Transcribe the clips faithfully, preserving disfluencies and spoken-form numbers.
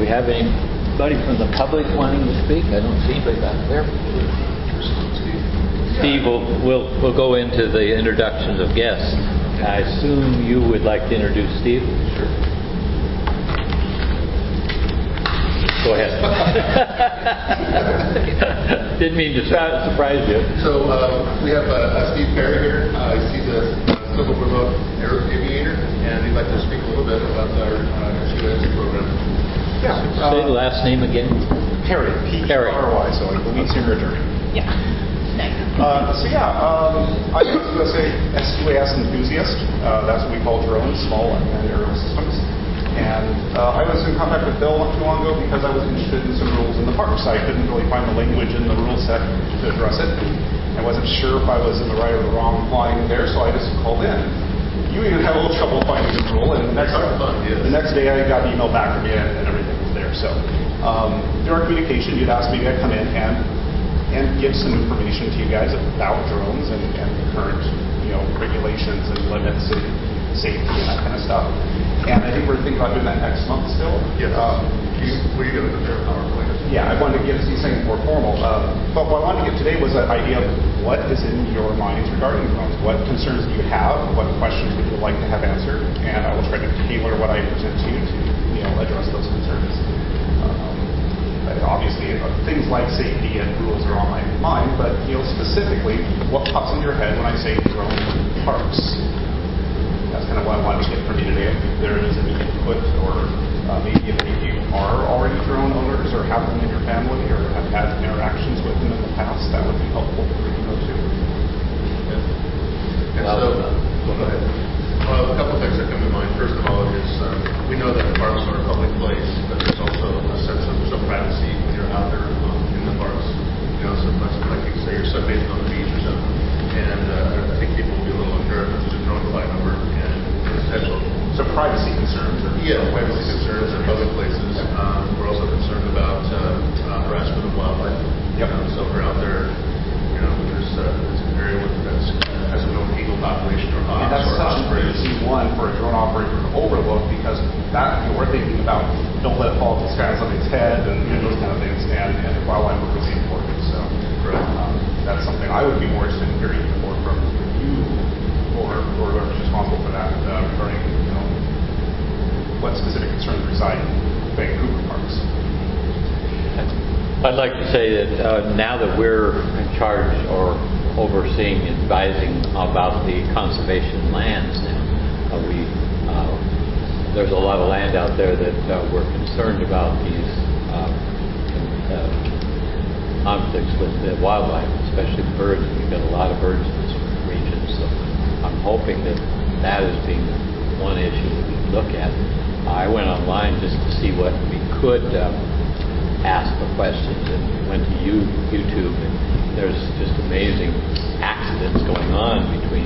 have anybody from the public wanting to speak? I don't see anybody back there. Steve, will will will go into the introductions of guests. I assume you would like to introduce Steve? Sure. Go ahead. Didn't mean to surprise you. So uh, we have uh, Steve Perry here. Uh, he's a civil remote air aviator, and he'd like to speak a little bit about our uh, S U S program. Yeah. Say the Uh, last name again. Perry, P E R Y, so like the lead singer of Journey. Yeah. Nice. Uh, so yeah, um, I'm a U S A S U A S enthusiast. Uh, that's what we call drones, small unmanned aerial systems. And uh, I was in contact with Bill not too long ago because I was interested in some rules in the parks. I couldn't really find the language in the rule set to address it. I wasn't sure if I was in the right or the wrong flying there, so I just called in. You even had a little trouble finding the rule, and the next, fun, yes. the next day I got an email back from you, and, and everything was there. So um, through our communication, you'd asked me to come in and and give some information to you guys about drones and, and the current, you know, regulations and limits and safety and that kind of stuff. And I think we're thinking about doing that next month still. Yes. Um, you, were you going to prepare a PowerPoint? yeah, I wanted to get something more formal. Um, but what I wanted to get today was an idea of what is in your minds regarding drones. What concerns do you have? What questions would you like to have answered? And I will try to tailor what I present to you to, you know, address those concerns. Um, obviously, uh, things like safety and rules are on my mind, but you know, specifically, what pops into your head when I say drone parks? That's kind of what I wanted to get from you today. If there is any input, or uh, maybe if any of you are already drone owners or have them in your family or have had interactions with them in the past, that would be helpful for you to know too. Yeah. And so, go ahead. Well, a couple of things that come to mind. First of all, is um, we know that parks are a public place, but there's also a sense of some privacy when you're out there um, in the parks. You know, so much like you say, you're sunbathing on the beach or something, and uh, I think people will be a little unnerved if there's a drone flying over and potential. So privacy concerns. Or Yeah, privacy concerns in public places. Um, we're also concerned about uh, uh, harassment of wildlife. Yep. Um, so if we're out there, you know, there's, uh, there's an area where that's uh, has no eagle population or hawks And that's or such an ospreys. easy one for a drone operator to overlook because that you know, we're thinking about don't let it fall to the sky on somebody's head and, and those kind of things. And, and wildlife are really important. So Right. um, that's something I would be more interested in hearing more from you or, or whoever's responsible for that uh, regarding you know what specific concerns reside in Vancouver parks. I'd like to say that uh, now that we're in charge or overseeing, advising about the conservation lands now, uh, we uh, there's a lot of land out there that uh, we're concerned about these uh, uh, conflicts with the wildlife, especially birds. We've got a lot of birds in this region, so I'm hoping that that is being one issue that we can look at. I went online just to see what we could uh, ask for questions and went to you, YouTube, and there's just amazing accidents going on between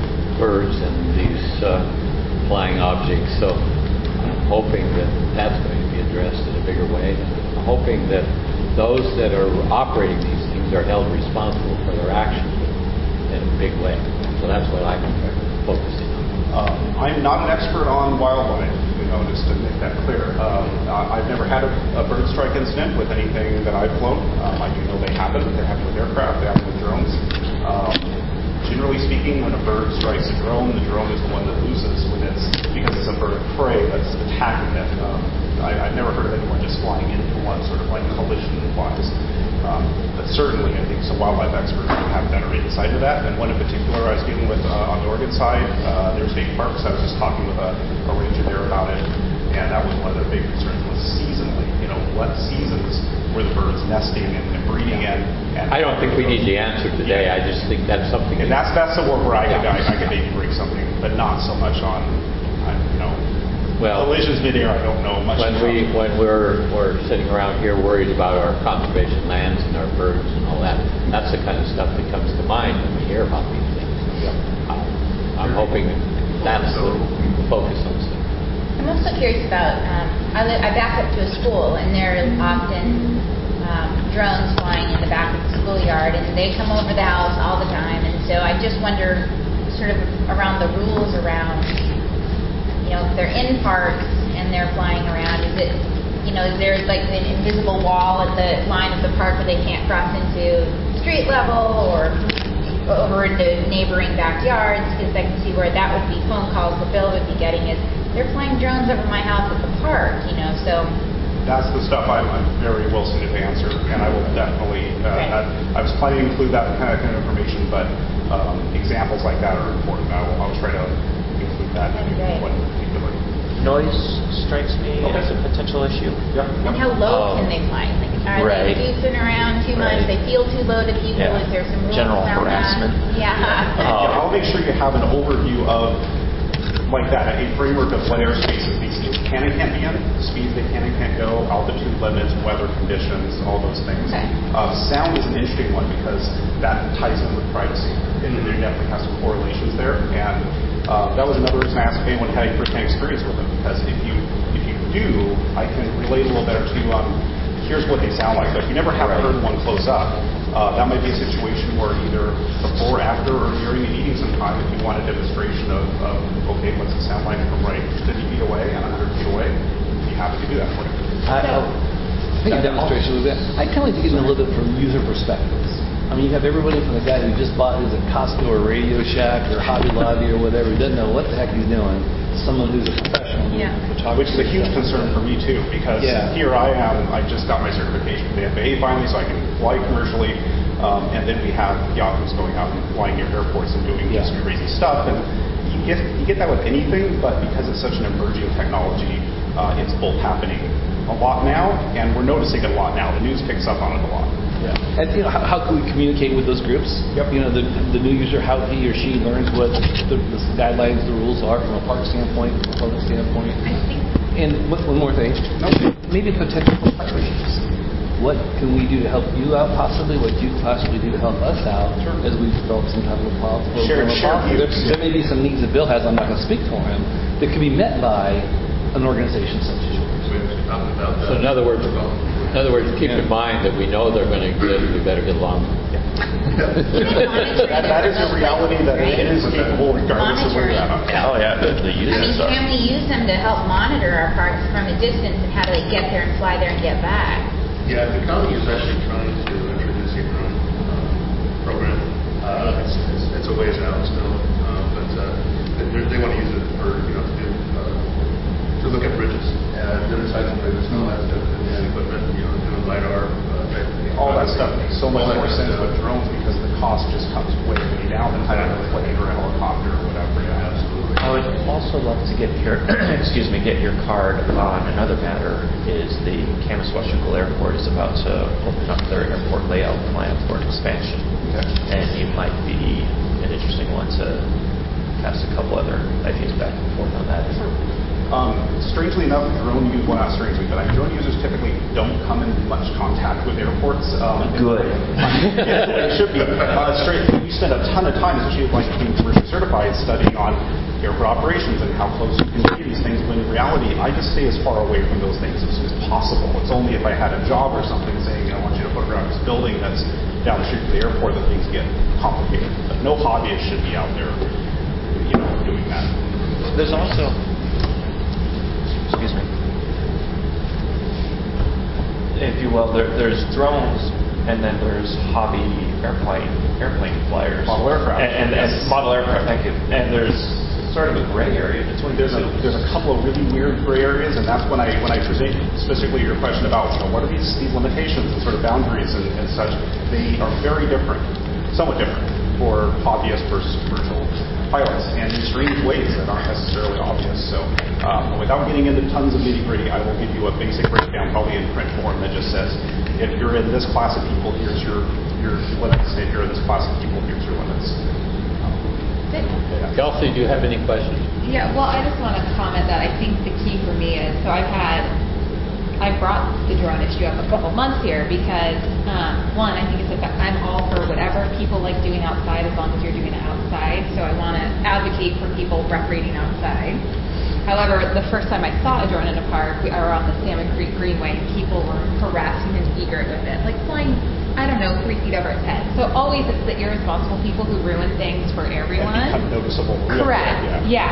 birds and these uh, flying objects. So I'm hoping that that's going to be addressed in a bigger way. I'm hoping that those that are operating these things are held responsible for their actions in a big way. So that's what I'm focusing on. Um, I'm not an expert on wildlife, you know, just to make that clear. Um, I've never had a, a bird strike incident with anything that I've flown. Um, I do know they happen. They happen with aircraft. They happen with drones. Um, generally speaking, when a bird strikes a drone, the drone is the one that loses when it's because it's a bird of prey that's attacking it. Um, I, I've never heard of anyone just flying into one, sort of like collision-wise. Um, but certainly, I think some wildlife experts would have better insight into that. And one in particular I was dealing with uh, on the Oregon side, uh, their state parks. I was just talking with a, a ranger there about it, and that was one of their big concerns was seasonally. You know, what seasons were the birds nesting and, and breeding in? And I don't think we need the answer today. I just think that's something. And that's that's the work where I could Yeah. I, I could maybe bring something, but not so much on, on you know. Well, collisions midair, I don't know much when about. we when we're we're sitting around here worried about our conservation lands and our birds and all that, that's the kind of stuff that comes to mind when we hear about these things. Yeah. Uh, I'm hoping that's the focus on stuff. I'm also curious about, um, I, li- I back up to a school, and there are often um, drones flying in the back of the schoolyard, and they come over the house all the time, and so I just wonder sort of around the rules around, you know, if they're in parks and they're flying around, is it, you you know, is there like an invisible wall at the line of the park where they can't cross into street level or over into neighboring backyards? Because I can see where that would be phone calls that Bill would be getting is, they're flying drones over my house at the park, you know, so... That's the stuff I'm, I'm very well suited to answer, and I will definitely, uh, okay. I, I was planning to include that kind of, kind of information, but um, examples like that are important. I will, I'll try to include that in one particular. Noise strikes me Okay. as a potential issue. Yep. And how low Um, can they fly? Like, are right. they goofing around too much? Right. They feel too low to people? Yeah. Is there some rules General around harassment. that? Yeah. Uh, Yeah, I'll make sure you have an overview of, like that, a framework of what airspaces these things can and can't be in, speeds they can and can't go, altitude limits, weather conditions, all those things. Okay. Uh, sound is an interesting one because that ties in with privacy. And there definitely has some correlations there. And uh, that was another reason I asked if anyone had any first-hand experience with them, because if you if you do, I can relate a little better to you on here's what they sound like. But if you never have Right. heard one close up, uh, that might be a situation where either before, after, or during the meeting sometime, if you want a demonstration of, of okay, what's it sound like from right fifty feet away and one hundred feet away, I'd be happy to do that for you. I, So- I think a demonstration would be. I kind of like to get in a little bit from user perspectives. I mean, you have everybody from the guy who just bought his at Costco or Radio Shack or Hobby Lobby or whatever, who doesn't know what the heck he's doing, someone who's a professional Yeah. photographer. Which is a huge concern for me too, because Yeah. here I am, I just got my certification from the F A A finally, so I can fly commercially, um, and then we have Yahoos going out and flying near airports and doing Yeah. just crazy stuff, and you get you get that with anything, but because it's such an emerging technology, uh, it's both happening a lot now, and we're noticing it a lot now. The news picks up on it a lot. Yeah. And you know, how, how can we communicate with those groups? Yep. You know, the the new user, how he or she learns what the, the guidelines, the rules are from a park standpoint, from a public standpoint. I think And one, one more thing, maybe potential for partnerships. What can we do to help you out possibly? What you possibly do to help us out Sure. as we develop some kind of a pol- Share- program? share There, views. there may be some needs that Bill has, I'm not going to speak for him, that could be met by an organization such as yours. We actually talked about that. So in other words, in other words, keep in mind that we know they're going to exist. We better get along. That, that is a reality that it is capable regardless of where you're at on it. oh yeah, the, the I mean, users are. can we use them to help monitor our parks from a distance, and how do they get there and fly there and get back? Yeah, the county is actually trying to introduce a drone uh, program. Uh, it's, it's, it's a ways out still, uh, but uh, they, they want to use it for, you know, to do, uh, to look at bridges, uh, different sides of bridges, and all that stuff, and, and equipment, you know, doing LiDAR uh, type of thing. All that stuff makes so much All that more kind of sense stuff. with drones because the cost just comes way, way down than having a plane or a helicopter or whatever. Yeah, Absolutely. I would also love to get your excuse me get your card on another matter. Is the Camas Washington Airport is about to open up their airport layout plan for an expansion, Okay. and you might be an interesting one to cast a couple other ideas back and forth on that. Um, strangely enough, drone use, well not strangely, but uh, drone users typically don't come in much contact with airports. Um, Good. Yeah, the way it should be. Uh, straight, we spend a ton of time, especially like being commercially certified, studying on airport operations and how close you can be these things. When in reality, I just stay as far away from those things as, as possible. It's only if I had a job or something saying, I want you to photograph this building that's down the street from the airport that things get complicated. But no hobbyist should be out there, you know, doing that. There's also, excuse me, if you will, there, there's drones, and then there's hobby airplane airplane flyers, Model aircraft. and, and, and Yes. model aircraft. Thank you. And there's sort of a gray area between There's the a two. there's a couple of really weird gray areas, and that's when I when I present specifically your question about, you know, what are these these limitations and sort of boundaries and, and such. They are very different, somewhat different for hobbyists versus commercial pilots, and in strange ways that aren't necessarily obvious. So, um, without getting into tons of nitty gritty, I will give you a basic breakdown, probably in print form, that just says, if you're in this class of people, here's your your limits. If you're in this class of people, here's your limits. Kelsey, do you have any questions? Yeah, well, I just want to comment that I think the key for me is, so I've had, I brought the drone issue up a couple months here because, um, one, I think it's, a, I'm all for whatever people like doing outside as long as you're doing it outside, so I want to advocate for people recreating outside. However, the first time I saw a drone in a park, we were on the Salmon Creek Greenway, and people were harassing an egret with it, like flying, I don't know, three feet over its head. So always it's the irresponsible people who ruin things for everyone. And become noticeable. real Correct. quick, Yeah.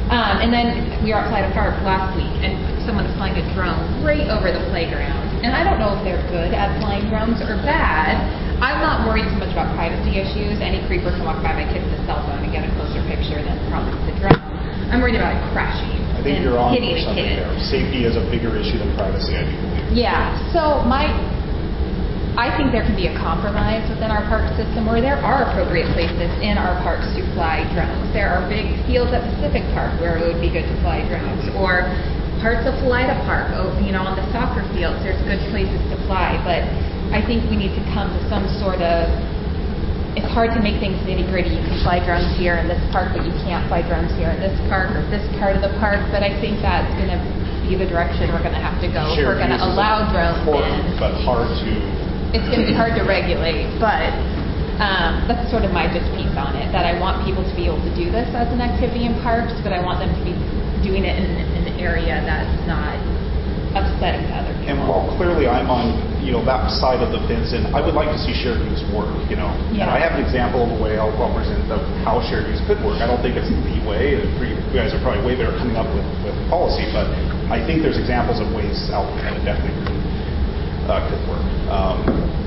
Um, and then we were outside a park last week, and someone was flying a drone right over the playground. And I don't know if they're good at flying drones or bad. I'm not worried so much about privacy issues. Any creeper can walk by my kid with a cell phone and get a closer picture than probably the drone. I'm worried about it crashing I think and you're on hitting for a something kid. there. Safety is a bigger issue than privacy, I do believe. Yeah. So my, I think there can be a compromise within our park system where there are appropriate places in our parks to fly drones. There are big fields at Pacific Park where it would be good to fly drones, or parts of Florida Park, you know, on the soccer fields, there's good places to fly. But I think we need to come to some sort of, it's hard to make things nitty gritty. You can fly drones here in this park, but you can't fly drones here in this park or this part of the park. But I think that's going to be the direction we're going to have to go. If we're going to allow drones important, in. but hard to. It's going to be hard to regulate, but um, that's sort of my just piece on it. That I want people to be able to do this as an activity in parks, but I want them to be doing it in, in an area that's not upsetting to other people. And while clearly I'm on, you know, that side of the fence, and I would like to see shared use work, you know. Yeah. And I have an example of a way I'll, I'll present of how shared use could work. I don't think it's the way. You guys are probably way better coming up with, with policy, but I think there's examples of ways out there that definitely could, uh, could work. Um,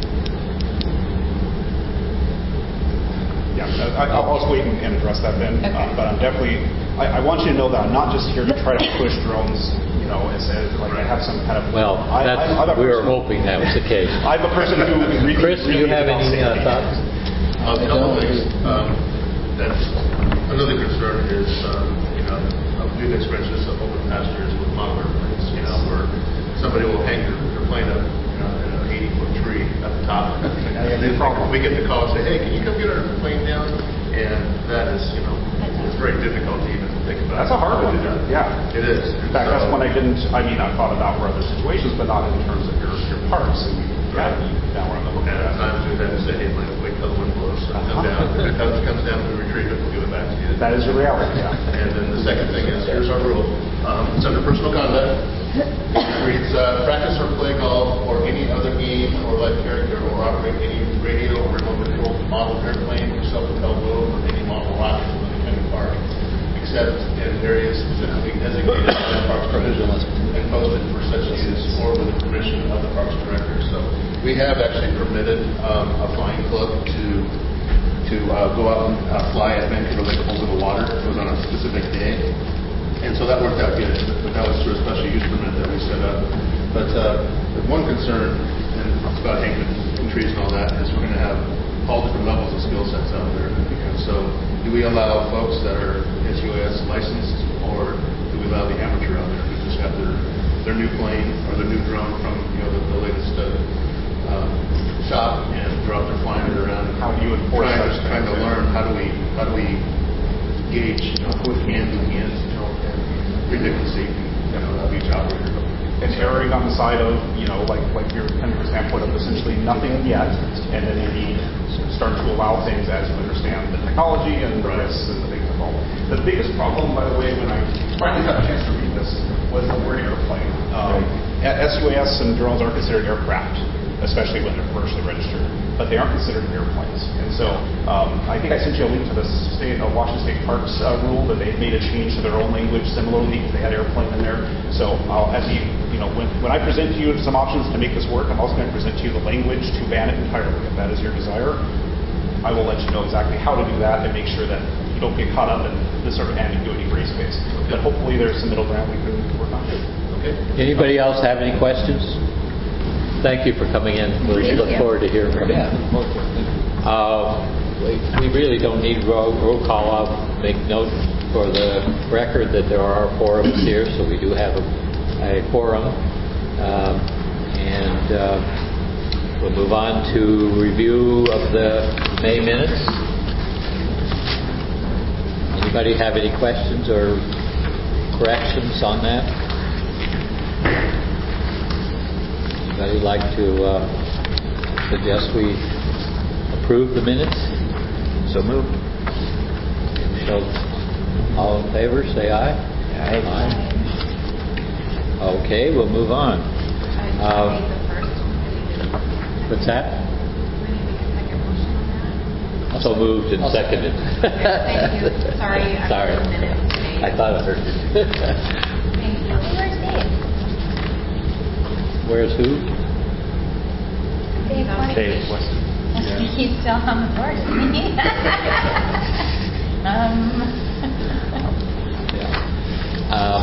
yeah, I, I'll just wait and, and address that then. Okay. Uh, but I'm definitely, I, I want you to know that I'm not just here to try to push drones. You know, as, as like I have some kind of. Well, I, that's, I'm, I'm a we were person- hoping that was the case. I'm a person who really, Chris, do you really have is about any uh, safety. thoughts? A couple things. Um, that's another concern is, um, you know, uh, we've experienced this at open pastures with model airplanes, you know, where somebody will hang their, their plane up, you know, in an eighty foot tree at the top. And then we get the call and say, hey, can you come get our plane down? And that is, you know, it's very difficult to even think about. That's a hard one. Yeah. It is. In fact, that's one I didn't. I mean, I thought about for other situations, but not in terms of your your parks. And yeah, now we're on the hook And for at that. times we've had to say, hey, wait, wait till the wind blows, so come Uh-huh. down. If it comes, comes down, we retrieve it, we'll give it back to you. That is your reality. Yeah. And then the second thing is, here's our rule. Um, it's under personal conduct. It reads, uh, practice or play golf or any other game or life character or operate any radio or remote controlled model airplane or self-propelled boat or any model rocket within the county park, except in areas specifically designated by the Parks Commission and posted for such use or with the permission of the Parks Director. So we have actually permitted um, a flying club to to uh, go out and uh, fly at Vancouver Lake over the water. It was on a specific day. And so that worked out good. But that was through a special use permit that we set up. But uh, the one concern, and it's about hanging in trees and all that, is we're going to have all different levels of skill sets out there. And so do we allow folks that are S U S licensed, or do we allow the amateur out there who just got their, their new plane or their new drone from, you know, the, the latest uh, um, shop, and they're out there flying it around? How do you enforce trying, such trying to things? learn how do we how do we gauge, you know, who can, who can't, you know, and predict the safety, you know, of each operator. And erring on the side of, you know, like like your kind of standpoint of essentially nothing yet, and then maybe start to allow things as you understand the technology and the risks and the things involved. The biggest problem, by the way, when I finally got a chance to read this, was the word airplane. Um, S U S and drones are considered aircraft, especially when they're commercially registered, but they aren't considered airplanes. And so um, I think I sent you a link to the state, uh, Washington State Parks uh, rule that they've made a change to their own language similarly because they had airplane in there. So I'll, as you, you know, when, when I present to you some options to make this work, I'm also going to present to you the language to ban it entirely. If that is your desire, I will let you know exactly how to do that and make sure that you don't get caught up in this sort of ambiguity gray space. But hopefully there's some middle ground we can work on. Okay. Anybody else have any questions? Thank you for coming in. We Thank look you. forward to hearing from you. Yeah. Uh, we, we really don't need roll, roll call. I'll make note for the record that there are four of us here, so we do have a, a quorum. Um, and uh, we'll move on to review of the May minutes. Anybody have any questions or corrections on that? Anybody like to uh, suggest we approve the minutes? So moved. So, all in favor, say aye. Aye. Aye. Okay, we'll move on. I Uh, made the first one. What's that? We need to make a second motion on that. So moved and seconded. Okay, thank you. Sorry, I Sorry. was in minutes today. I thought I heard you. Thank you. Where's Dave? Where's who? Dave Weston. Dave Weston. He's still on the board, isn't he? um. Yeah. Um,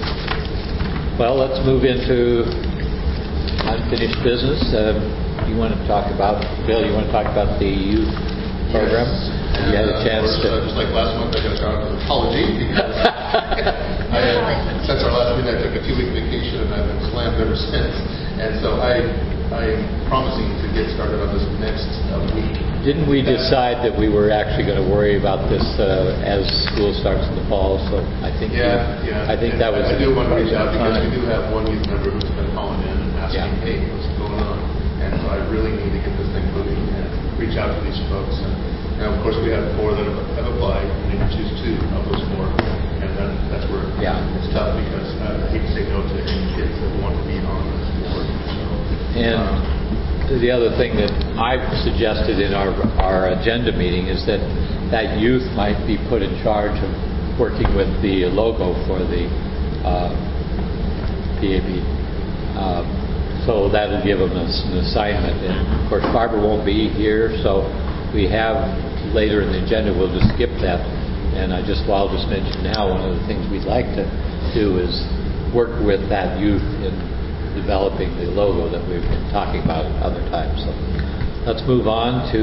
well, let's move into unfinished business. Um, you want to talk about, Bill, you want to talk about the youth program? Yes. You had a And, uh, chance of course, to... uh, just like last month, I got to start with an apology because I, uh, since our last meeting, I took a two-week vacation and I've been slammed ever since. And so I, I am promising to get started on this next uh, week. Didn't we decide that we were actually going to worry about this uh, as school starts in the fall? So I think Yeah, we, yeah. I think And that was I do want to reach out because time. we do have one youth member who's been calling in and asking, Yeah. hey, what's going on? And so I really need to get this thing moving and reach out to these folks. And, and of course, we have four that have, have applied, and they can choose two of those four. And then that's where Yeah. it's tough because uh, I hate to say no to any kids that want to be on this board. So, And um, the other thing that I've suggested in our our agenda meeting is that that youth might be put in charge of working with the logo for the uh, P A B. Um, so that'll give them an assignment. And of course, Barbara won't be here, so we have later in the agenda. We'll just skip that. And I just, well, I'll just mention now one of the things we'd like to do is work with that youth in developing the logo that we've been talking about other times. So let's move on to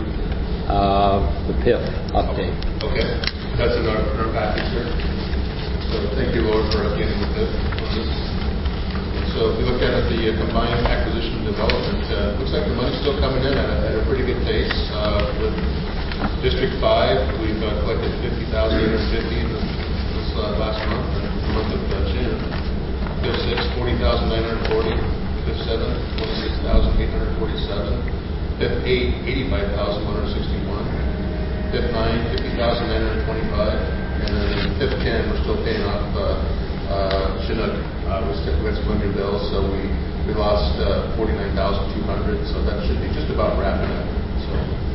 uh, the P I F update. Okay, that's in our, in our package here. So thank you, Lord, for updating the P I F on this. So if we look at it, the uh, combined acquisition and development, uh, looks like the money's still coming in at a, at a pretty good pace. Uh, with District five, we've uh, collected fifty thousand eight hundred fifty dollars this uh, last month, the month of uh, June. P I F six, forty thousand nine hundred forty dollars. P I F seven, twenty-six thousand eight hundred forty-seven dollars. P I F eight, eighty-five thousand one hundred sixty-one dollars. P I F nine, fifty thousand nine hundred twenty-five dollars. And then in P I F ten, we're still paying off uh, uh, Chinook. Uh, we still have some hundred bills, so we, we lost uh, forty-nine thousand two hundred dollars. So that should be just about wrapping up. So,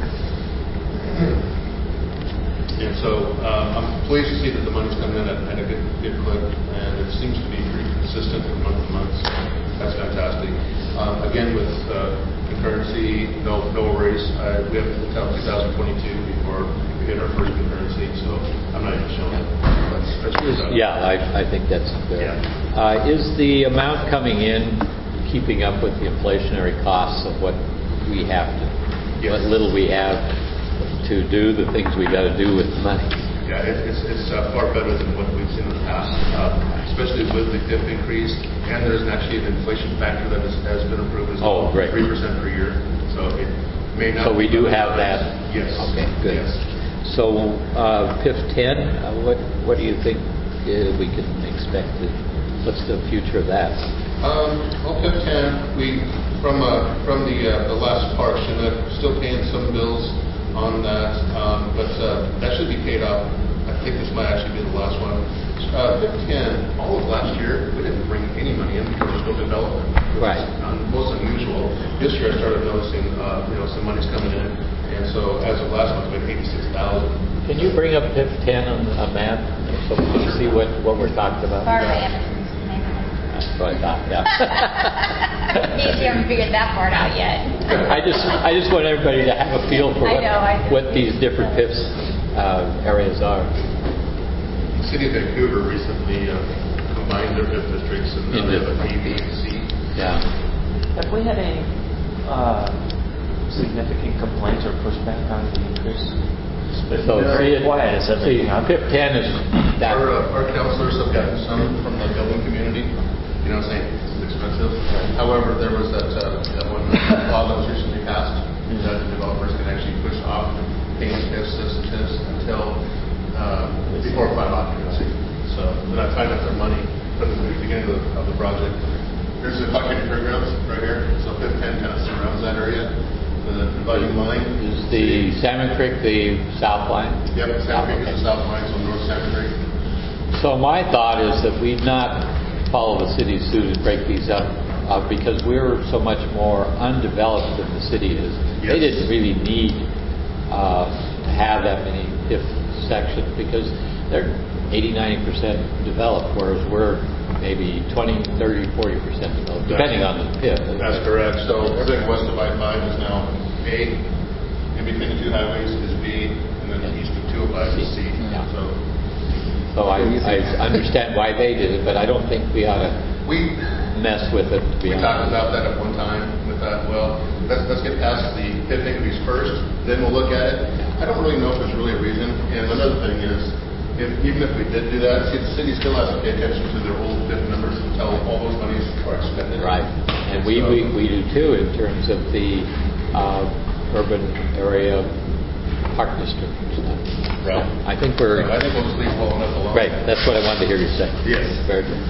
and so uh, I'm pleased to see that the money's coming in at, at a good, good clip, and it seems to be pretty consistent from month to month. So that's fantastic. Um, again, with uh, concurrency, no no worries. Uh, we have until two thousand twenty-two before we hit our first concurrency, so I'm not even showing it. That's, that's pretty tough. Yeah, I, I think that's fair. Yeah. Uh, is the amount coming in keeping up with the inflationary costs of what we have to, Yes. what little we have to do the things we got to do with the money? Yeah, it, it's, it's uh, far better than what we've seen in the past, uh, especially with the P I F increase. And there's actually an inflation factor that is, has been approved as Oh, well, great. three percent per year. So it may not. So we be do other have times. that? Yes. Okay, good. Yes. So uh, P I F ten, uh, what what do you think uh, we can expect? To, what's the future of that? Um, well, P I F ten, we from uh, from the uh, the last part, Chinook, still paying some bills on that, um, but uh, that should be paid off. I think this might actually be the last one. Uh, P I F ten, all of last year, we didn't bring any money in because there's no development. Which Right. is um, most unusual. This year, I started noticing, uh, you know, some money's coming in, and so as of last month, we had eighty-six thousand. Can you bring up P I F ten on a map so we can see what, what we're talking about? Barbara Emerson. That's what I thought, yeah. You haven't figured that part out yet. I just I just want everybody to have a feel for I what, know, I do. what these different P I Fs uh, areas are. The city of Vancouver recently uh, combined their P I F districts and now they have a A, B, and C. Yeah. Have we had any uh, significant complaints or pushback on the increase? It's been So very see, quiet as see, everything. P I F ten is that. Our, uh, our counselors have gotten some from the building community, you know, saying it's expensive. However, there was that, uh, that one law that was recently passed that the developers can actually push off paying P I Fs, this and this until uh, before final occupancy. So they're not tying up their money from the beginning of the, of the project. Here's the Cockney Fairgrounds right here. So P I F ten kind of surrounds that area. The dividing line Is the Salmon Creek the south line? Yep, Salmon Creek is the south line, so North Salmon Creek. So my thought is that we not follow the city's suit and break these up uh, because we're so much more undeveloped than the city is. They Yes. didn't really need uh, to have that many P I F sections because they're eighty, ninety percent developed, whereas we're maybe twenty, thirty, forty percent developed, depending on the P I F. That's correct. So everything west of I five is now A, in between the two highways is B, and then east of two oh five is C. Yeah. So So I, I understand why they did it, but I don't think we ought to we mess with it. To be we honest. talked about that at one time with that. Well, let's let's get past the P I F increase first, then we'll look at it. I don't really know if there's really a reason. And another thing is, if, even if we did do that, see, the city still has to pay attention to their old P I F numbers until all those monies are expended. Right, and we, So- we, we do too in terms of the uh, urban area park district stuff. Right. I think we're, I think we'll just leave well enough alone. right, that's what I wanted to hear you say. Yes. Very good.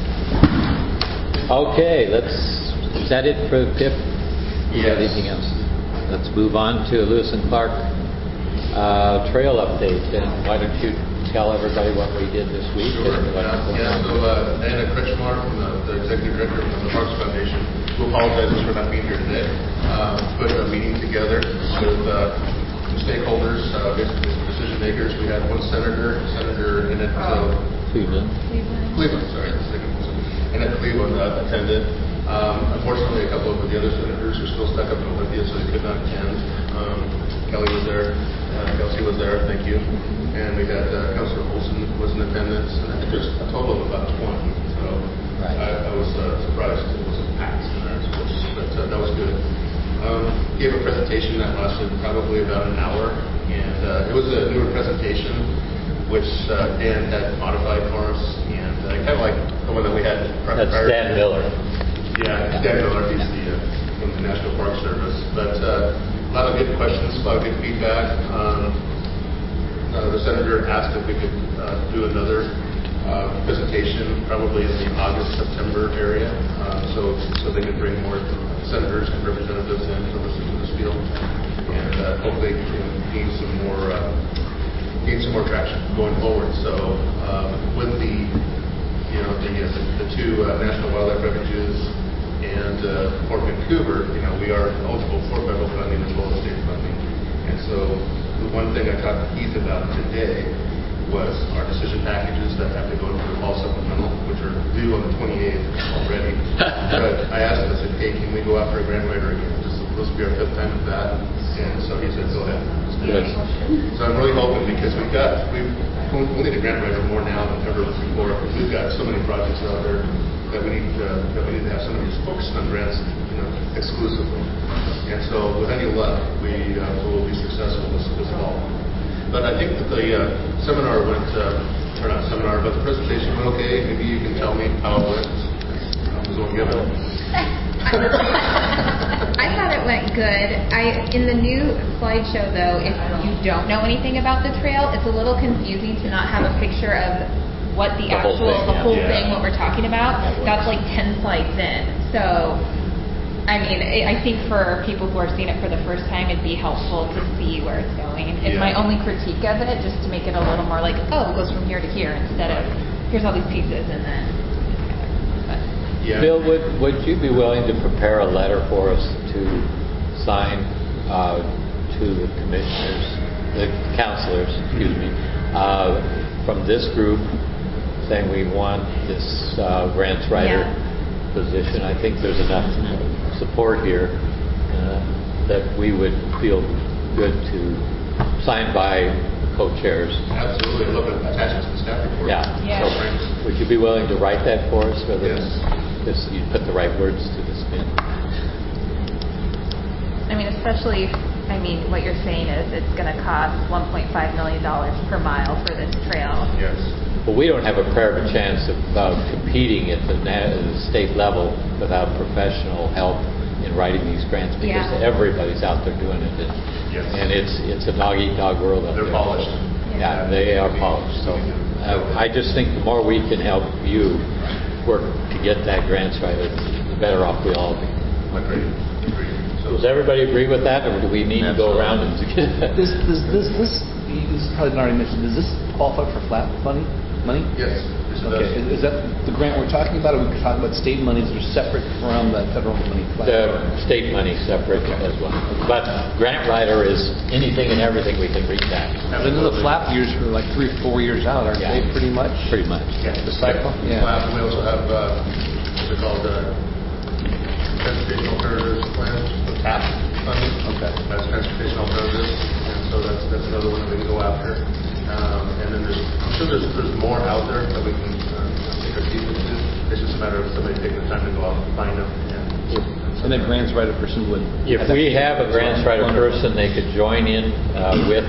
Okay, let's, is that it for the P I F? You got Yes. anything else? Let's move on to Lewis and Clark uh, trail update, and why don't you tell everybody what we did this week? Sure. and what's Uh, going yeah, on. so uh, Diana Kretschmar, from the, the executive director from the Parks Foundation, who apologizes for not being here today, uh, put a meeting together with uh, some stakeholders, uh, basically some decision makers. We had one senator, Senator Annette uh, Cleveland. Cleveland, sorry, the second person, Annette Cleveland uh, attended. Um, unfortunately, a couple of the other senators are still stuck up in Olympia, so they could not attend. Um, Kelly was there, uh, Kelsey was there, thank you. And we had uh, Councilor Olson was in attendance, and I think there's a total of about twenty. So Right. I, I was uh, surprised it wasn't packed in there, but uh, that was good. Um, gave a presentation that lasted probably about an hour, and uh, it was a newer presentation, which uh, Dan had modified for us, and uh, kind of like the one that we had pri- That's prior Dan to- Miller. Yeah, Dan Miller, he's the, uh, from the National Park Service. But uh, a lot of good questions, a lot of good feedback. Um, uh, the senator asked if we could uh, do another uh, presentation, probably in the August, September area, uh, so so they could bring more senators and representatives in to listen to this field, and uh, hopefully you know, gain some more uh, gain some more traction going forward. So um, with the you know the uh, the, the two uh, National Wildlife Refuges and uh, Fort Vancouver, you know, we are eligible for federal funding as well as state funding. And so the one thing I talked to Keith about today was our decision packages that have to go into the fall supplemental, which are due on the twenty-eighth already. But I asked him, I said, hey, can we go after a grant writer again? This is supposed to be our fifth time at that. And so he said, go ahead. Let's do it. So I'm really hoping, because we've got, we've, we need a grant writer more now than ever before, because we've got so many projects out there that we need uh, that we need to have somebody who's focused on grants, you know, exclusively. And so, with any luck, we uh, will be successful this, this fall. But I think that the uh, seminar went, uh, or not seminar, but the presentation went okay. Maybe you can tell me how it went. I was only given. I thought it went good. I in the new slideshow though, if you don't know anything about the trail, it's a little confusing to not have a picture of what the, The whole actual thing, the yeah. whole Yeah. thing, what we're talking about. That works. That's like ten slides in. So I mean, I I think for people who are seeing it for the first time, it'd be helpful to see where it's going. It's Yeah. my only critique of it, just to make it a little more like, oh, it goes from here to here, instead of here's all these pieces and then. But, Yeah. Bill, would, would you be willing to prepare a letter for us to sign uh, to the commissioners, the councilors, excuse me, uh, from this group, saying we want this uh, grants writer Yeah. position? I think there's enough support here uh, that we would feel good to sign by co-chairs. Absolutely. I love it. Attach it to the staff report. Yeah. Yeah. So would you be willing to write that for us? Whether Yes. Just you put the right words to the spin. I mean, especially, I mean, what you're saying is it's going to cost one point five million dollars per mile for this trail. Yes. Well, we don't have a prayer of a chance of uh, competing at the, na- the state level without professional help in writing these grants, because Yeah. everybody's out there doing it, and, Yes. and it's it's a dog eat dog world out They're there. polished. Yeah, they are polished. So uh, I just think the more we can help you work to get that grants right, the better off we all be. Agreed. Agreed. So Does everybody agree with that, or do we need to go around and This, this, this, this, this is probably not already mentioned. Does this qualify for flat money? Money? yes, this So Okay, that's- is is that the grant we're talking about, or we could talk about state monies that are separate from that federal money? The state money separate as well. But grant writer is anything and everything we can reach out. I know the flap years are like three, four years out, aren't Yeah. they, pretty much? Pretty much. Yeah. The cycle? Yeah. Lab, we also have, uh, what's it called, uh, Transportation Alternatives Plan, the TAP funding. Okay. That's Transportation Alternatives, and so that's, that's another one that we can go after. Um, and then there's, I'm sure there's, there's more out there that we can, uh, take our teeth into. It's just a matter of somebody taking the time to go out and find them. And, And that grants writer person would... If we have a grants writer person, they could join in uh, with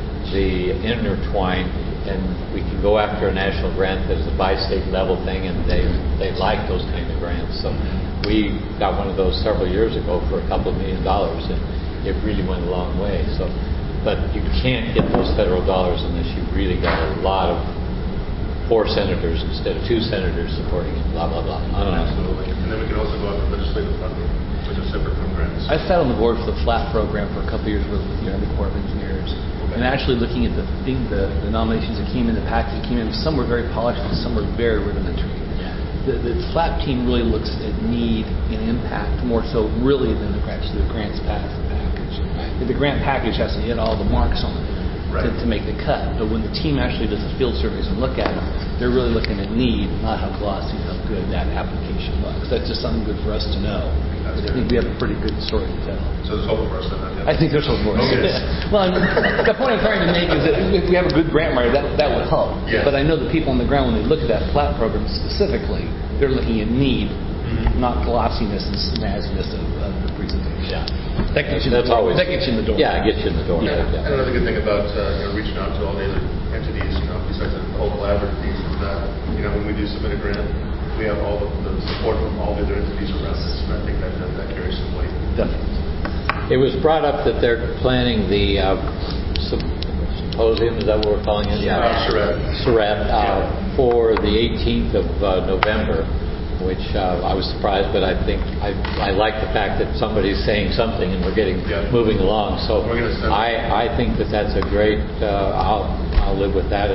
the intertwine, and we can go after a national grant that's a bi-state level thing, and they they like those kind of grants. So we got one of those several years ago for a couple of million dollars, and it really went a long way. So, but you can't get those federal dollars unless you really got a lot of four senators instead of two senators supporting it. Blah blah blah. I don't know. absolutely. And then we can also go after legislative funding, which is separate from grants. I sat on the board for the FLAP program for a couple of years with the Army Corps of Engineers, and actually looking at the thing, the, the nominations that came in, the package that came in, some were very polished and some were very rudimentary. Yeah. The, the FLAP team really looks at need and impact more so really than the grants, the grants pass the package. Right. The grant package has to hit all the marks on it Right. to, to make the cut. But when the team actually does the field surveys and look at them, they're really looking at need, not how glossy, how good that application looks. That's just something good for us to know. That's I think we have a pretty good story to tell. So there's hope for us then. I think there's hope for us. Okay. Well, I mean, the point I'm trying to make is that if we have a good grant writer, that, that would help. Yes. But I know the people on the ground, when they look at that FLAP program specifically, they're looking at need, Mhm. not glossiness and snazziness of, of the presentation. Yeah. That gets you in the That's door. always That gets you in the door. Yeah, it gets you in the door. Yeah. Yeah. And another good thing about uh, you know, reaching out to all the other entities, you know, besides the whole collaborative piece, is that you know when we do submit a grant, we have all the, the support from all the other entities around us, and I think that that, that carries some weight. Definitely. It was brought up that they're planning the uh, sym- symposium. Is that what we're calling it? Uh, charrette. Charrette uh, for the eighteenth of uh, November, which uh, I was surprised, but I think I, I like the fact that somebody's saying something and we're getting Yeah. moving along. So We're gonna send- I, I think that that's a great. Uh, I'll I'll live with that, and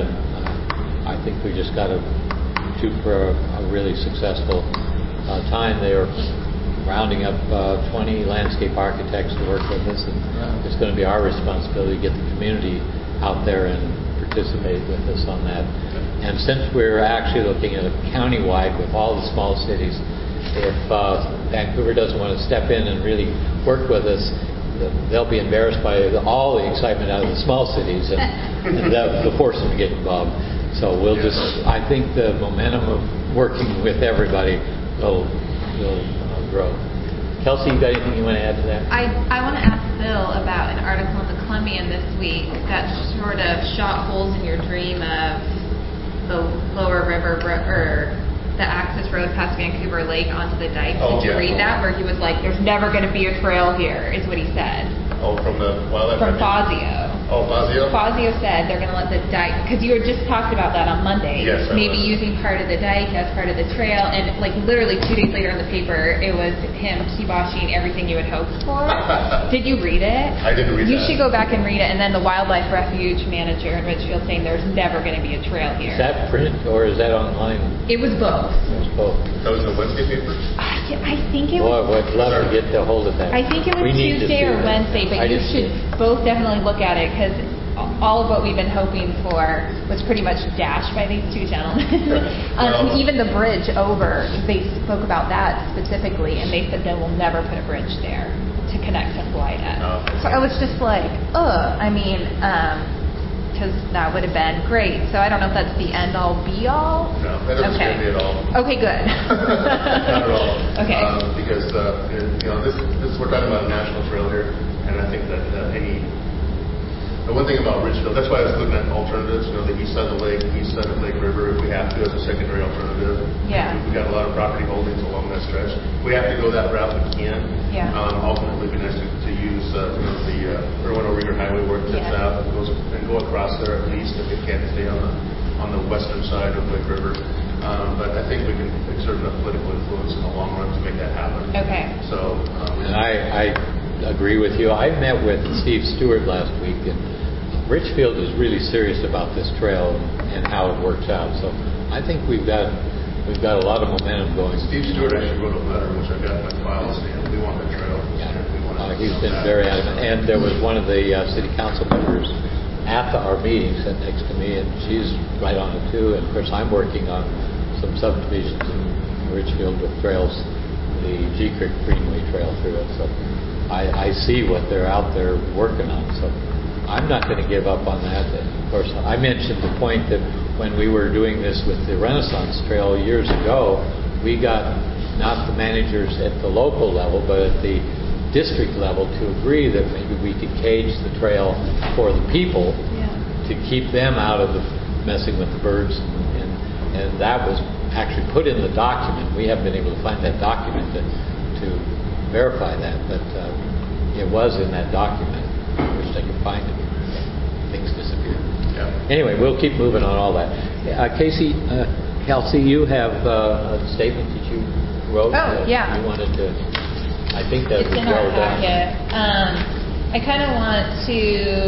uh, I think we just got to shoot for a, a really successful uh, time. They are rounding up uh, twenty landscape architects to work with us, and it's going to be our responsibility to get the community out there and participate with us on that. And since we're actually looking at a county-wide with all the small cities, if uh, Vancouver doesn't want to step in and really work with us, they'll be embarrassed by the, all the excitement out of the small cities, and, and that will force them to get involved. So we'll just, I think the momentum of working with everybody will, will uh, grow. Kelsey, you got anything you want to add to that? I, I want to ask Bill about an article in the Columbian this week that sort of shot holes in your dream of the lower river ro- or the access road past Vancouver Lake onto the dike. Oh, Did you yeah. read that? Where he was like, "There's never going to be a trail here," is what he said. Oh, from the wildlife. From refuge? Fazio. Oh, Fazio. Fazio said they're going to let the dike, because you had just talked about that on Monday. Yes, I Maybe was. using part of the dike as part of the trail, and like literally two days later in the paper, it was him kiboshing everything you had hoped for. Did you read it? I didn't read You that. should go back and read it, and then the wildlife refuge manager in Ridgefield saying there's never going to be a trail here. Is that print or is that online? It was both. It's both. That was the Wednesday paper. I I think it Boy, was. would love to get a hold of that. I think it was We need to Tuesday see or that. Wednesday, but I you didn't should see it. both definitely look at it because all of what we've been hoping for was pretty much dashed by these two gentlemen. um, and Well- even the bridge over, they spoke about that specifically, and they said they will never put a bridge there to connect to Salida. Oh, I so see. I was just like, ugh. I mean, because that would have been great. So I don't know if that's the end all be all. No, that doesn't okay. scare me at all. Okay, good. Not at all. Okay. Um, because uh, it- you know this, this we're talking about a national trail here, and I think that uh, any the one thing about Ridgefield, that's why I was looking at alternatives. You know, the east side of the lake, east side of Lake River, if we have to as a secondary alternative. Yeah. We got a lot of property holdings along that stretch. If we have to go that route, we can. Yeah. Um, ultimately, it'd be nice to, to use uh, you know, the uh, Irwin-O'Regan Highway where it sits Yeah. out and goes and go across there at least if it can't stay on the on the western side of Lake River. Um, but I think we can exert enough political influence in the long run to make that happen. Okay. So, um, And I, I agree with you. I met with Steve Stewart last week, and Richfield is really serious about this trail and how it works out. So I think we've got we've got a lot of momentum going. Steve Stewart actually wrote a letter, which I got in my file, saying we want the trail. Yeah. We want Uh, it. he's been very adamant. And there was one of the uh, city council members at the, our meeting sat next to me, and she's right on it too. And of course, I'm working on some subdivisions in Richfield with trails, the G Creek Greenway Trail through it. So I, I see what they're out there working on. So I'm not going to give up on that. And of course, I mentioned the point that when we were doing this with the Renaissance Trail years ago, we got not the managers at the local level, but at the district level to agree that maybe we could cage the trail for the people Yeah. to keep them out of the messing with the birds, and, and, and that was actually put in the document. We haven't been able to find that document to, to verify that, but uh, it was in that document. I wish I could find it. Things disappeared. Yeah. Anyway, we'll keep moving on all that. Uh, Casey, uh, Kelsey, you have uh, a statement that you wrote. Oh, that yeah. You wanted to. I think that It's was in our well done. packet. Um, I kind of want to,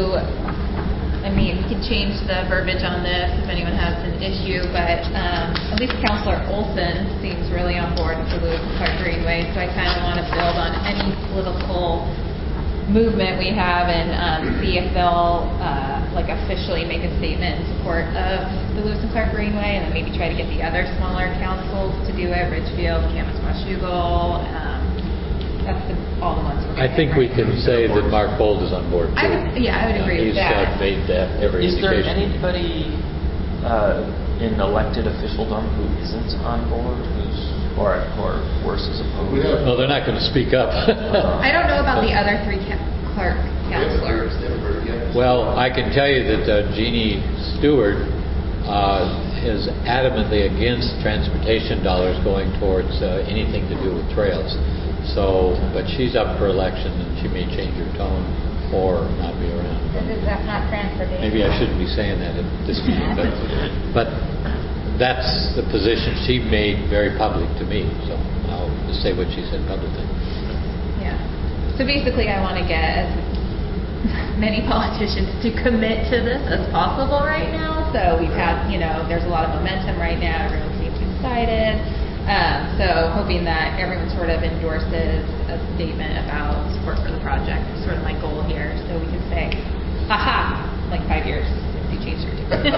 I mean, we could change the verbiage on this if anyone has an issue, but um, at least Councilor Olson seems really on board with the Lewis and Clark Greenway, so I kind of want to build on any political movement we have and um, see if they'll uh, like officially make a statement in support of the Lewis and Clark Greenway, and then maybe try to get the other smaller councils to do it, Ridgefield, Camas Washougal. Um, that's the, all the ones we're I gonna think hit we right can now. say that Mark Bold is on board too. I would- yeah, I would agree with he's, that. He's uh, made that every Is there indication. anybody uh, in elected officialdom who isn't on board, who's or or worse is opposed? We have- Well, they're not going to speak up. I don't know about the other three ca- Clark councilors. Well, I can tell you that uh, Jeannie Stewart uh, is adamantly against transportation dollars going towards uh, anything to do with trails. So, but she's up for election, and she may change her tone or not be around. This is that's not transportation. Maybe I shouldn't be saying that at this meeting, but but that's the position she made very public to me. So I'll just say what she said publicly. Yeah. So basically, I want to get as many politicians to commit to this as possible right now. So we've had, you know, there's a lot of momentum right now. Everyone seems excited. Um, so hoping that everyone sort of endorses a statement about support for the project is sort of my goal here. So we can say, aha, like five years since you changed your tune.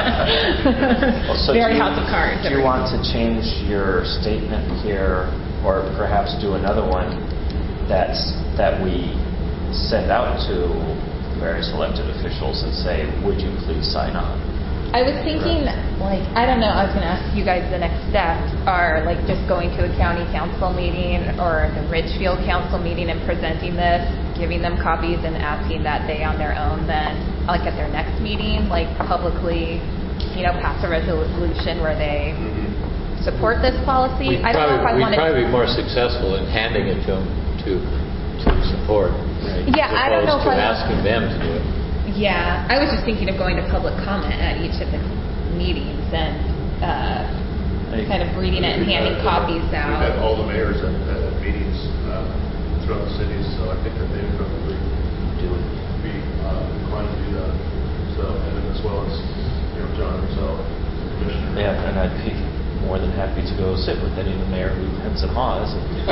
Well, so Very do you, House of Cards. Do you want to change your statement here, or perhaps do another one that's that we send out to various elected officials and say, would you please sign on? I was thinking, like, I don't know, I was going to ask you guys the next steps are, like, just going to a county council meeting or the Ridgefield council meeting and presenting this, giving them copies and asking that they on their own then, like, at their next meeting, like, publicly, you know, pass a resolution where they support this policy. We'd I don't know if I probably, want we'd to... probably be more successful in handing it to them to, to support, right? Yeah, I don't know As if opposed to I want- asking them to do it. Yeah, I was just thinking of going to public comment at each of the meetings and uh, kind of reading it and handing copies We've out. had all the mayors at, at meetings uh, throughout the cities, so I think that they would probably Do it. be uh, inclined to do that. So, and then as well as, you know, John himself, the commissioner. Yeah, and I'd be more than happy to go sit with any of the mayor who hems and haws.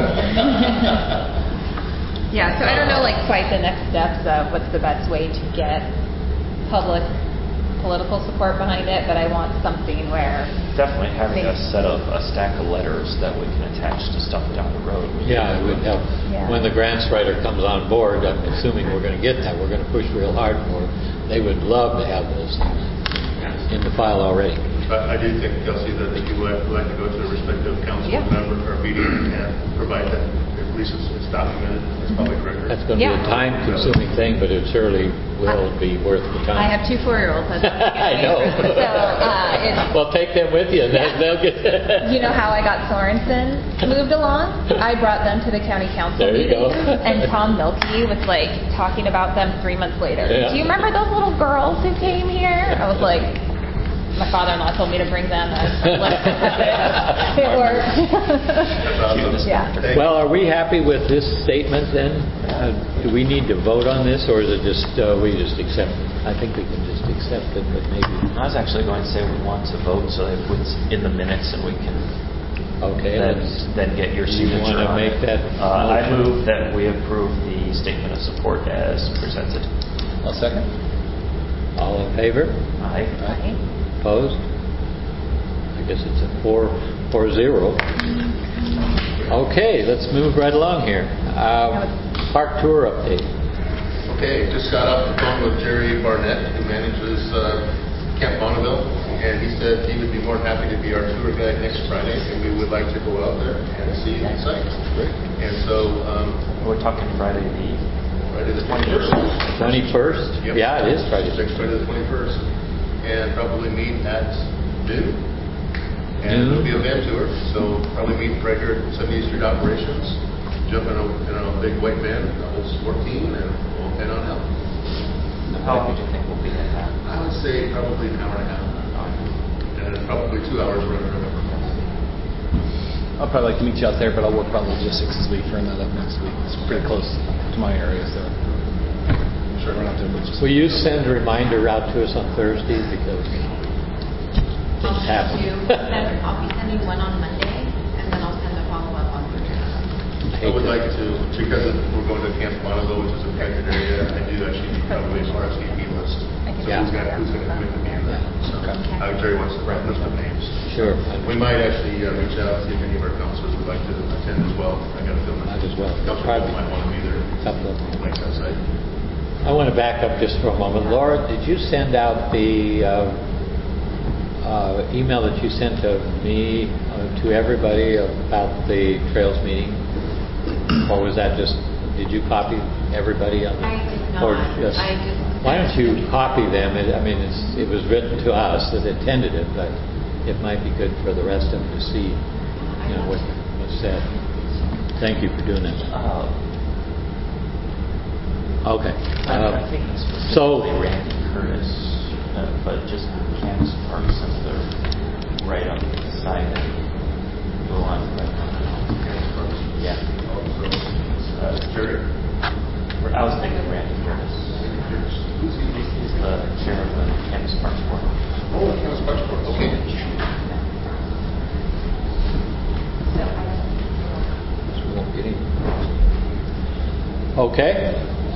Yeah, so I don't know, like, quite the next steps of what's the best way to get public political support behind it, but I want something where, Definitely having a set of a stack of letters that we can attach to stuff down the road. Yeah, it would help. Yeah. When the grants writer comes on board, I'm assuming we're going to get that. We're going to push real hard for it. They would love to have those in the file already. I, I do think, Kelsey, that if you would like to go to the respective council Yeah. member or meeting and provide that, at least it's, it's documented, it's public record. That's going to be Yeah. a time-consuming thing, but it surely will be worth the time. I have two four-year-olds. I'd love to get I away know. from it. So uh, it's, Well, take them with you. Yeah. They'll get. you know how I got Sorensen moved along? I brought them to the county council There you meeting, go. and Tom Milkey was like talking about them three months later. Yeah. Do you remember those little girls who came here? I was like, my father-in-law told me to bring them. I was like, it worked. Yeah. Well, are we happy with this statement then? Uh, do we need to vote on this, or is it just uh, we just accept it? I think we can just accept it, but maybe. I was actually going to say we want to vote so that it's in the minutes and we can okay, then, let's, then get your you signature want to on make it. that Uh, I motion? move that we approve the statement of support as presented. I'll second. All in favor? Aye. Right. Opposed? I guess it's a four, four zero. Okay, let's move right along here. Uh, park tour update. Okay, just got off the phone with Jerry Barnett, who manages uh, Camp Bonneville, and he said he would be more than happy to be our tour guide next Friday, and we would like to go out there and see the site. Great. And so, um, We're talking Friday the Friday the twenty-first. twenty-first? Yep. Yeah, it is Friday. Next Friday the twenty-first. And probably meet at noon. And Noon. it'll be a van tour, so probably meet right here at seventy-eighth Street Operations, jump in a, in a big white van, a whole sport team, and we'll head on out. How long do you think we'll be in that? I would say probably an hour and a half. And then probably two hours running around. I'll probably like to meet you out there, but I'll work on logistics as we firm that up next week. It's pretty close to my area, so Sure. we're not doing much. Will you send a reminder out to us on Thursday because I'll things happen? do- send- I'll be sending one on Monday, and then I'll send a follow-up on Thursday. I would like to, because of- we're going to Camp Bonneville, which is a protected area, I do actually need probably an R S V P list. So Yeah. who's going who's going to come in with me? So uh, Jerry wants to write a list of names. Sure. We might actually uh, reach out, see if any of our counselors would like to attend as well. I got a feeling. Might as well. Counselor Probably. might want to be there. Couple of them. Like that site. I want to back up just for a moment. Laura, did you send out the uh, uh, email that you sent to me, uh, to everybody about the Trails meeting? Or was that just, did you copy everybody on I it? did not. Or just, I just why don't you copy them? It- I mean, it's, it was written to us that attended it, but it might be good for the rest of them to see, you know, what was said. Thank you for doing that. Uh, Okay. I, Uh, I think it's so- specifically Randy Curtis, uh, but just Campus Park since they're right up beside it. Go on. Yeah. Uh, Jerry? I was thinking Randy Curtis. Who's he? He's the chair of the Campus Parks Board. Oh, Campus Parks Board. Okay. We won't get in. Okay.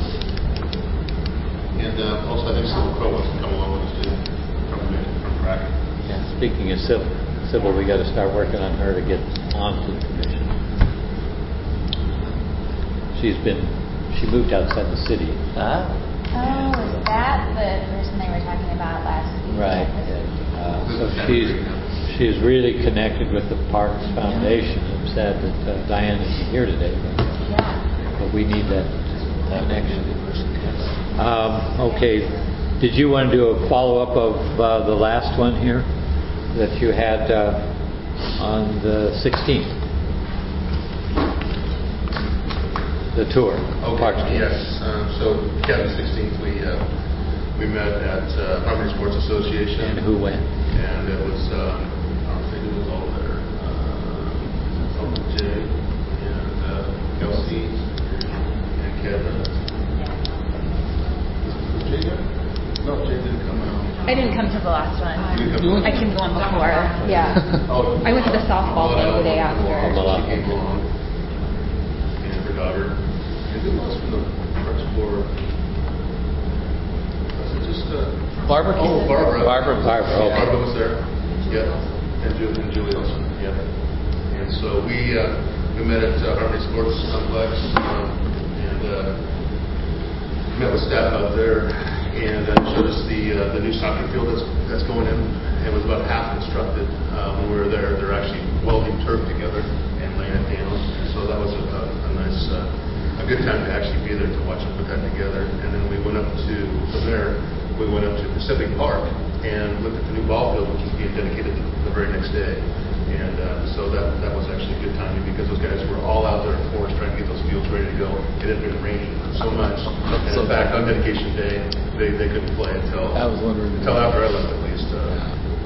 And uh, also, I think Civil Crow wants to come along with us too, from from Crack. Yeah, speaking of Sybil, Sybil, we got to start working on her to get onto the commission. She's been, she moved outside the city. Ah. Oh, is that the person they were talking about last week? Right. Uh, so she's she's really connected with the Parks Foundation. I'm sad that uh, Diane isn't here today, but, Yeah. but we need that connection. Um, okay, did you want to do a follow-up of uh, the last one here that you had uh, on the sixteenth? The tour. Parks Okay, tour. yes. Um, so, yeah, the sixteenth, we uh, we met at uh, Harmony Sports Association. And who went? And it was, um, I don't think it was all there. Uh, Uncle Jay and uh, Kelsey and Kevin. Was Jay there? No, Jay didn't come out. I didn't come to the last one. You didn't come I came to one before. Yeah. Oh, I went to the softball thing the day after. She came along. And her daughter. And who else from the Parks Board? Was it just uh Barbara Oh, came? Barbara. Barbara, Barbara, okay. Barbara was there. Yep. And Julie, and Julie also. Yep. And so we uh, we met at uh, Harmony Sports Complex um, and uh, met with staff out there and uh, showed us the uh, the new soccer field that's that's going in. It was about half constructed uh, when we were there. They're actually welding turf together and laying it down. So that was a, a, a nice, uh, a good time to actually be there to watch them put that together. And then we went up to from there. We went up to Pacific Park and looked at the new ball field, which is being dedicated the, the very next day. And uh, so that that was actually good timing because those guys were all out there in force trying to get those fields ready to go. It had been raining so much. And So in fact, bad. on dedication day, they, they couldn't play until I was wondering. until after I left at least. Uh, and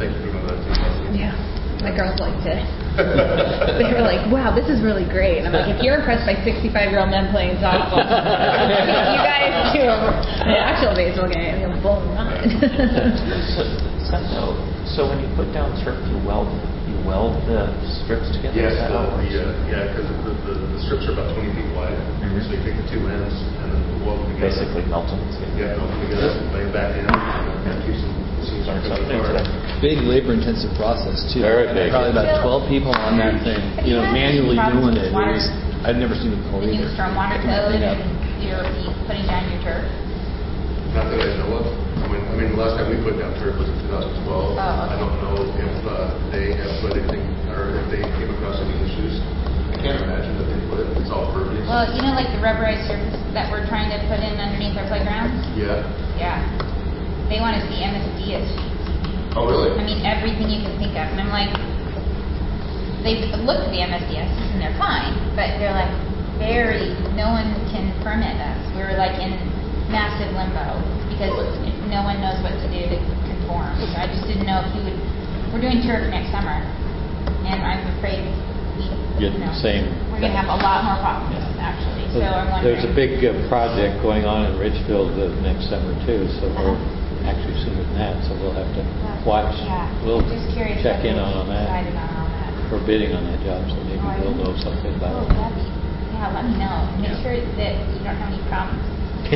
thank you for remembering that too. Yeah. My girls liked it. They were like, wow, this is really great. And I'm like, if you're impressed by sixty-five-year-old men playing softball, you guys do an actual baseball game, you'll blow my mind. So, so, so when you put down turf, you weld you weld the strips together? Yes, Is that the, how it the, works? uh, yeah, because the, the, the strips are about twenty feet wide. Mhm. So you take the two ends and then weld them together. Basically melt them together. Yeah, melt them together, lay them back in, and keep some, some Learned some something guitar. today. Big labor-intensive process too. Very big. Probably about twelve people on that thing, Have you you know, had any manually problems doing with it. It water? was, I've never seen it before The new either. stormwater Picking that code thing up. and you're putting down your turf? Not that I know of. I mean, I mean, the last time we put down turf was in two thousand twelve. Oh, okay. I don't know if uh, they have put anything, or if they came across any issues. I can't imagine that they put it. It's all pervious. Well, you know, like the rubberized surface that we're trying to put in underneath our playgrounds? Yeah. Yeah. They want to see M S D S sheets. Oh, really? I mean, everything you can think of. And I'm like, they've looked at the M S D Ss and they're fine, but they're like, very, no one can permit us. We're like in massive limbo because no one knows what to do to conform. So I just didn't know if you would, we're doing turf next summer, and I'm afraid we, Get you know, the same we're going to have a lot more problems, Yeah. actually. So I'm wondering. There's a big uh, project going on in Richfield uh, next summer too, so we're Uh-huh. actually sooner than that, so we'll have to watch. Yeah. We'll I'm just curious check what in they on, on that. decided on all that. We're bidding on that job, so maybe Oh, are we'll you? know something Oh, about that'd be, yeah, let me know. Make Yeah. sure that you don't have any problems. it.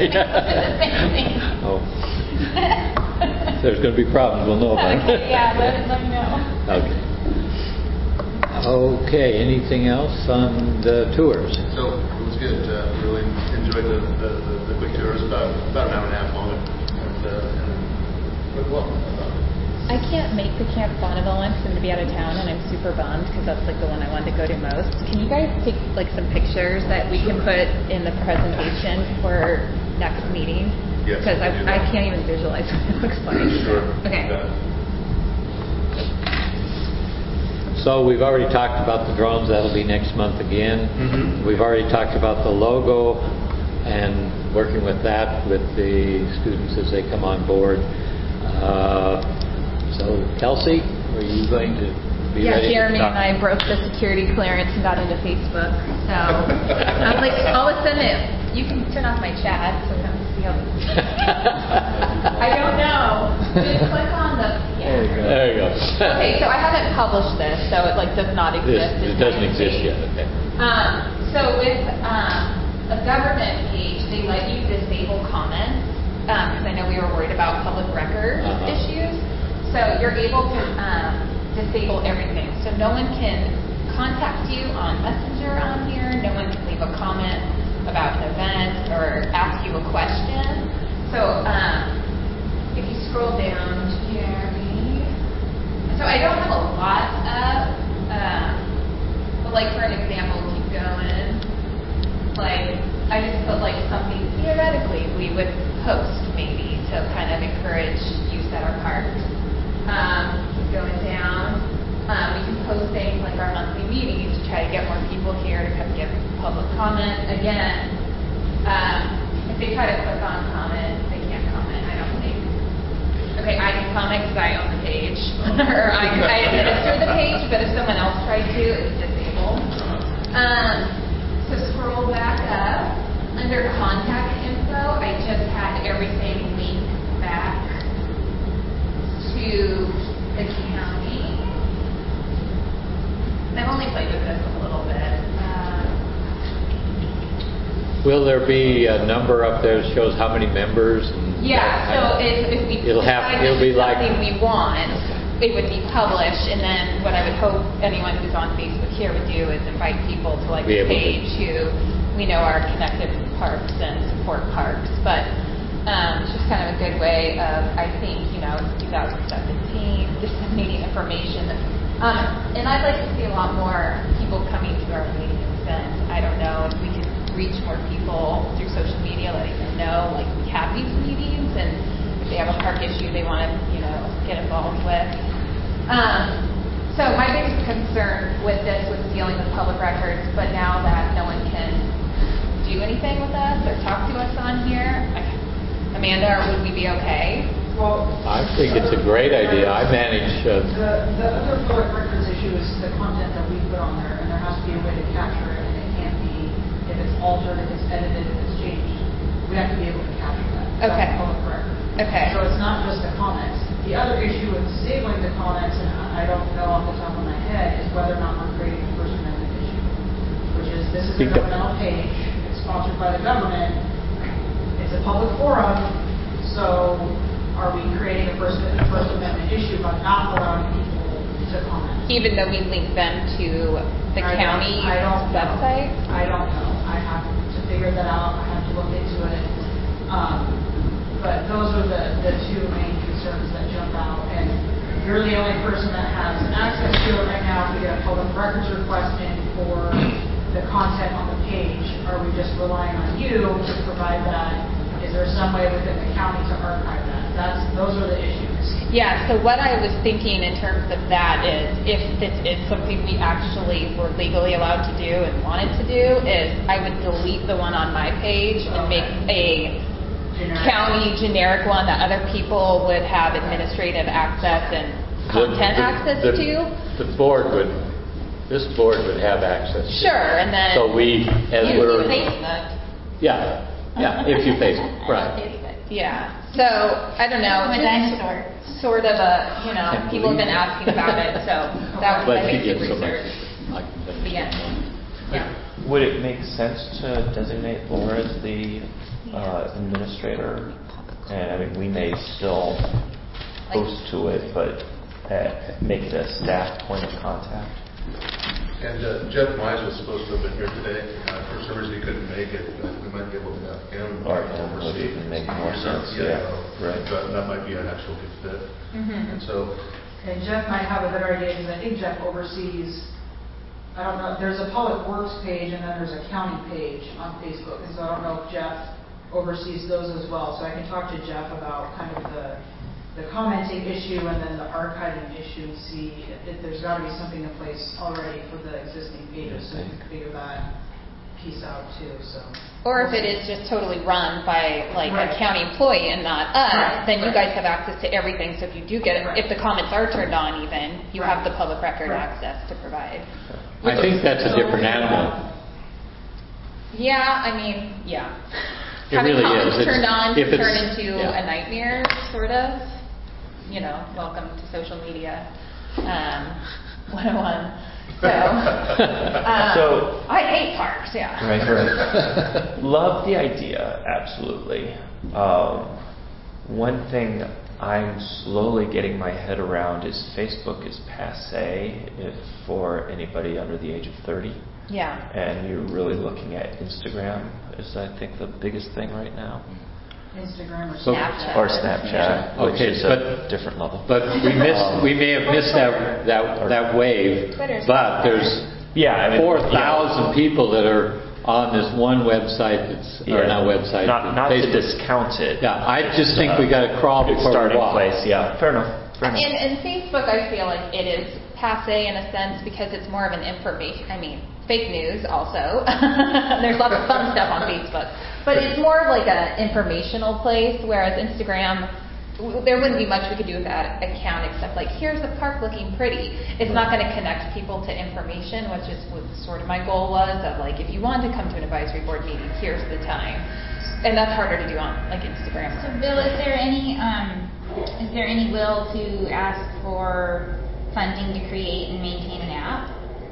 Oh, if there's going to be problems, we'll know about it. Okay, yeah, let, let me know. Okay. Okay, anything else on the tours? So it was good. Uh, really enjoyed the, the, the, the quick tour. It was about, about an hour and a half long. And, uh, and went well. I can't make the Camp Bonneville one because I'm going to be out of town and I'm super bummed because that's like the one I wanted to go to most. Can you guys take like some pictures that we can put in the presentation for next meeting? Yes, Because I, we can do I that. can't even visualize what it looks like. Sure. Okay. Uh, So we've already talked about the drones. That'll be next month again. Mhm. We've already talked about the logo and working with that with the students as they come on board. Uh, so Kelsey, are you going to be Yeah, ready Jeremy to talk? and I broke the security clearance and got into Facebook. So I was like, all of a sudden, it, you can turn off my chat so we don't see how. I don't know. Just click on the. Yeah. There you go. Okay, so I haven't published this, so it like does not This, exist. it in doesn't my exist page. yet. Okay. Um, so with um, a government page, they let you disable comments because I know we were worried about public record Uh-huh. issues. So you're able to um, disable everything. So no one can contact you on Messenger on here. No one can leave a comment about an event or ask you a question. So um, if you scroll down, Jeremy. So I don't have a lot up, um, but like for an example, keep going. Like I just put like something theoretically we would post maybe to kind of encourage use at our parks. Um, keep going down. Um, we can post things like our monthly meetings to try to get more people here to come give public comment. Again, um, if they try to click on comment, they can't comment. I don't think. Okay, I can comment because I own the page, or I, I administer the page, but if someone else tried to, it's disabled. Um, so scroll back up. Under contact info, I just had everything linked back to the county. I've only played with this a little bit. Uh, Will there be a number up there that shows how many members? And Yeah, so if, if we It'll have- decide it'll this be is like- something we want, it would be published, and then what I would hope anyone who's on Facebook here would do is invite people to like Be the able to- page who we know are connected to parks and support parks. But um, it's just kind of a good way of, I think, you know, it's two thousand seventeen, disseminating information. Um, and I'd like to see a lot more people coming to our meetings, and I don't know if we could reach more people through social media, letting them know like we have these meetings, and if they have a park issue they want to, you know, get involved with. Um, so my biggest concern with this was dealing with public records, but now that no one can do anything with us or talk to us on here, I, Amanda, would we be okay? Well, I think it's a great idea. I manage, uh, the, the other public records issue is the content that we put on there, and there has to be a way to capture it, and it can't be, if it's altered, if it's edited, if it's changed, we have to be able to capture that. That's Okay. public record. Okay. So it's not just the comments. The other issue with disabling the comments, and I I don't know off the top of my head, is whether or not we're creating a First Amendment issue, which is, this is a Think of- governmental page, it's sponsored by the government, it's a public forum, so are we creating a First, First Amendment issue by not allowing people to comment? Even though we link them to the I don't- county I don't know. website? I don't know. I have to figure that out. I have to look into it. Um, but those are the, the two main concerns that jump out. And you're the only person that has access to it right now. If we get a public records request in for the content on the page, are we just relying on you to provide that? Is there some way within the county to archive that? That's, those are the issues. Yeah, so what I was thinking in terms of that is, if this is something we actually were legally allowed to do and wanted to do, is I would delete the one on my page and make a Generic. county generic one that other people would have administrative access and content the- the- access the- to. The board would, this board would have access. to it. Sure, and then So we, as you we're. do Facebook. Yeah, yeah, if you Facebook, I love right. Facebook. Yeah. So I don't know. I'm a just dinosaur. Sort of a, you know, Can't people have been believe asking about it, so that was But my she basic gets so much. research. like, Yeah. Yeah. Would it make sense to designate Laura as the uh, administrator? And I mean, we may still post to it, but uh, make it a staff point of contact. And uh, Jeff Mize was supposed to have been here today. Uh, for some reason he couldn't make it, but we might be able to have him Or him would oversee. even make more sense, yeah, right. That, that might be an actual good fit. Mhm. And so, And Jeff might have a better idea, because I think Jeff oversees, I don't know, there's a public works page and then there's a county page on Facebook, and so I don't know if Jeff oversees those as well. So I can talk to Jeff about kind of the, the commenting issue and then the archiving issue, and see if, if there's got to be something in place already for the existing pages, so we can figure that piece out too, so. Or if it is just totally run by like Right. a county employee and not us, Right, then you right. guys have access to everything. So if you do get it, Right. if the comments are turned on even, you Right. have the public record Right. access to provide. I think that's a different animal. Yeah, I mean, yeah. It Having really comments is. It's- turned on if can it's- turn into yeah. a nightmare, sort of. You know, welcome to social media. Um, one oh one. So, um, So- I hate parks, yeah. Right, right. Love the idea, absolutely. Um, one thing I'm slowly getting my head around is Facebook is passe if for anybody under the age of thirty. Yeah. And you're really looking at Instagram is, I think, the biggest thing right now. Instagram or So- Snapchat. Or Snapchat, which Okay, is but- a different level. But we missed, Um, we may have missed that, that, that wave. Twitter's But there's Yeah, I mean, four yeah. thousand people that are on this one website that's, or Yeah. not website. Not, but not to Facebook. discount it. Yeah, I It's, just think uh, we gotta crawl good before we starting walk. place, yeah. Fair enough. Fair enough. And, and Facebook, I feel like it is passe in a sense because it's more of an information, I mean, fake news also. There's lots of fun stuff on Facebook. But it's more of like an informational place, whereas Instagram, w- there wouldn't be much we could do with that account except like, here's the park looking pretty. It's not going to connect people to information, which is what sort of my goal was of like, if you want to come to an advisory board meeting, here's the time. And that's harder to do on like Instagram. So Bill, is there any, um, is there any will to ask for funding to create and maintain an app?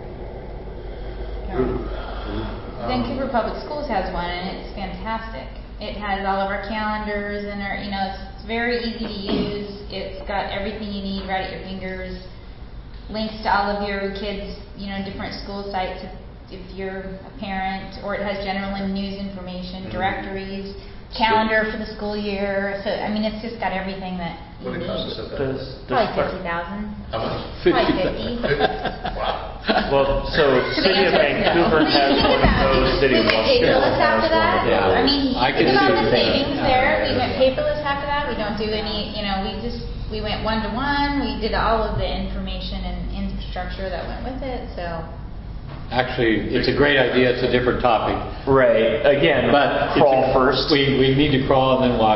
Vancouver Public Schools has one, and it's fantastic. It has all of our calendars and our, you know, it's, it's very easy to use. It's got everything you need right at your fingers. Links to all of your kids, you know, different school sites if, if you're a parent, or it has general news information, directories, calendar for the school year. So I mean, it's just got everything that you what it need. costs to set that Does, up? does Probably park- fifty thousand. How much? Probably fifty. Wow. Well, so So the City of answer is no. Vancouver We has think one of about it. those. City We of went Washington paperless has after one that. of Yeah. those. I mean, I can think about see the that. savings Yeah. there. We went paperless after that. We don't do any, you know, we just, we went one to one. We did all of the information and infrastructure that went with it, so. Actually, it's a great idea. It's a different topic. Right. Again, But crawl it's a- first. We, we need to crawl and then walk.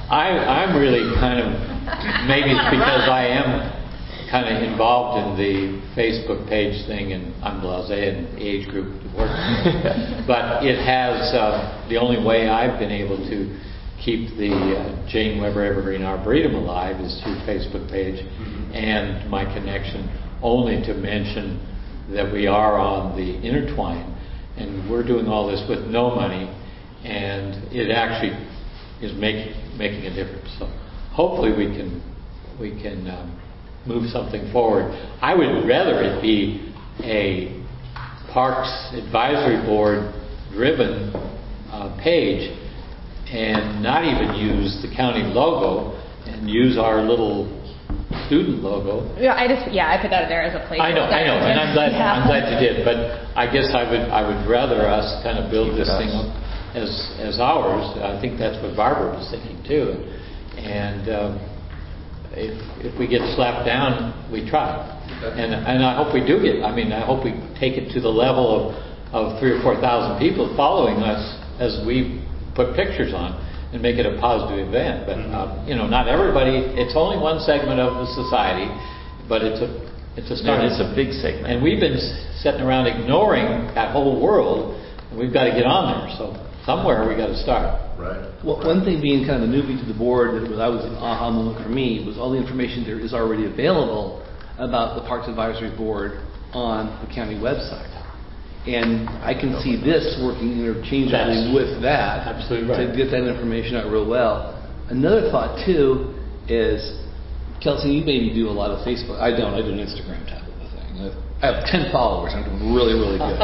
I, I'm really kind of, maybe it's because I am kind of involved in the Facebook page thing, and I'm blasé in the age group to work with. But it has, uh, the only way I've been able to keep the uh, Jane Weber Evergreen Arboretum alive is through Facebook page, mm-hmm. and my connection only to mention that we are on the Intertwine, and we're doing all this with no money, and it actually is make, making a difference. So hopefully we can we can um, move something forward. I would rather it be a Parks Advisory Board driven uh, page, and not even use the county logo, and use our little student logo. Yeah, I just yeah, I put that there as a placeholder. I know, I know, and I'm glad yeah. I'm glad you did. But I guess I would I would rather us kind of build Keep this it thing us. up as as ours. I think that's what Barbara was thinking too. And um, if if we get slapped down, we try. And and I hope we do get. I mean, I hope we take it to the level of of three or four thousand people following us as we put pictures on and make it a positive event. But uh, you know, not everybody. It's only one segment of the society, but it's a it's a start. Yeah, it's a big segment. And we've been sitting around ignoring that whole world, and we've got to get on there. So somewhere we got to start. Right. Well, right. one thing being kind of a newbie to the board that was, I was an aha moment for me was all the information there is already available about the Parks Advisory Board on the county website. And I can see this working interchangeably That's with that absolutely right. to get that information out real well. Another thought too is, Kelsey, you maybe do a lot of Facebook. I don't. I do an Instagram type of a thing. I have, I have ten followers. I'm doing really, really good.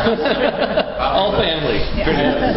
All family. Yeah.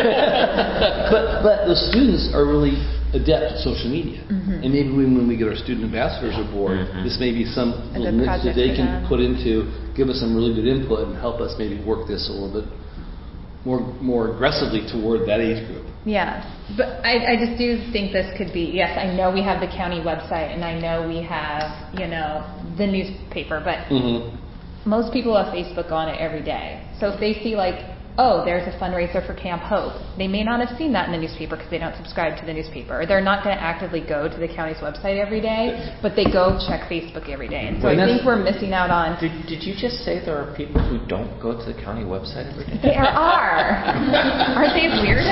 but but the students are really adept at social media, Mm-hmm. and maybe when, when we get our student ambassadors aboard, Mm-hmm. this may be some As a little niche project that they for can them. put into, give us some really good input and help us maybe work this a little bit more more aggressively toward that age group. Yeah, but I, I just do think this could be, yes, I know we have the county website and I know we have, you know, the newspaper, but Mm-hmm. most people have Facebook on it every day. So if they see like, oh, there's a fundraiser for Camp Hope, they may not have seen that in the newspaper because they don't subscribe to the newspaper. Or they're not going to actively go to the county's website every day, but they go check Facebook every day. And so Well, I that's- think we're missing out on. Did, did you just say there are people who don't go to the county website every day? There are. Aren't they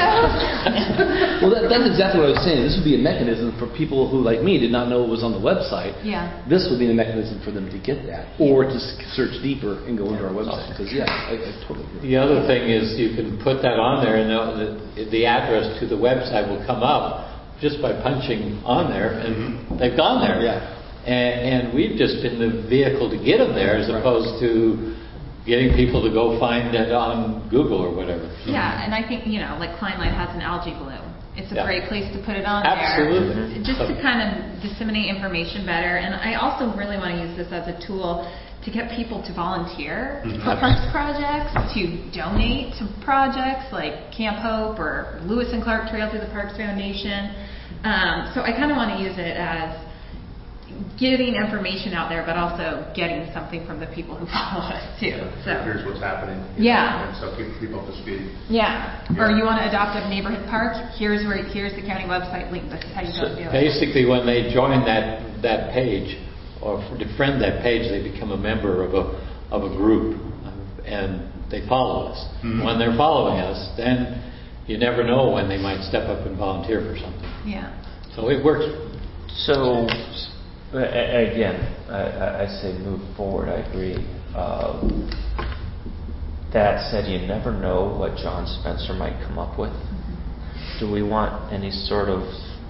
weirdos? Well, that, that's exactly what I was saying. This would be a mechanism for people who, like me, did not know it was on the website. Yeah. This would be a mechanism for them to get that, or to s- search deeper and go into our website. Because yeah, I, I totally agree. The other thing is you can put that on there, and the, the address to the website will come up just by punching on there, and they've gone there. Yeah. And, and we've just been the vehicle to get them there, as Right. opposed to getting people to go find it on Google or whatever. Yeah, and I think, you know, like Kleinline has an algae bloom. It's a Yeah. great place to put it on Absolutely. there. Just to kind of disseminate information better. And I also really want to use this as a tool to get people to volunteer for parks projects, to donate to projects like Camp Hope or Lewis and Clark Trail through the Parks Foundation. Um, so I kind of want to use it as getting information out there, but also getting something from the people who follow us too. So Here's what's happening. you know, Yeah. And so keep people up to speed. yeah. Or you want to adopt a neighborhood park? Here's where here's the county website link. This is how you go do it. Basically, when they join that that page or to friend that page, they become a member of a of a group, and they follow us. Mhm. When they're following us, then you never know when they might step up and volunteer for something. Yeah. So it works. So, a- a- again, I, I I say move forward. I agree. Um, that said, you never know what John Spencer might come up with. Do we want any sort of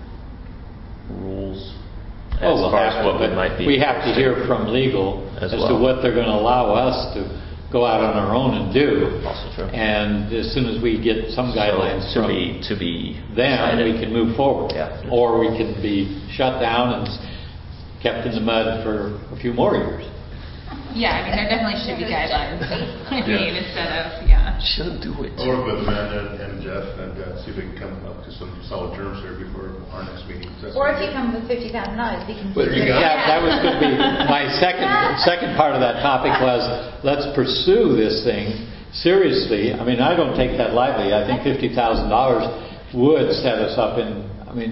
rules as Oh, we'll far have as to, what we but might be? we have to posting? hear from legal As as, to well. what they're going to allow us to go out on our own and do. Also true. And as soon as we get some guidelines so, to from be to be then decided. we can move forward. Yeah. Or we can be shut down and s- kept in the mud for a few more years. Yeah, I mean, there definitely should be guidelines. I Yeah. mean, instead of, yeah. Should do it. I'll work with Amanda and Jeff and uh, see if we can come up to some solid terms here before our next meeting. Does that Or sound if you good? come with fifty thousand dollars, we can. There you go. Yeah, that was going to be my second second part of that topic was let's pursue this thing seriously. I mean, I don't take that lightly. I think fifty thousand dollars would set us up in. I mean,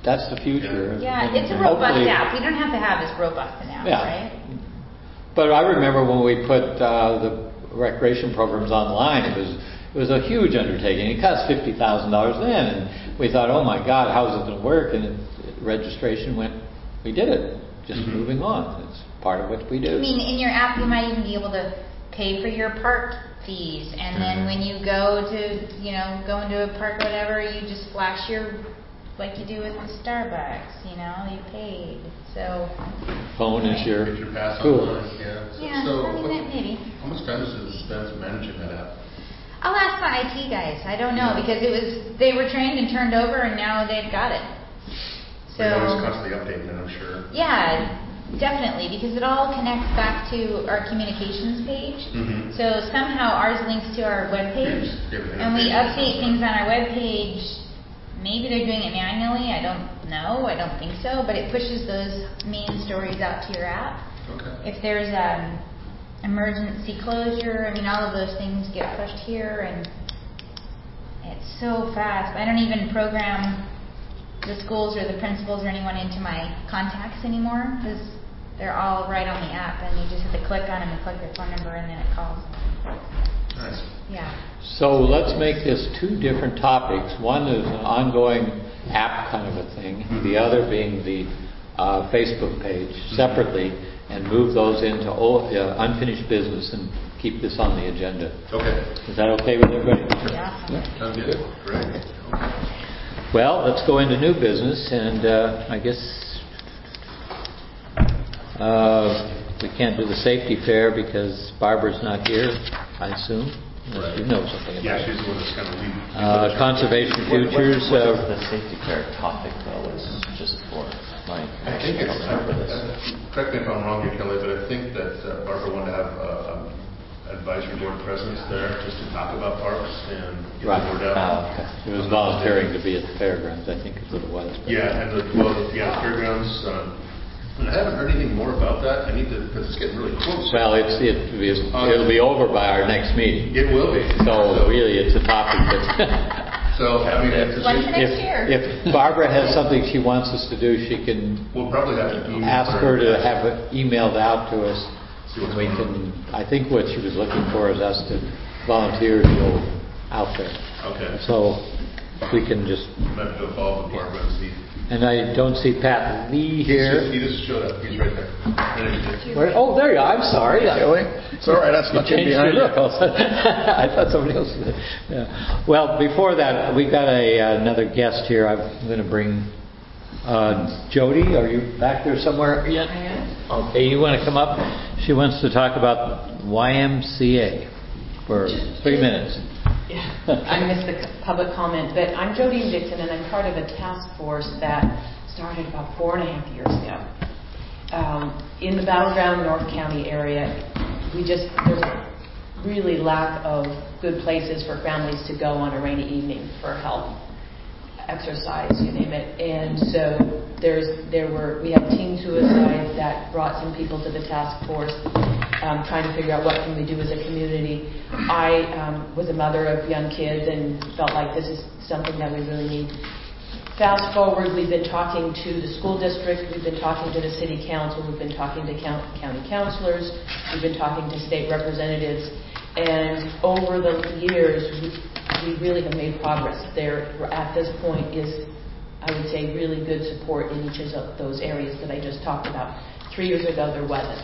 that's the future. Yeah, And it's a robust hopefully- app. We don't have to have as robust an app, Yeah. right? But I remember when we put uh, the recreation programs online, it was it was a huge undertaking. It cost fifty thousand dollars then, and we thought, oh my God, how's it going to work? And it, registration went, we did it. Just Mhm. moving on. It's part of what we do. I mean, in your app, you might even be able to pay for your park fees, and then when you go to, you know, go into a park or whatever, you just flash your, like you do with the Starbucks, you know, you paid. So, Phone is your Get your pass tool. online, yeah. So- yeah, So, I mean, what- that maybe. how much time is it spent managing that app? I'll ask my I T guys. I don't know Yeah. because it was they were trained and turned over, and now they've got it. So You're always constantly updating it, I'm sure. yeah, definitely, because it all connects back to our communications page. Mhm. So somehow ours links to our web page, Yeah, but and we interface. update things on our web page. Maybe they're doing it manually. I don't know. I don't think so. But it pushes those main stories out to your app. Okay. If there's um, emergency closure, I mean, all of those things get pushed here, and it's so fast. I don't even program the schools or the principals or anyone into my contacts anymore because they're all right on the app, and you just have to click on them and click their phone number, and then it calls. Nice. Yeah. So let's make this two different topics. One is an ongoing app kind of a thing. The other being the uh, Facebook page separately, and move those into old, uh, unfinished business and keep this on the agenda. Okay. Is that okay with everybody? Yeah. Sounds good. Great. Okay. Well, let's go into new business, and uh, I guess uh, we can't do the safety fair because Barbara's not here, I assume. Unless you know something about Yeah, it. she's the one that's kind of leading. Uh, conservation What- what- futures. What is uh, the safety fair topic, though, is just for my, I think I it's, don't remember this. uh, correct me if I'm wrong here, Kelly, but I think that uh, Barbara wanted to have uh, um, advisory board presence there just to talk about parks and get Right. the word out. Oh, okay. It was volunteering to be at the fairgrounds, I think is what it was. but- Yeah, and the, well, yeah, the fairgrounds, um, and I haven't heard anything more about that. I need to, because it's getting really close. Well, it's, it, it'll be over by our next meeting. It will be. So really, it's a topic that, So, I mean, it's, When's the if, next year? if Barbara has something she wants us to do, she can we'll probably have to email ask her to her. have it emailed out to us. See what's We going can, I think what she was looking for is us to volunteer to go out there. Okay. So we can just, Might have to follow up with Barbara and see. and I don't see Pat Lee He's here. just, he just showed up. He's right there. Right there. Where, oh, there you are. I'm sorry. Really? It's all right. I snuck in Changed behind your you. look all of a sudden. I thought somebody else was there. Yeah. Well, before that, we got a another guest here. I'm going to bring uh, Jody. Are you back there somewhere yet? I am. Okay, you want to come up? She wants to talk about Y M C A for three minutes. Yeah, I missed the c- public comment, but I'm Jody Dixon, and I'm part of a task force that started about four and a half years ago. Um, in the Battleground North County area, we just, there's a really lack of good places for families to go on a rainy evening for health, exercise, you name it. And so there's, there were, we had teen suicides that brought some people to the task force, um, trying to figure out what can we do as a community. I um, was a mother of young kids and felt like this is something that we really need. Fast forward, we've been talking to the school district, we've been talking to the city council, we've been talking to count, county councilors, we've been talking to state representatives, and over the years, we, we really have made progress. There, at this point, is, I would say, really good support in each of those areas that I just talked about. Three years ago, there wasn't.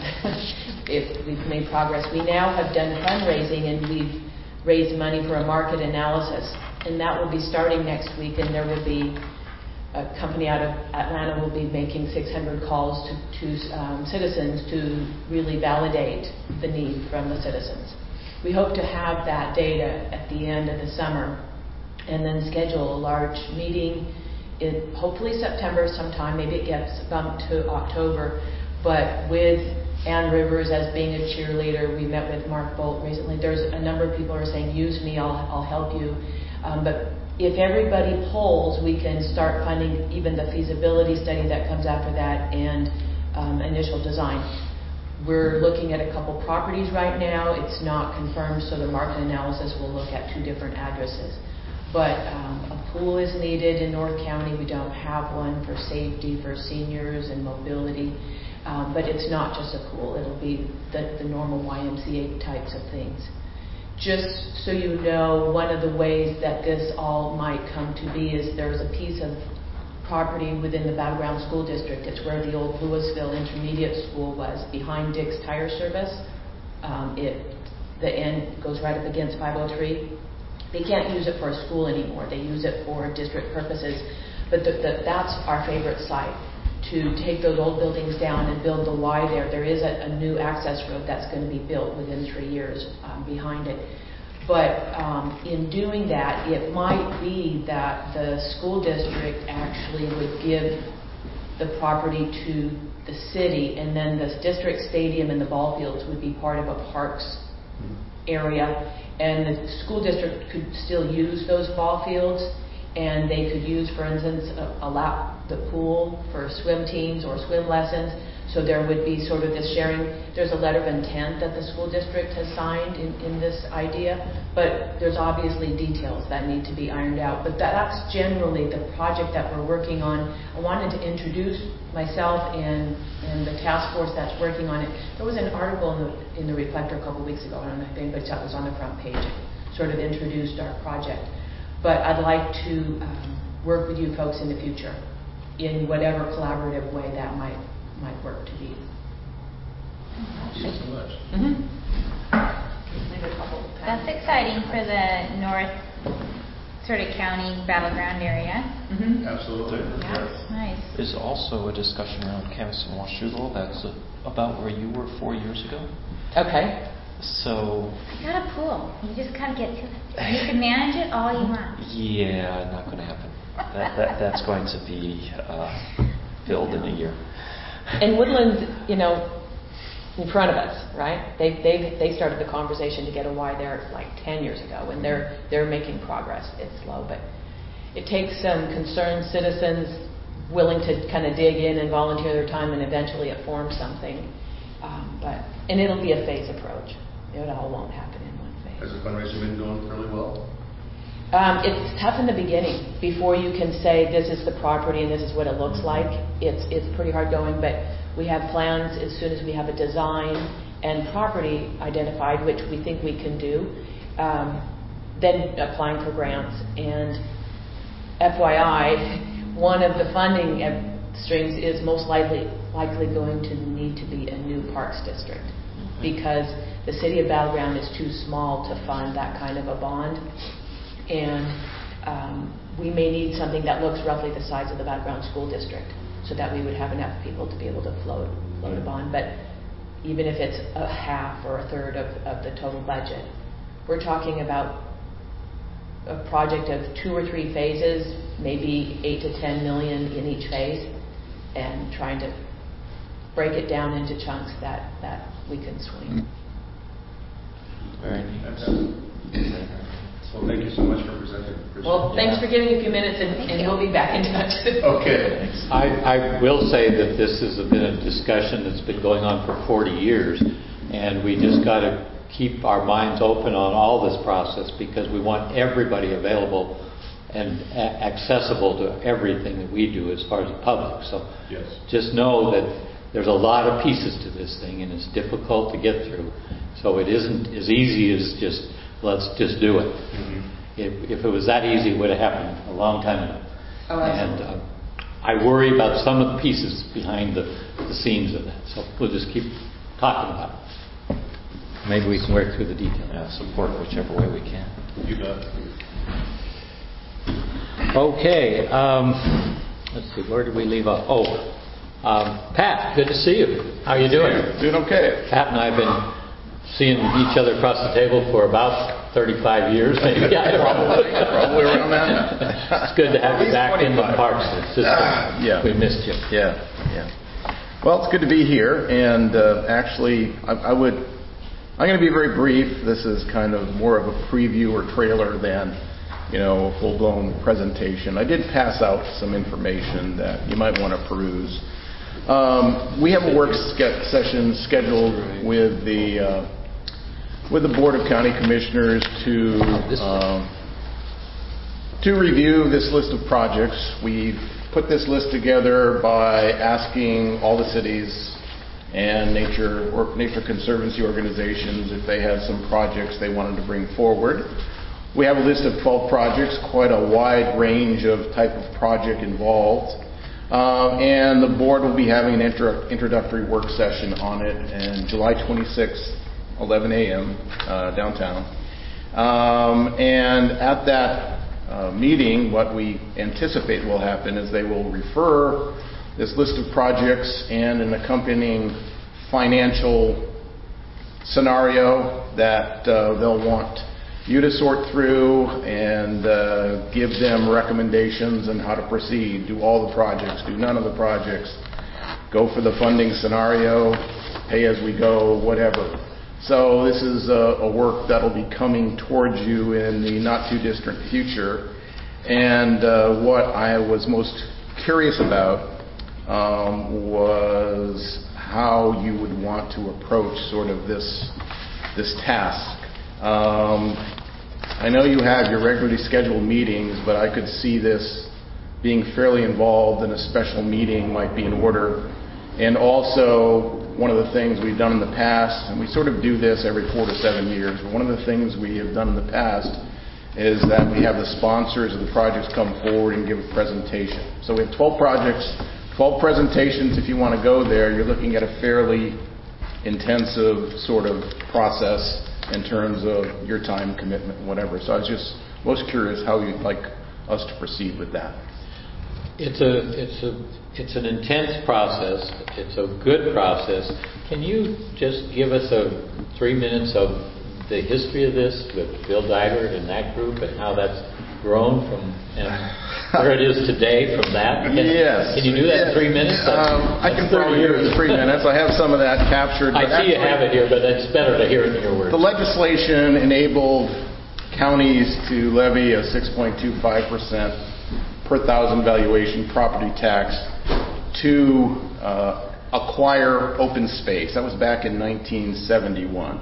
it, we've made progress. We now have done fundraising, and we've raised money for a market analysis, and that will be starting next week, and there will be a company out of Atlanta will be making six hundred calls to, to um, citizens to really validate the need from the citizens. We hope to have that data at the end of the summer and then schedule a large meeting in hopefully September sometime. Maybe it gets bumped to October. But with Ann Rivers as being a cheerleader, we met with Mark Bolt recently. There's a number of people who are saying, use me, I'll, I'll help you. Um, but if everybody polls, we can start funding even the feasibility study that comes after that and um, initial design. We're looking at a couple properties right now. It's not confirmed, so the market analysis will look at two different addresses. But um, a pool is needed in North County. We don't have one for safety for seniors and mobility. Um, but it's not just a pool. It'll be the, the normal Y M C A types of things. Just so you know, one of the ways that this all might come to be is there's a piece of property within the Battleground School District. It's where the old Louisville Intermediate School was, behind Dick's Tire Service. Um, it the end goes right up against five oh three. They can't use it for a school anymore. They use it for district purposes. But the, the, that's our favorite site, to take those old buildings down and build the Y there. There is a, a new access road that's going to be built within three years um, behind it. But um, in doing that, it might be that the school district actually would give the property to the city, and then the district stadium and the ball fields would be part of a parks area. And the school district could still use those ball fields, and they could use, for instance, a, a lap, the pool for swim teams or swim lessons. So there would be sort of this sharing. There's a letter of intent that the school district has signed in, in this idea, but there's obviously details that need to be ironed out. But that, that's generally the project that we're working on. I wanted to introduce myself and, and the task force that's working on it. There was an article in the, in the Reflector a couple weeks ago, I don't know if anybody saw it, was on the front page, sort of introduced our project. But I'd like to um, work with you folks in the future in whatever collaborative way that might might work to be. Thank you so much. Mm-hmm. That's exciting for the north sort of county battleground area. Mm-hmm. Absolutely. Yeah, Yes. nice. There's also a discussion around Camas and Washougal. That's a, about where you were four years ago. Okay. So. I got a pool. You just gotta get to it. You can manage it all you want. Yeah, not going to happen. That, that that's going to be uh, filled in a year. And Woodland, you know, in front of us, right? They they they started the conversation to get a Y there like ten years ago, and they're they're making progress. It's slow, but it takes some concerned citizens willing to kind of dig in and volunteer their time, and eventually it forms something. Um, but and it'll be a phase approach. It all won't happen in one phase. Has the fundraising been going fairly well? Um, it's tough in the beginning. Before you can say this is the property and this is what it looks like, it's it's pretty hard going. But we have plans as soon as we have a design and property identified, which we think we can do. Um, then applying for grants. And F Y I, one of the funding streams is most likely likely going to need to be a new parks district, because the city of Battleground is too small to fund that kind of a bond. And um, we may need something that looks roughly the size of the Battleground School District, so that we would have enough people to be able to float, float a bond. But even if it's a half or a third of, of the total budget, we're talking about a project of two or three phases, maybe eight to ten million in each phase, and trying to break it down into chunks that, that we can swing. Very neat. Fantastic. Well, thank you so much for presenting. Appreciate Well, it. thanks for giving a few minutes, and, and we'll be back in touch. Okay. I, I will say that this has been a discussion that's been going on for forty years, and we just got to keep our minds open on all this process, because we want everybody available and a- accessible to everything that we do as far as the public. So Yes. just know that there's a lot of pieces to this thing, and it's difficult to get through. So it isn't as easy as just, let's just do it. Mm-hmm. If, if it was that easy, it would have happened a long time ago. Oh, and absolutely. uh, I worry about some of the pieces behind the, the scenes of that. So we'll just keep talking about it. Maybe we can work through the details. Yeah, support whichever way we can. You bet. Okay. Um, let's see. Where did we leave off? Oh, um, Pat. Good to see you. How are you doing? Doing okay. Pat and I have been seeing each other across the table for about thirty-five years, maybe. I don't know. Probably, probably around that. It's good to have At you least back in the twenty-five. parks. It's just Ah, yeah. we missed you. Yeah, yeah. Well, it's good to be here, and uh, actually, I, I would. I'm going to be very brief. This is kind of more of a preview or trailer than, you know, a full-blown presentation. I did pass out some information that you might want to peruse. Um, we have a work ske- session scheduled with the uh, with the Board of County Commissioners to um, to review this list of projects. We've put this list together by asking all the cities and nature or nature conservancy organizations if they had some projects they wanted to bring forward. We have a list of twelve projects, quite a wide range of type of project involved. Uh, and the board will be having an intro- introductory work session on it on July twenty-sixth, eleven a.m. Uh, downtown. Um, and at that uh, meeting, what we anticipate will happen is they will refer this list of projects and an accompanying financial scenario that uh, they'll want you to sort through and uh, give them recommendations on how to proceed. Do all the projects, do none of the projects, go for the funding scenario, pay as we go, whatever. So this is a, a work that'll be coming towards you in the not too distant future. And uh, what I was most curious about um, was how you would want to approach sort of this this task. Um, I know you have your regularly scheduled meetings, but I could see this being fairly involved, and a special meeting might be in order. And also, one of the things we've done in the past, and we sort of do this every four to seven years, but one of the things we have done in the past is that we have the sponsors of the projects come forward and give a presentation. So we have twelve projects, twelve presentations. If you want to go there, you're looking at a fairly intensive sort of process in terms of your time commitment and whatever. So I was just most curious how you'd like us to proceed with that. It's a it's a it's an intense process. It's a good process. Can you just give us a three minutes of the history of this with Bill Dygert and that group and how that's grown from and where it is today from that? Can, yes. Can you do that in three minutes? Um, I can probably do it in three minutes. I have some of that captured. I see actually, you have it here, but it's better to hear it in your words. The legislation enabled counties to levy a six point two five percent per thousand valuation property tax to uh, acquire open space. That was back in nineteen seventy-one.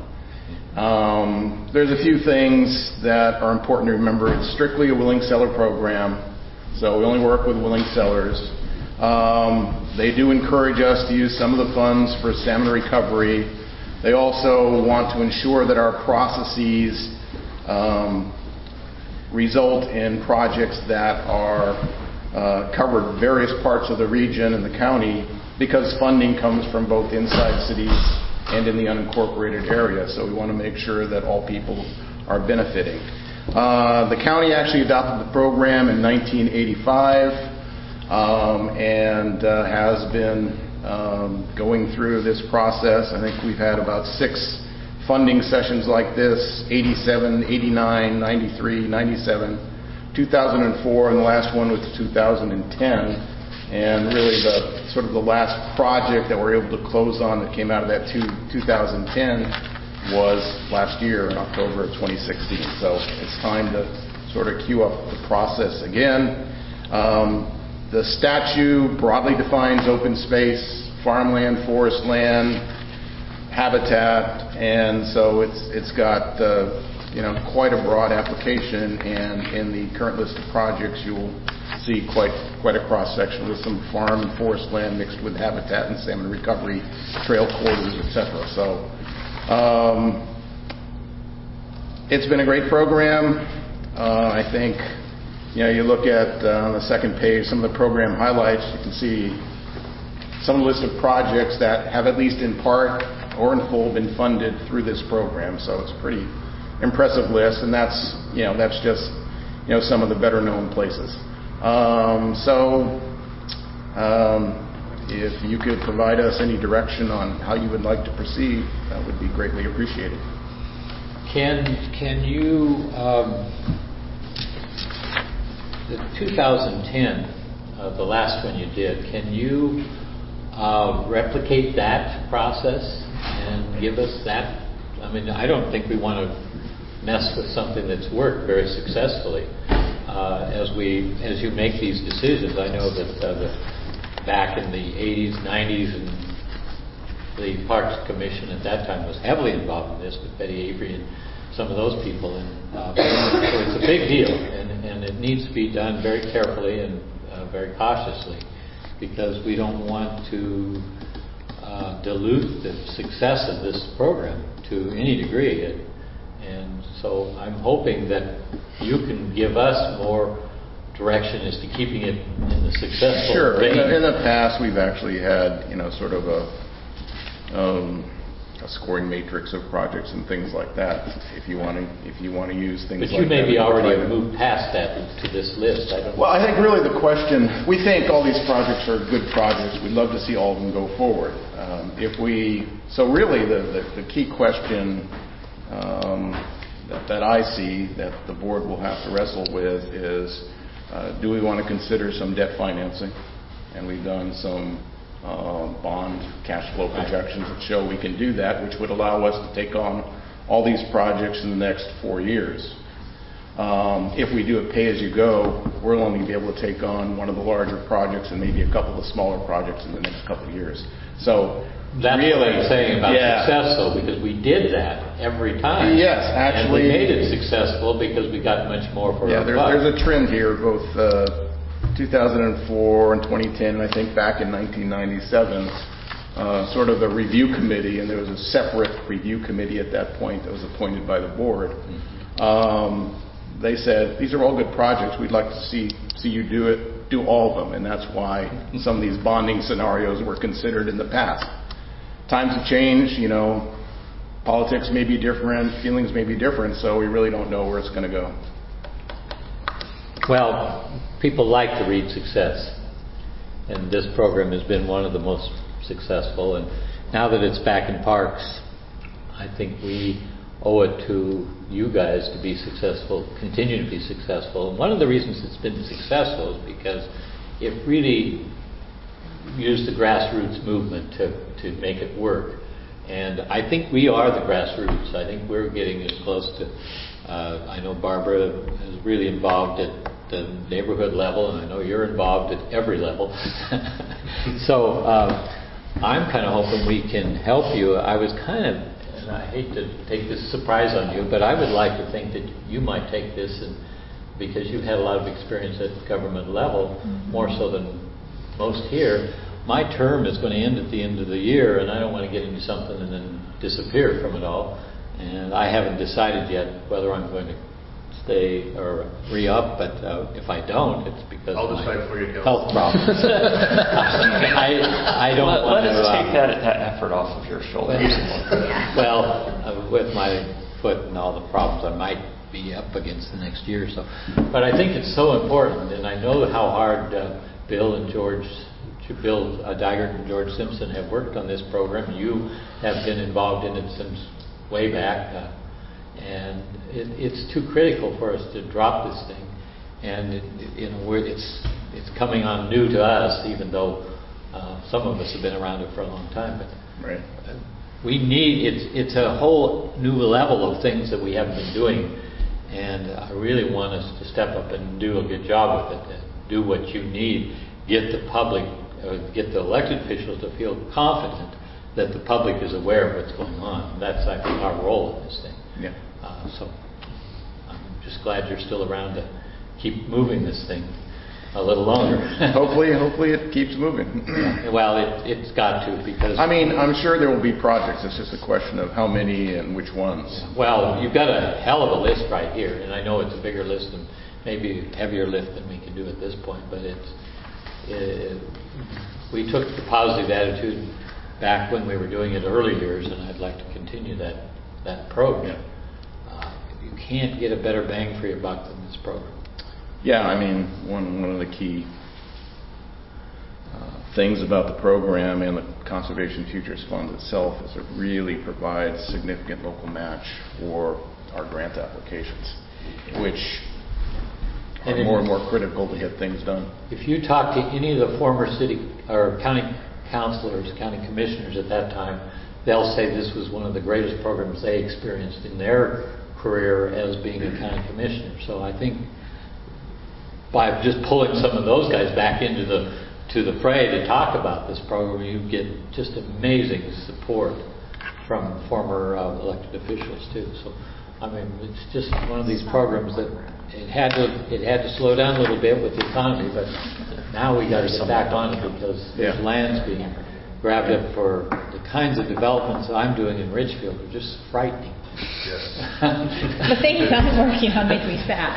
Um, there's a few things that are important to remember. It's strictly a willing seller program, so we only work with willing sellers. Um, they do encourage us to use some of the funds for salmon recovery. They also want to ensure that our processes um, result in projects that are uh, covered various parts of the region and the county, because funding comes from both inside cities and in the unincorporated area. So we want to make sure that all people are benefiting. Uh, the county actually adopted the program in nineteen eighty-five um, and uh, has been um, going through this process. I think we've had about six funding sessions like this: eighty-seven, eighty-nine, ninety-three, ninety-seven, two thousand four, and the last one was two thousand ten. And really the sort of the last project that we're able to close on that came out of that two, two thousand ten was last year in October of twenty sixteen. So it's time to sort of queue up the process again. Um, the statute broadly defines open space, farmland, forest land, habitat, and so it's it's got uh, you know quite a broad application. And in the current list of projects, you'll see quite quite a cross section with some farm and forest land mixed with habitat and salmon recovery, trail corridors, et cetera. So um, it's been a great program. Uh, I think you know you look at uh, on the second page some of the program highlights. You can see some of the list of projects that have at least in part or in full been funded through this program. So it's a pretty impressive list, and that's you know that's just you know some of the better known places. Um, so um, if you could provide us any direction on how you would like to proceed, that would be greatly appreciated. Can can you um, the two thousand ten, uh, the last one you did, can you uh, replicate that process and give us that? I mean, I don't think we want to mess with something that's worked very successfully. Uh, as we, as you make these decisions, I know that uh, the, back in the eighties, nineties, and the Parks Commission at that time was heavily involved in this with Betty Avery and some of those people. And uh, so it's a big deal, and, and it needs to be done very carefully and uh, very cautiously, because we don't want to uh, dilute the success of this program to any degree. And, and so I'm hoping that you can give us more direction as to keeping it in the successful Sure. vein. In the, in the past, we've actually had, you know, sort of a, um, a scoring matrix of projects and things like that. If you want to, if you want to use things But like you that. maybe we can already try have to- moved past that to this list. I don't know. Well, I think really the question, we think all these projects are good projects. We'd love to see all of them go forward. Um, if we, so really the, the, the key question um, that, that I see that the board will have to wrestle with is, uh, do we want to consider some debt financing? And we've done some uh, bond cash flow projections that show we can do that, which would allow us to take on all these projects in the next four years. Um, if we do it pay-as-you-go, we'll only be able to take on one of the larger projects and maybe a couple of the smaller projects in the next couple of years. So That's really, what I'm saying about yeah. success, though, because we did that every time. Yes, actually. And we made it successful because we got much more for Yeah, our there's, buck. there's a trend here, both uh, two thousand four and twenty ten, and I think back in nineteen ninety-seven, uh, sort of a review committee, and there was a separate review committee at that point that was appointed by the board. Mm-hmm. Um, they said, these are all good projects. We'd like to see see you do it, do all of them, and that's why some of these bonding scenarios were considered in the past. Times have changed, you know, politics may be different, feelings may be different, so we really don't know where it's going to go. Well, people like to read success, and this program has been one of the most successful. And now that it's back in parks, I think we owe it to you guys to be successful, continue to be successful. And one of the reasons it's been successful is because it really used the grassroots movement to, to make it work. And I think we are the grassroots. I think we're getting as close to, uh, I know Barbara is really involved at the neighborhood level, and I know you're involved at every level. So um, I'm kind of hoping we can help you. I was kind of, and I hate to take this surprise on you, but I would like to think that you might take this, and because you've had a lot of experience at the government level, mm-hmm. more so than most here. My term is going to end at the end of the year, and I don't want to get into something and then disappear from it all. And I haven't decided yet whether I'm going to stay or re-up, but uh, if I don't, it's because I'll of my decide for you, health problems. I, I don't let, want let to... us uh, take that, that effort off of your shoulders. Well, uh, with my foot and all the problems, I might be up against the next year or so. But I think it's so important, and I know how hard uh, Bill and George Bill uh, Dygert and George Simpson have worked on this program. You have been involved in it since way back, uh, and it, it's too critical for us to drop this thing. And it, it, you know, we're, it's it's coming on new to us, even though uh, some of us have been around it for a long time. But right. we need it's it's a whole new level of things that we haven't been doing, and I really want us to step up and do a good job with it, and do what you need. Get the public. Uh, get the elected officials to feel confident that the public is aware of what's going on. That's, I think, our role in this thing. Yeah. Uh, so I'm just glad you're still around to keep moving this thing a little longer. hopefully, hopefully it keeps moving. Well, it, it's got to, because... I mean, I'm sure there will be projects. It's just a question of how many and which ones. Well, you've got a hell of a list right here, and I know it's a bigger list and maybe a heavier lift than we can do at this point, but it's... It, we took the positive attitude back when we were doing it early years, and I'd like to continue that that approach. Yeah. Uh, you can't get a better bang for your buck than this program. Yeah, I mean, one one of the key uh, things about the program and the Conservation Futures Fund itself is it really provides significant local match for our grant applications, which are And more and more critical to get things done. If you talk to any of the former city or county councilors, county commissioners at that time, they'll say this was one of the greatest programs they experienced in their career as being a county commissioner. So I think by just pulling some of those guys back into the to the fray to talk about this program, you get just amazing support from former uh, elected officials too. So I mean, it's just one of these programs that it had to it had to slow down a little bit with the economy, but now we got to get back on it because there's Yeah. lands being grabbed up for the kinds of developments I'm doing in Ridgefield are just frightening. Yes. The things I'm working on make me sad.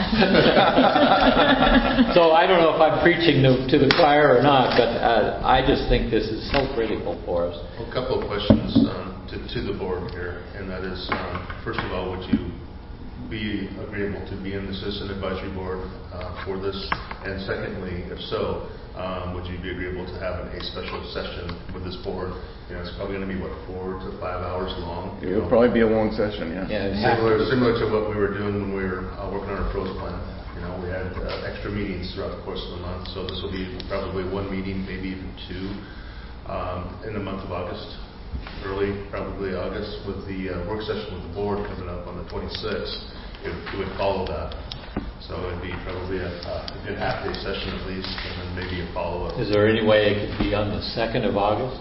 So I don't know if I'm preaching to, to the choir or not, but uh, I just think this is so critical for us. Well, a couple of questions um, to, to the board here, and that is, um, first of all, would you be agreeable to be in the Citizen Advisory Board uh, for this? And secondly, if so, um, would you be agreeable to have a special session with this board? You know, it's probably going to be, what, four to five hours long? It would probably be a long session, yeah. Yeah, it'd have Similar, to. similar to what we were doing when we were uh, working on our pros plan. You know, we had uh, extra meetings throughout the course of the month, so this will be probably one meeting, maybe even two, um, in the month of August, early, probably August, with the uh, work session with the board coming up on the twenty-sixth. It, it would follow that. So it'd be probably a, a good half-day session at least, and then maybe a follow-up. Is there any way it could be on the second of August?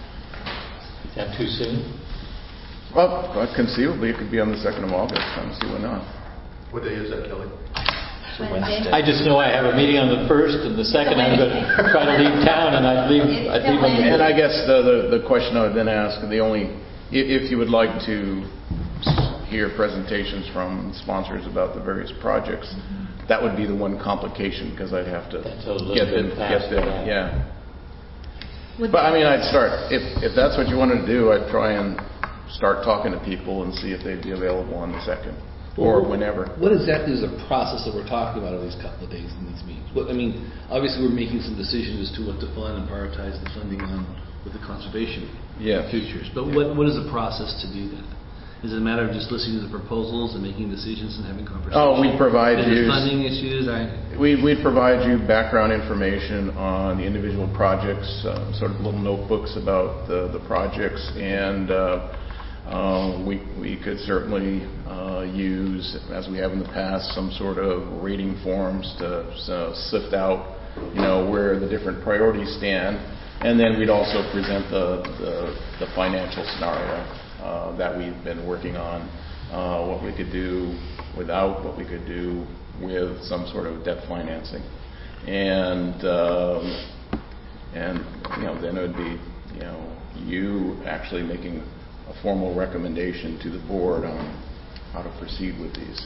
Is that too soon? Well, conceivably, it could be on the second of August. I don't see why not. What day is that, Kelly? It's a Wednesday. Wednesday. I just know I have a meeting on the first, and the second I'm going to try to leave town, and I'd leave. It's I'd still leave on the And I guess the, the, the question I would then ask, the only, if, if you would like to hear presentations from sponsors about the various projects, that would be the one complication because I'd have to That's a little get bit them, fast get them, for that. yeah. Would But I mean, I'd start, if, if that's what you wanted to do, I'd try and start talking to people and see if they'd be available on the second or whenever. What exactly is the process that we're talking about over these couple of days in these meetings? What, I mean, obviously we're making some decisions as to what to fund and prioritize the funding on with the conservation Yeah. futures. But what what is the process to do that? Is it a matter of just listening to the proposals and making decisions and having conversations? Oh, we provide Is there you- funding issues? I, We, we'd provide you background information on the individual projects, uh, sort of little notebooks about the, the projects, and uh, uh, we, we could certainly uh, use, as we have in the past, some sort of rating forms to uh, sift out, you know, where the different priorities stand, and then we'd also present the, the, the financial scenario uh, that we've been working on, uh, what we could do without, what we could do with some sort of debt financing, and um, and you know then it would be you know you actually making a formal recommendation to the board on how to proceed with these.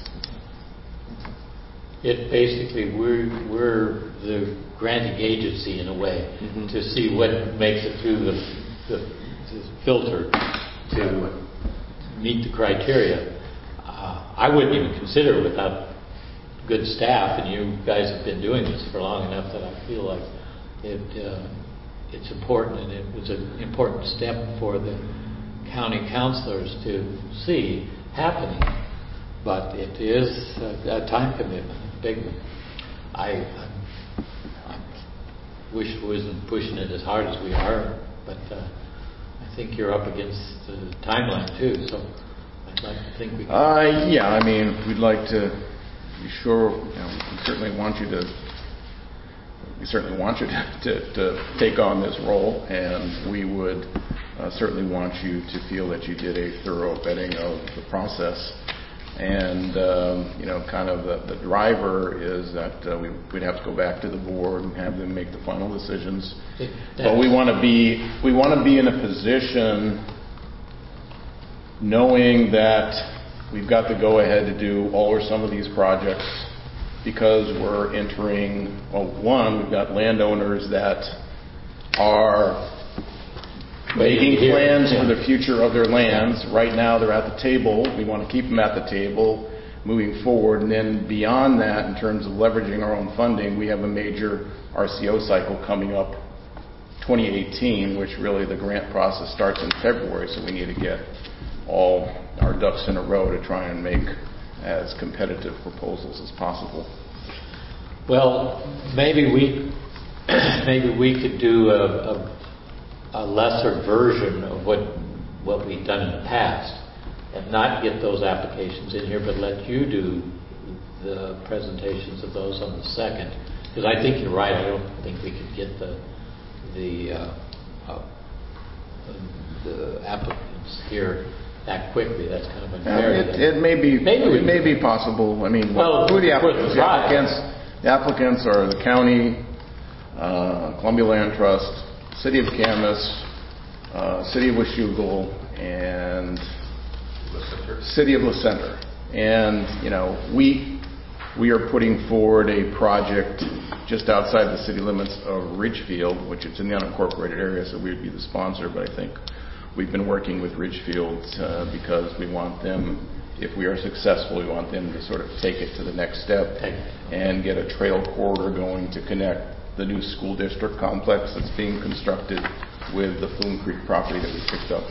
It basically we're we're the granting agency in a way Mhm. to see what makes it through the, the, the filter to meet the criteria. Uh, I wouldn't even consider it without good staff, and you guys have been doing this for long enough that I feel like it uh, it's important, and it was an important step for the county councilors to see happening. But it is a, a time commitment, a big one. I, I, I wish we wasn't pushing it as hard as we are, but uh, I think you're up against the timeline too. So I'd like to think we can. Uh, yeah, I mean, we'd like to be sure. You know, we certainly want you to. We certainly want you to, to, to take on this role, and we would uh, certainly want you to feel that you did a thorough vetting of the process. And, um, you know, kind of the, the driver is that uh, we, we'd have to go back to the board and have them make the final decisions. But we want to be, we want to be in a position knowing that we've got the go-ahead to do all or some of these projects because we're entering, well, one, we've got landowners that are making plans for the future of their lands. Right now, they're at the table. We want to keep them at the table moving forward. And then beyond that, in terms of leveraging our own funding, we have a major R C O cycle coming up twenty eighteen, which really the grant process starts in February. So we need to get all our ducks in a row to try and make as competitive proposals as possible. Well, maybe we maybe we could do a, a a lesser version of what what we've done in the past, and not get those applications in here, but let you do the presentations of those on the second. Because I think you're right. I don't think we could get the the uh, uh, the applicants here that quickly. That's kind of Uh, unfair. It, it may be, Maybe we it may could. be possible. I mean, Well, who are the it's worth applicants? a The try. applicants, the applicants are the county, uh, Columbia Land Trust, City of Camas, uh, City of Washougal, and City of La Center. And, you know, we, we are putting forward a project just outside the city limits of Ridgefield, which is in the unincorporated area, so we would be the sponsor, but I think we've been working with Ridgefield uh, because we want them, if we are successful, we want them to sort of take it to the next step and get a trail corridor going to connect the new school district complex that's being constructed with the Flume Creek property that we picked up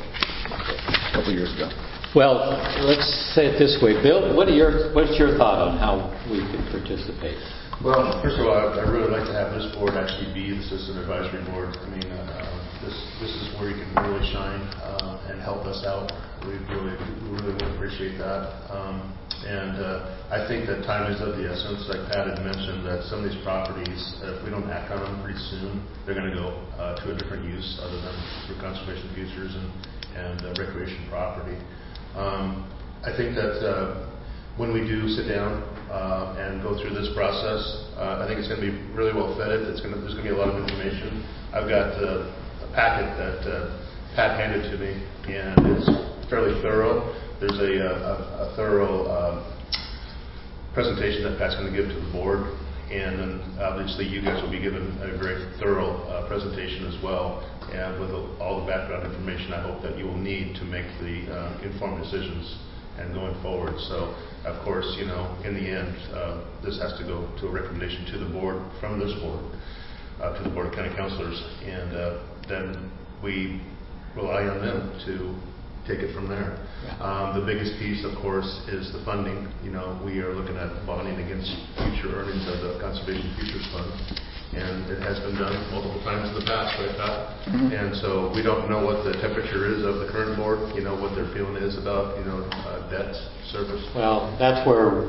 a couple years ago. Well, let's say it this way. Bill, what are your, what's your thought on how we can participate? Well, first of all, I'd really like to have this board actually be the Citizen Advisory Board. I mean, uh, this this is where you can really shine uh, and help us out. We really, we really would appreciate that. Um, and uh, I think that time is of the essence. Like Pat had mentioned, that some of these properties, if we don't act on them pretty soon, they're going to go uh, to a different use other than for conservation features and, and uh, recreation property. Um, I think that uh, when we do sit down uh, and go through this process, uh, I think it's going to be really well vetted. It's going to, there's going to be a lot of information. I've got uh, a packet that uh, Pat handed to me, and it's fairly thorough. There's a, a, a thorough um, presentation that Pat's going to give to the board, and then obviously you guys will be given a very thorough uh, presentation as well. And with all the background information, I hope that you will need to make the uh, informed decisions and going forward. So, of course, you know, in the end, uh, this has to go to a recommendation to the board, from this board, uh, to the Board of County Councilors, and uh, then we rely on them to take it from there. Um, the biggest piece, of course, is the funding. You know, we are looking at bonding against future earnings of the Conservation Futures Fund. And it has been done multiple times in the past, right, Pat? Mm-hmm. And so we don't know what the temperature is of the current board, you know, what their feeling is about, you know, uh, debt service. Well, that's where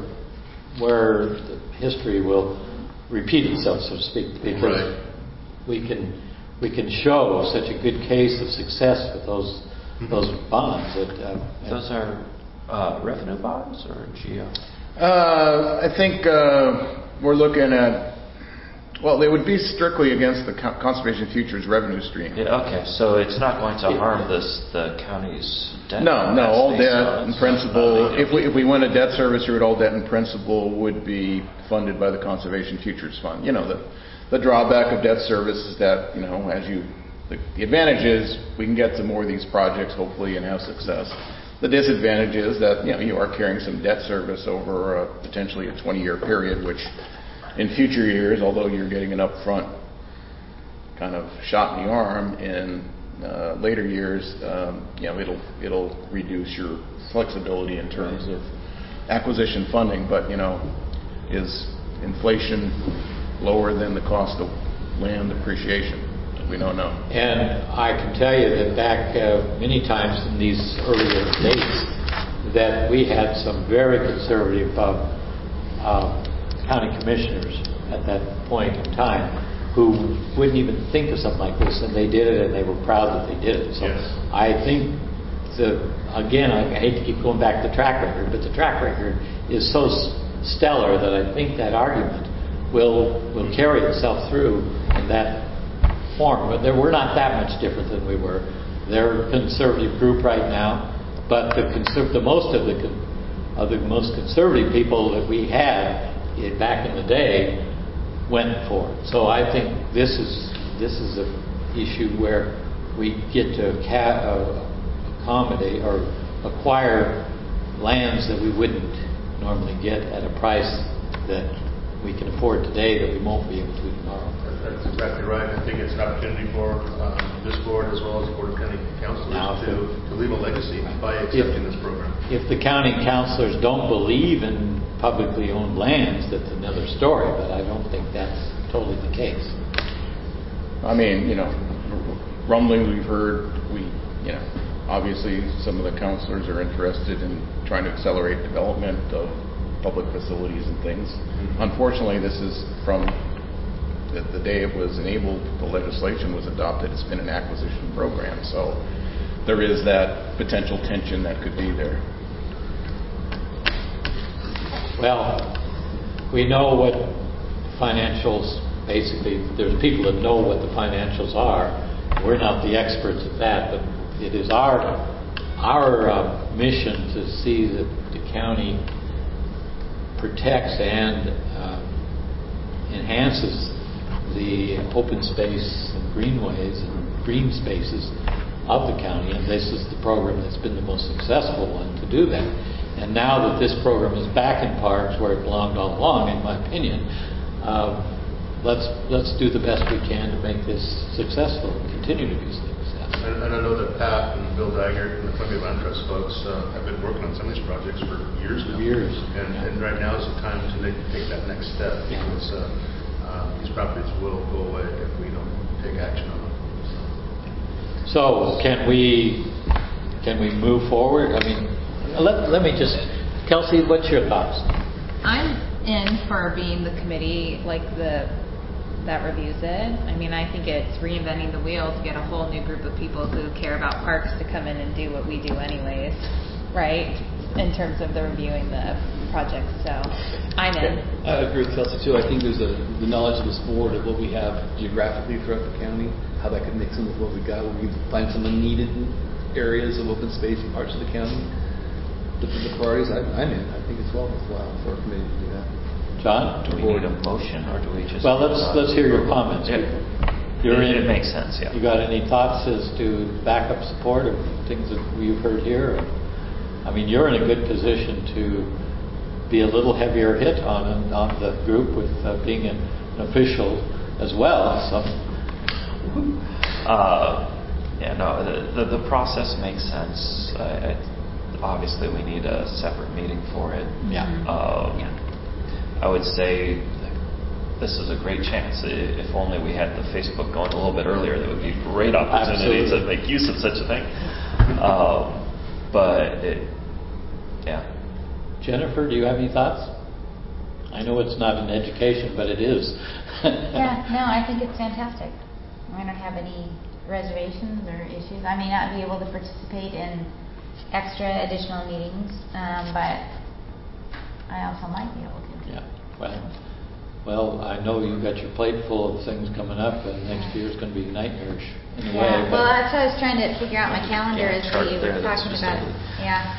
where the history will repeat itself, so to speak, because right. we can we can show such a good case of success with those mm-hmm. those bonds. That uh, those are uh, revenue bonds or G O? Uh, I think uh, we're looking at. Well, they would be strictly against the Conservation Futures revenue stream. Yeah, okay, so it's not going to harm this the county's debt. No, no, all debt in so principal. If we if we win a debt service route, all debt in principal would be funded by the Conservation Futures Fund. You know, the the drawback of debt service is that, you know, as you the, the advantage is we can get to more of these projects hopefully and have success. The disadvantage is that, you know, you are carrying some debt service over a, potentially a twenty-year period, which in future years, although you're getting an upfront kind of shot in the arm, in uh, later years, um, you know, it'll it'll reduce your flexibility in terms of acquisition funding. But, you know, is inflation lower than the cost of land appreciation? We don't know. And I can tell you that back uh, many times in these earlier dates, that we had some very conservative uh, uh, county commissioners at that point in time who wouldn't even think of something like this, and they did it, and they were proud that they did it. So yes. I think, the, again, I hate to keep going back to the track record, but the track record is so stellar that I think that argument will will carry itself through in that form. But there, we're not that much different than we were. They're a conservative group right now, but the, conserv- the most of the of the most conservative people that we had back in the day went for it. So I think this is this is an issue where we get to ca- uh, accommodate or acquire lands that we wouldn't normally get at a price that we can afford today that we won't be able to tomorrow. That's exactly right. I think it's an opportunity for um, this board as well as the Board of County Councilors Now, to, to leave a legacy by accepting if, this program. If the county councilors don't believe in publicly owned lands, that's another story, but I don't think that's totally the case. I mean, you know, rumblings we've heard, we, you know, obviously some of the councilors are interested in trying to accelerate development of public facilities and things. Mm-hmm. Unfortunately, this is from the, the day it was enabled, the legislation was adopted, it's been an acquisition program. So there is that potential tension that could be there. Well, we know what financials, basically, there's people that know what the financials are. We're not the experts at that, but it is our our uh, mission to see that the county protects and uh, enhances the open space and greenways and green spaces of the county, and this is the program that's been the most successful one to do that. And now that this program is back in parks where it belonged all along, in my opinion, uh, let's let's do the best we can to make this successful and continue to be successful. And, and I know that Pat and Bill Daggert and the Columbia Land Trust folks uh, have been working on some of these projects for years now. Years. And, yeah. and right now is the time to make, take that next step, because uh, uh, these properties will go away if we don't take action on them. So can we can we move forward? I mean, let let me just, Kelsey, what's your thoughts? I'm in for being the committee, like the that reviews it. I mean, I think it's reinventing the wheel to get a whole new group of people who care about parks to come in and do what we do anyways, right? In terms of the reviewing the projects. So I'm in. I agree with Kelsey too. I think there's a, the knowledge of this board of what we have geographically throughout the county, how that could mix in with what we got, where we can find some unneeded areas of open space in parts of the county. The, the priorities, I, I'm in. I think it's well worthwhile for our committee to do that. John? Do we need a motion, or do we just... Well, let's let's hear your comments. Yeah. You're it, in, it makes sense, yeah. You got any thoughts as to backup support of things that you've heard here? I mean, you're in a good position to be a little heavier hit on on the group with uh, being an, an official as well. So, uh, yeah, no, the, the the process makes sense. I, I, obviously, we need a separate meeting for it. Yeah. Um, yeah. I would say this is a great chance. If only we had the Facebook going a little bit earlier, that would be a great opportunity Absolutely. to make use of such a thing. Um, but it, yeah. Jennifer, do you have any thoughts? I know it's not an education, but it is. Yeah, no, I think it's fantastic. I don't have any reservations or issues. I may not be able to participate in extra additional meetings, um, but I also might be able to. Yeah. Well, well, I know you've got your plate full of things coming up, and next year's going to be nightmarish in a yeah. way. Well, that's what I was trying to figure out my calendar Yeah, as chart we there were that's talking just about a- it. Yeah.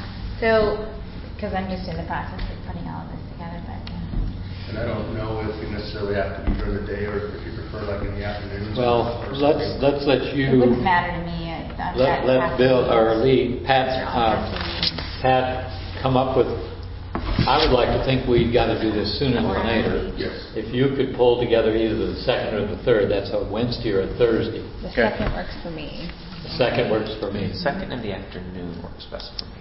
So, because I'm just in the process of putting all of this together, but. Yeah. And I don't know if we necessarily have to be during the day, or if you prefer like in the afternoons. Well, or let's something. let's let you. It wouldn't matter to me. I- I'm Let, let Bill or Lee, Pat, uh, Pat, come up with. I would like to think we've got to do this sooner than later. Yes. If you could pull together either the second or the third, that's a Wednesday or a Thursday. The Okay. second works for me. The second works for me. Second in the afternoon works best for me.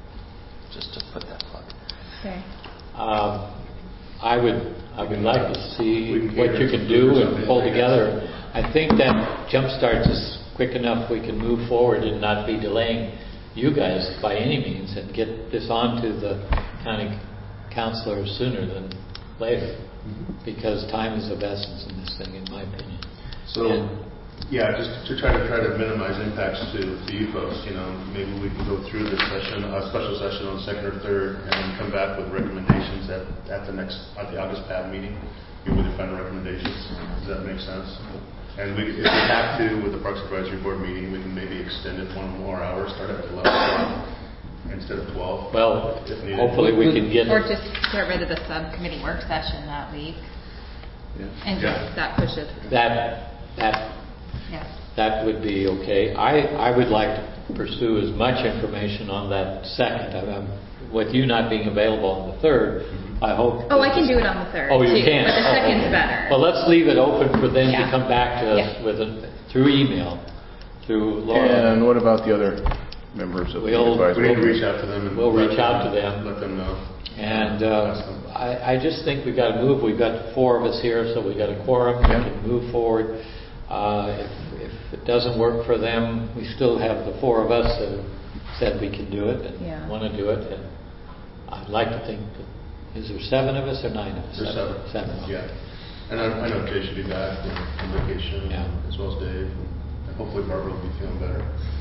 Just to put that plug. Okay. Um, I would I would like to see We can what cater you can some food or do and something pull like together. that. I think that jump starts us quick enough we can move forward and not be delaying you guys by any means, and get this on to the county councilors sooner than later, because time is of essence in this thing, in my opinion. So, And, yeah, just to try to try to minimize impacts to, to you folks, you know, maybe we can go through this session, a special session on the second or third, and then come back with recommendations at, at the next, at the August P A B meeting, here with the final recommendations. Does that make sense? And we, if we have to, with the Parks Advisory Board meeting, we can maybe extend it one more hour, start at eleven o'clock instead of twelve. well, if needed. hopefully we can get. Or just get rid of the subcommittee work session that week, Yeah. and Yeah. just that pushes. that that Yeah. that would be okay. I I would like to pursue as much information on that second. I, um, with you not being available on the third, I hope. Oh, that I can this- do it on the third. Oh, you too, can. But the Oh, second's okay. better. Well, let's leave it open for them Yeah. to come back to us Yeah. with a, through email, through Laura. And what about the other members of the We'll- We advisory? need to reach out to them and. We'll let reach out to them. Let them know. And uh, Ask them. I, I just think we got to move. We've got four of us here, so we got a quorum. We Yeah. can move forward. Uh, if, if it doesn't work for them, we still have the four of us that have said we can do it and Yeah. want to do it. And I'd like to think that, is there seven of us or nine of us? There's seven. Seven. okay. Yeah. And I, I know Jay should be back on vacation, Yeah. as well as Dave. And hopefully Barbara will be feeling better.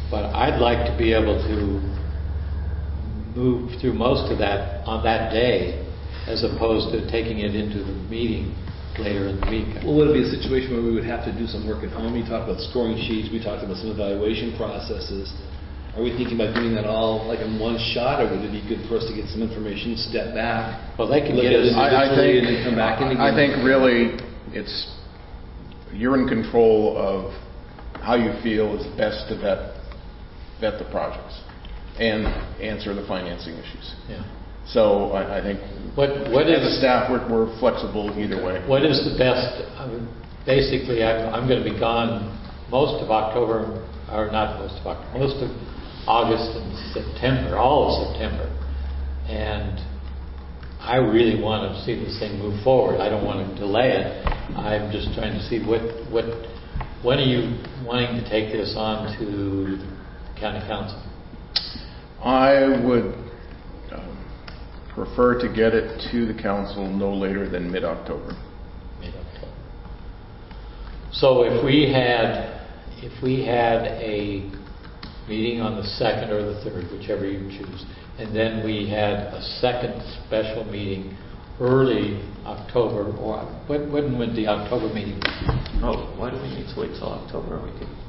but I'd like to be able to move through most of that on that day, as opposed to taking it into the meeting later in the week. Well, would it be a situation where we would have to do some work at home? You talked about scoring sheets, we talked about some evaluation processes. Are we thinking about doing that all like in one shot, or would it be good for us to get some information, step back? Well, they can look get at it us. I, I individually think. and then come back in again? I think really, it's you're in control of how you feel is best to vet vet the projects and answer the financing issues. Yeah. So I, I think What what as is a staff, we're, we're flexible either way. what is the best? I mean, basically, I'm, I'm going to be gone most of October, or not most of October, most of August and September, all of September, and I really want to see this thing move forward. I don't want to delay it. I'm just trying to see what what when are you wanting to take this on to the county council? I would um, prefer to get it to the council no later than mid-October. Mid-October. So if we had if we had a meeting on the second or the third, whichever you choose, and then we had a second special meeting early October, or when, when would the October meeting be? Oh, why do we need to wait till October? We could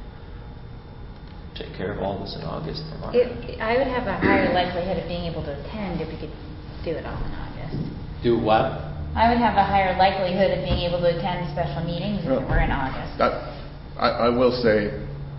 take care of all this in August. From our It, I would have a higher likelihood of being able to attend if we could do it all in August. Do what? I would have a higher likelihood of being able to attend special meetings if Well, it were in August. That, I, I will say,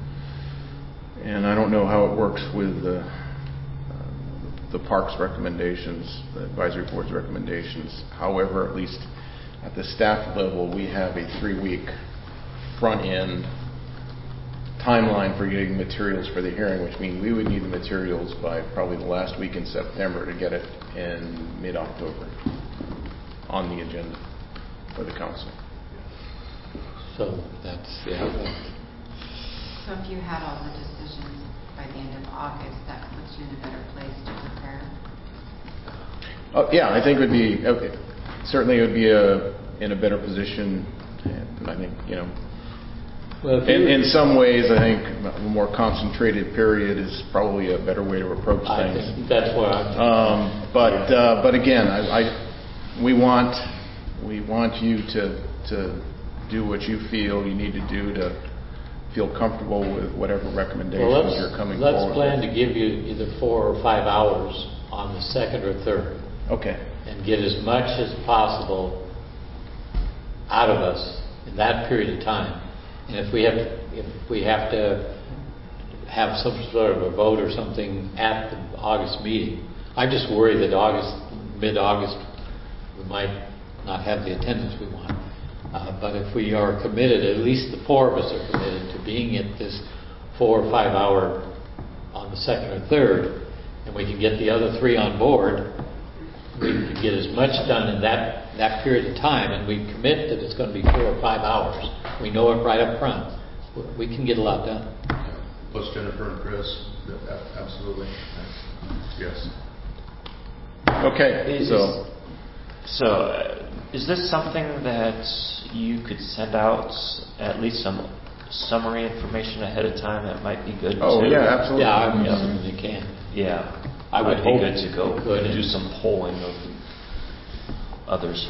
and I don't know how it works with the, uh, the parks recommendations, the advisory board's recommendations. However, at least at the staff level, we have a three-week front-end timeline for getting materials for the hearing, which means we would need the materials by probably the last week in September to get it in mid-October on the agenda for the council. So that's yeah. That's, So if you had all the decisions by the end of August, that puts you in a better place to prepare? Oh, yeah, I think it would be, okay, certainly it would be a, in a better position, and I think, you know, well, in, in some ways, I think a more concentrated period is probably a better way to approach I things. think that's what I'm. Um, but uh, but again, I, I we want we want you to to do what you feel you need to do to feel comfortable with whatever recommendations Well, let's, you're coming let's forward plan with. to give you either four or five hours on the second or third. Okay. And get as much as possible out of us in that period of time. And if we have to, if we have to have some sort of a vote or something at the August meeting, I just worry that August, mid-August, we might not have the attendance we want. Uh, but if we are committed, at least the four of us are committed to being at this four or five hour on the second or third, and we can get the other three on board, we can get as much done in that, that period of time, and we commit that it's going to be four or five hours. We know it right up front. We can get a lot done. Plus Jennifer and Chris, absolutely. Yes. Okay. Is, So. So, uh, is this something that you could send out, at least some summary information ahead of time that might be good? Oh, to, yeah, absolutely. Yeah, I'm Yeah. assuming you can. Yeah. I would It'd be hope good to go you could. do some polling of others.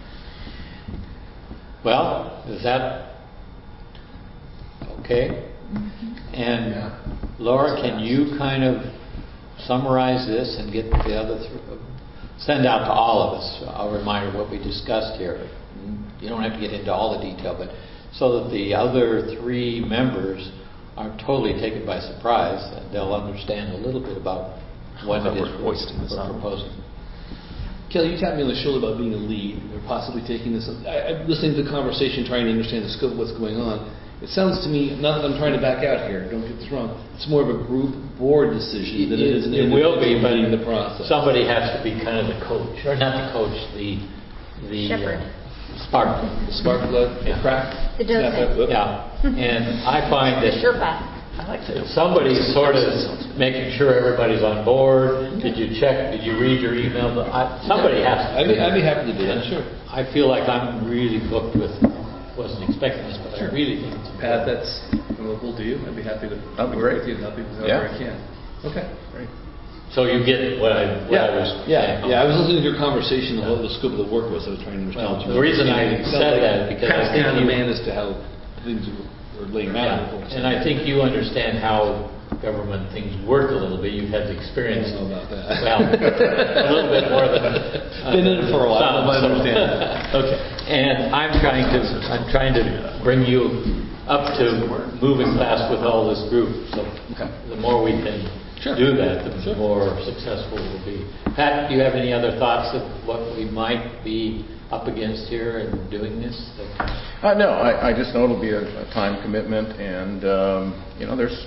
Well, is that okay? Mm-hmm. And Yeah. Laura, can you kind of summarize this and get the other th- send out to all of us a reminder of what we discussed here? You don't have to get into all the detail, but so that the other three members aren't totally taken by surprise, and they'll understand a little bit about what That it is we're we're, hoisting this we're on. proposing. Kelly, you tapped me on the shoulder about being a lead or possibly taking this. I, I'm listening to the conversation, trying to understand the scope of what's going on. It sounds to me, not that I'm trying to back out here, don't get this wrong, it's more of a group board decision than it is an It will individual be, but leading the process. somebody has to be kind of the coach, or not the coach, the the Shepherd. Uh, spark. The spark plug, the Yeah. crack. The docent. snap up. Yeah, and I find The that Sherpa. I like to. somebody's sort of making sure everybody's on board. Did you check? Did you read your email? I, somebody has to. I'd be, I'd be happy to do that, sure. I feel like I'm really booked with. Wasn't expecting this, but I really think it's Pat, important. that's something local to you, I'd be happy to That'd be work great. with you and help you however Yeah. I can. Okay. Great. So you get what I, what I Yeah, was yeah, saying. yeah. I was listening to your conversation of what the scope of the work was. I was trying to understand. Well, what you the were reason saying. I It said felt like that because I passing think on you- the man as to how things are laying out. Yeah, and I think you understand how government things work a little bit. You've had the experience. I don't know about that. Well, a little bit more than. Uh, Been in it for a while, some, but I so- understand. Okay, and I'm trying to I'm trying to bring you up to moving fast with all this group. So Okay. the more we can Sure. do that, the Sure. more successful we'll be. Pat, do you have any other thoughts of what we might be up against here in doing this? Uh, no, I, I just know it'll be a, a time commitment, and um, you know, there's,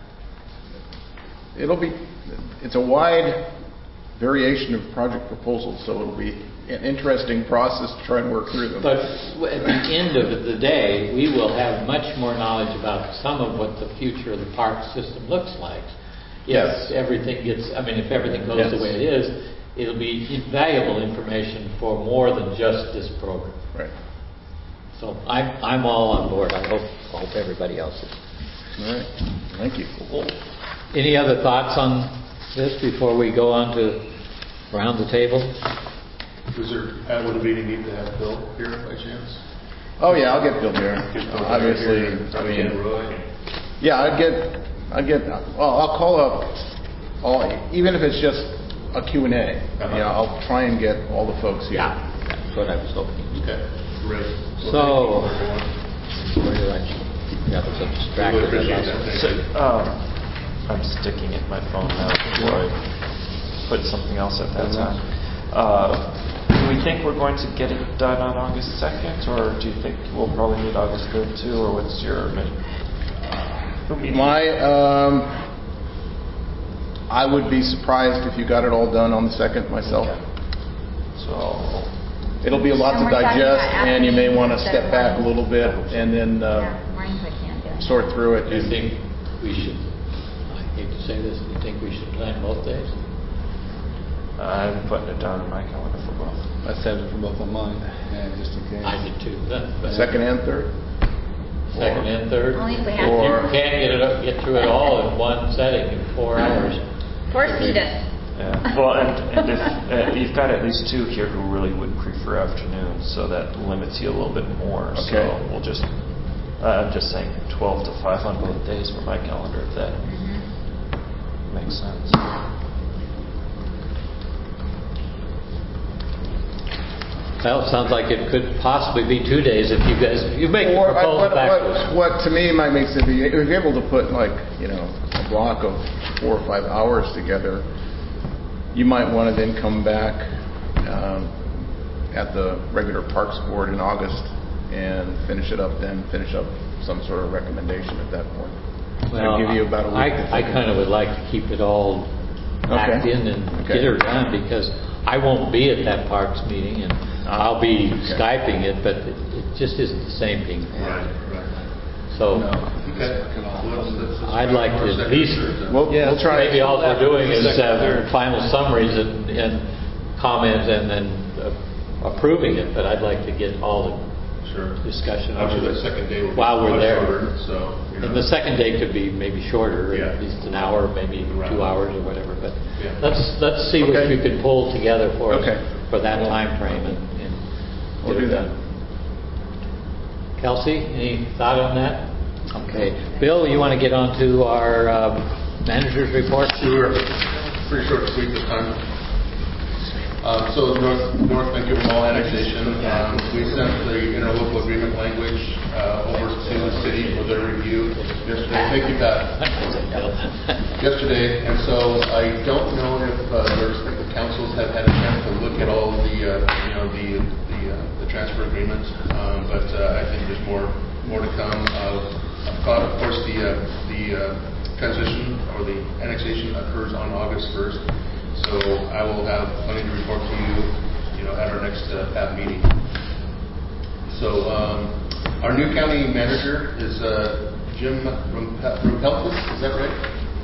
it'll be, it's a wide variation of project proposals, so it'll be an interesting process to try and work through them. But at the end of the day, we will have much more knowledge about some of what the future of the park system looks like. Yes. If everything gets, I mean, if everything goes Yes. the way it is, it'll be invaluable information for more than just this program. Right. So I'm, I'm all on board. I hope, I hope everybody else is. All right. Thank you. Any other thoughts on this before we go on to round the table? Was there, uh, would the meeting need to have Bill here by chance? Oh yeah, I'll get Bill here. Get Bill Obviously, here, I mean, Ken Roy. yeah, I'd get, I'd get. Well, I'll call up all, even if it's just a Q and A. Uh-huh. You know, I'll try and get all the folks here. Yeah, that's what I was hoping. Okay, great. So- Well, thank you, Where do I got so distracted? Really appreciate I lost- that. So, um, I'm sticking at my phone now before I put something else at that time. Uh, do we think we're going to get it done on August second, or do you think we'll probably need August third too, or what's your opinion? My, um, I would be surprised if you got it all done on the second myself. Okay. So, It'll be a lot And to we're talking digest, about and you may want to afternoons step back a instead of little bit and then Yeah, uh, mornings I can't do it. sort through it. Do you and- think we should, I hate to say this, do you think we should plan both days? I'm putting it down in my calendar for both. I set it for both on mine, and just in case. I did too. That- but- Second and third? Second and third? Only if we have Or- You can't get it up, get through it all in one setting in four hours. Force feed us. Yeah. Well, and, and if uh, you've got at least two here who really would prefer afternoons, so that limits you a little bit more. Okay. So we'll just, uh, I'm just saying twelve to five on both days for my calendar, if that Mm-hmm. makes sense. Well, it sounds like it could possibly be two days if you guys, you make the Or, I- proposal what, back to what, us. what to me might make sense, if you're able to put like, you know, a block of four or five hours together, you might want to then come back um, at the regular Parks Board in August and finish it up then, finish up some sort of recommendation at that point. Well, I'll give you about a week. to I, I think. kind of would like to keep it all packed Okay. in and Okay. get her done, because I won't be at that Parks meeting, and Ah, I'll be okay. Skyping it, but it, it just isn't the same being Right, right. So Okay. Well, let's- let's- let's I'd like to more at second, least- third, then. We'll, Yeah, we'll try. maybe all we're doing is Second, uh, third. final summaries and, and comments and then uh, approving it, but I'd like to get all the Sure. discussion I'm sure over the second day will be while we're much there. shorter, so, you know. And the second day could be maybe shorter, Yeah. at least an hour, maybe Right. two hours or whatever. But Yeah. let's let's see what Okay. you can pull together for us Okay. for that time frame, and, and We'll get it do that. done. Kelsey, any thought on that? Okay, Bill, you want to get on to our um, manager's report? Sure. Pretty short and sweet this time. Um, so North, North Vancouver Mall annexation, um, we sent the interlocal agreement language uh, over to the city for their review yesterday. Thank you, Pat. Yesterday, and so I don't know if uh, the respective councils have had a chance to look at all the, uh, you know, the the, uh, the transfer agreement, um, but uh, I think there's more more to come. Uh, I've got, of course, the uh, the uh, transition or the annexation occurs on August first. So I will have plenty to report to you, you know, at our next uh, P A B meeting. So um, our new county manager is uh, Jim Rumpeltis, is that right?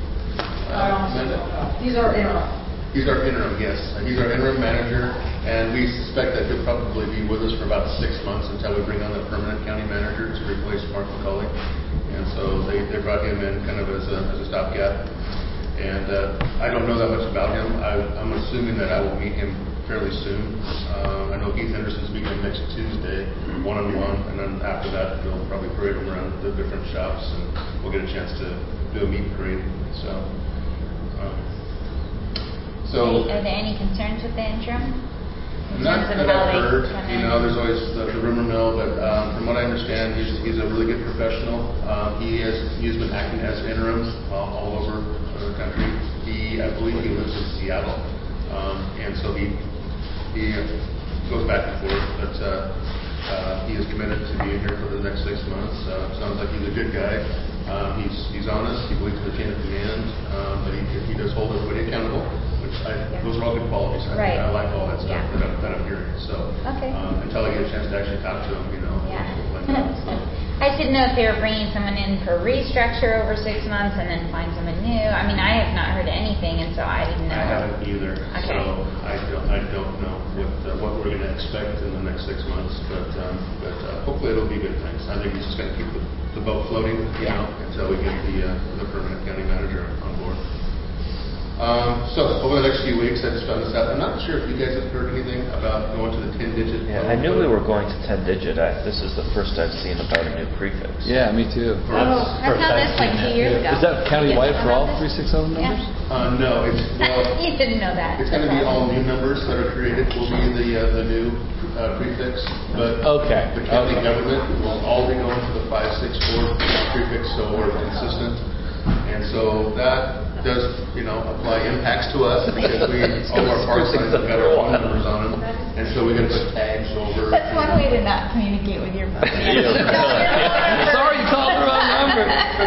Uh, Amanda? These are interim. He's our interim, yes. Uh, He's our interim manager, and we suspect that he'll probably be with us for about six months until we bring on the permanent county manager to replace Mark McCauley. And so they, they brought him in kind of as a, as a stopgap. And uh, I don't know that much about him. I, I'm assuming that I will meet him fairly soon. Um, I know Keith Henderson's meeting him next Tuesday, one-on-one, and then after that, they'll probably parade him around the different shops, and we'll get a chance to do a meet and parade. So, um, so Are there any concerns with the interim? In not terms of that how I've they heard. come You in? know, there's always the, the rumor mill, but um, from what I understand, he's he's a really good professional. Um, he has he's been acting as interims uh, all over the country. He, I believe, he lives in Seattle, um, and so he he goes back and forth. But uh, uh, he is committed to being here for the next six months. Uh, sounds like he's a good guy. Um, he's he's honest. He believes in the chain of command, um, but he he does hold everybody accountable. Which I, Yeah. those are all good qualities. I, Right. I like all that stuff Yeah. that, I'm, that I'm hearing. So Okay. um, until I get a chance to actually talk to him, you know, Yeah. like that. So. I just didn't know if they were bringing someone in for restructure over six months and then find someone new. I mean, I have not heard anything, and so I didn't know. I haven't either. Okay. So I don't, I don't know what uh, what we're going to expect in the next six months, but um, but uh, hopefully it'll be good things. I think it's just going to keep the, the boat floating, you Yeah. know, until we get the uh, the permanent county manager on board. Um, so over the next few weeks, I just found this out. I'm not sure if you guys have heard anything about going to the ten-digit. Yeah, I knew we were going to ten digit. I, this is the first I've seen about a new prefix. Yeah, me too. For Oh, us. I saw this like two years ago. Is that countywide for all three six seven Yeah. numbers? Uh, no, it's well. You didn't know that. It's going to be all new numbers that are created will be the uh, the new uh, prefix, but Okay, the county okay. government will all be going to the five six four prefix, so we're consistent, and so that does you know apply impacts to us because we all our park signs have got our phone numbers on them, and so we're going to put tags over. That's one way to not communicate with your phone. Sorry, you called the wrong number.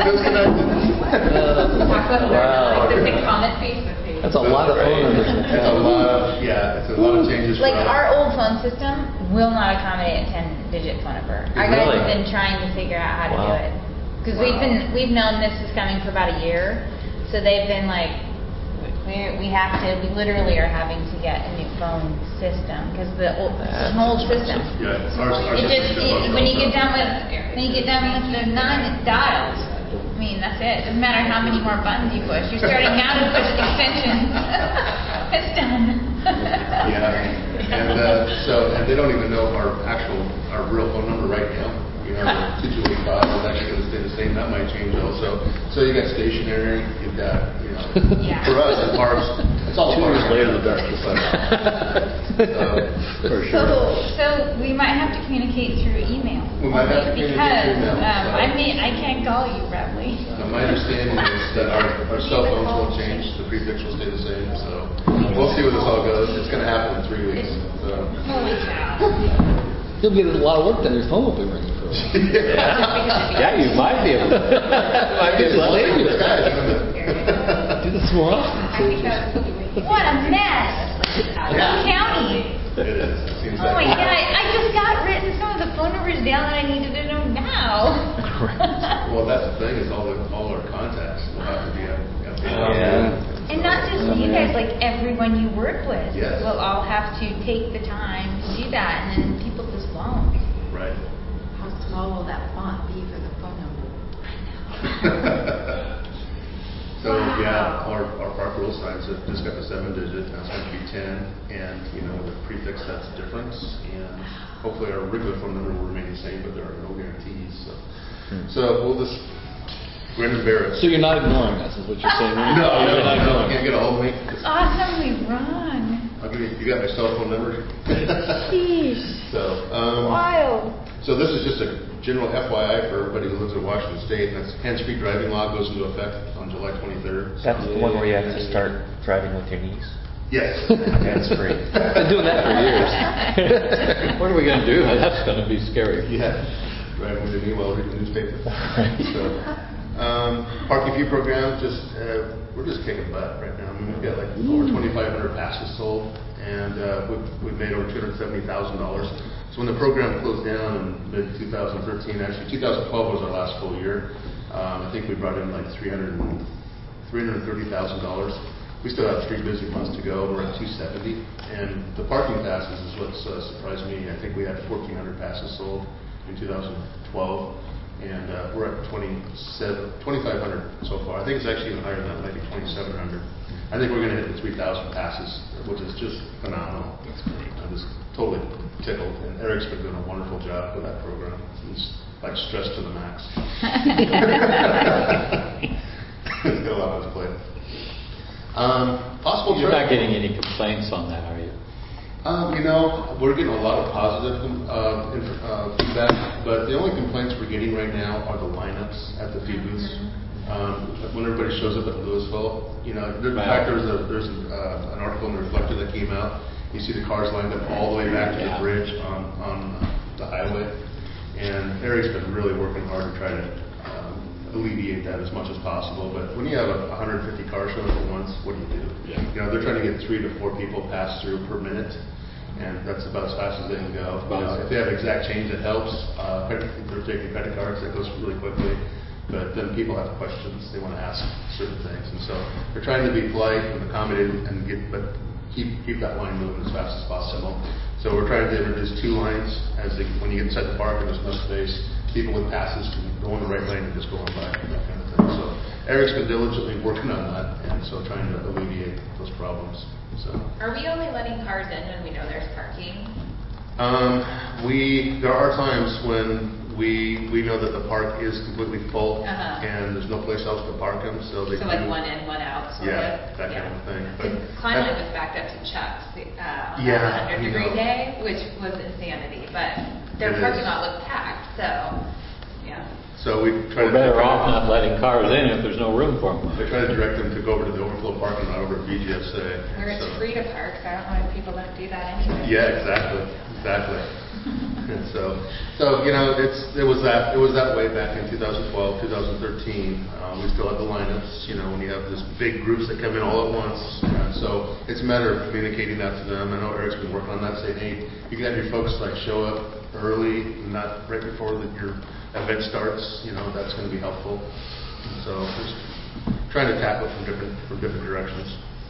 Wow. Like the big comment Facebook page. That's a lot of phone numbers. in the It's a county. lot of yeah, it's a lot of changes. Like for us. our old phone system will not accommodate a ten-digit phone number. Our guys Really? have been trying to figure out how to do Wow. it because we've been we've known this is coming for about a year, so they've been like, we we have to we literally are having to get a new phone system because the old it's an old system. Yeah, ours, ours It just is it, when you get done with when you get done with the nine dials, I mean that's it. Doesn't matter how many more buttons you push. You're starting now to push extensions. It's done. Yeah, and uh, so and they don't even know our actual our real phone number right now. You know, the two two eight five is actually going to stay the same. That might change also. So you got stationary, you've got you know. Yeah. For us, it's parks. It's all Two parks. years later, the dark is So, for So, sure. so we might have to communicate through email. We might have to communicate because, through email, um, so- I mean, I can't call you, Bradley. Now, my understanding is that our, our cell phones won't change. The prefix will stay the same. So we'll see where this all goes. It's going to happen in three weeks. So. Holy cow. You'll get a lot of work done. Your phone will be ringing for a while. Yeah, you might be able to. might be able to save you. Do this more often. I think that's really wicked. What a mess. Yeah. County. It is. It seems Oh my like God, I just got written some of the phone numbers down that I needed to know now. Well, that's the thing is all the all our contacts will have to be up. up Yeah. And not just you guys, like everyone you work with Yes. will all have to take the time to do that, and then people just won't. Right. How small will that font be for the phone number? So Wow. yeah, our, our park rule signs have just got the seven digit, now it's going to be ten, and you know the prefix that's the difference, and hopefully our regular phone number will remain the same, but there are no guarantees. So, so we'll just grin and bear it. So you're not ignoring us, is what you're saying? no, no, You're not no, ignoring you can't get a hold of me. Just- Awesomely run. I'll give you. You got my cell phone number. Sheesh. So, um, Wild. so this is just a general F Y I for everybody who lives in Washington State. And that's hands-free driving law goes into effect on July twenty-third. That's the one where you have to start driving with your knees. Yes. That's free. Been doing that for years. What are we going to do? That's going to be scary. Yeah. Driving with your knee while reading the newspaper. So, um, Park If You program, just uh, we're just kicking butt right now. I mean, we've got like over twenty-five hundred passes sold, and uh, we've, we've made over two hundred seventy thousand dollars. So when the program closed down in mid twenty thirteen, actually two thousand twelve was our last full year. Um, I think we brought in like three hundred thirty thousand dollars. We still have three busy months to go. We're at two seventy, and the parking passes is what's uh, surprised me. I think we had fourteen hundred passes sold in two thousand twelve, and uh, we're at twenty-seven, twenty-five hundred so far. I think it's actually even higher than that, maybe twenty-seven hundred. I think we're going to hit the three thousand passes, which is just phenomenal. That's great. I'm just totally tickled. And Eric's been doing a wonderful job with that program. He's like stressed to the max. He's got a lot on his plate. Um, possible. You're not getting any complaints on that, are you? Um, you know, we're getting a lot of positive uh, inf- uh, feedback, but the only complaints we're getting right now are the lineups at the feed booths. Um, when everybody shows up at Louisville, you know, in Right. fact, there's, a, there's uh, an article in the Reflector that came out. You see the cars lined up all the way back to Yeah. the bridge on, on the highway, and Eric's been really working hard to try to um, alleviate that as much as possible. But when you have a one hundred fifty cars showing up at once, what do you do? Yeah. You know, they're trying to get three to four people pass through per minute. And that's about as fast as they can go. You know, if they have exact change, it helps. Uh, if they're taking credit cards, that goes really quickly. But then people have questions; they want to ask certain things, and so they're trying to be polite and accommodating and get, but keep keep that line moving as fast as possible. So we're trying to introduce two lines as they, when you get inside the park and there's no space, people with passes can go in the right lane and just go on by, that kind of thing. So Eric's been diligently working on that, and so trying to alleviate those problems. So. Are we only letting cars in when we know there's parking? Um, we there are times when we we know that the park is completely full Uh-huh. and there's no place else to park them, so they So do, like one in, one out, sort yeah, of? that kind of thing. But Climate that- was backed up to Chuck's uh, on Yeah, that one hundred you degree know. day, which was insanity, but their It parking is. lot looked packed, so, yeah. So we try We're to better off not letting cars in if there's no room for them. They try to direct them to go over to the overflow parking lot over at B G S A. Where it's so. free to park, so I don't know why people don't do that anyway. Yeah, exactly, exactly. And so, so you know, it's it was that it was that way back in two thousand twelve, two thousand thirteen. Um, we still had the lineups. You know, when you have this big groups that come in all at once. And so it's a matter of communicating that to them. I know Eric's been working on that, saying, hey, you can have your folks like show up early, not right before that your event starts. You know, that's going to be helpful. So just trying to tackle from different from different directions.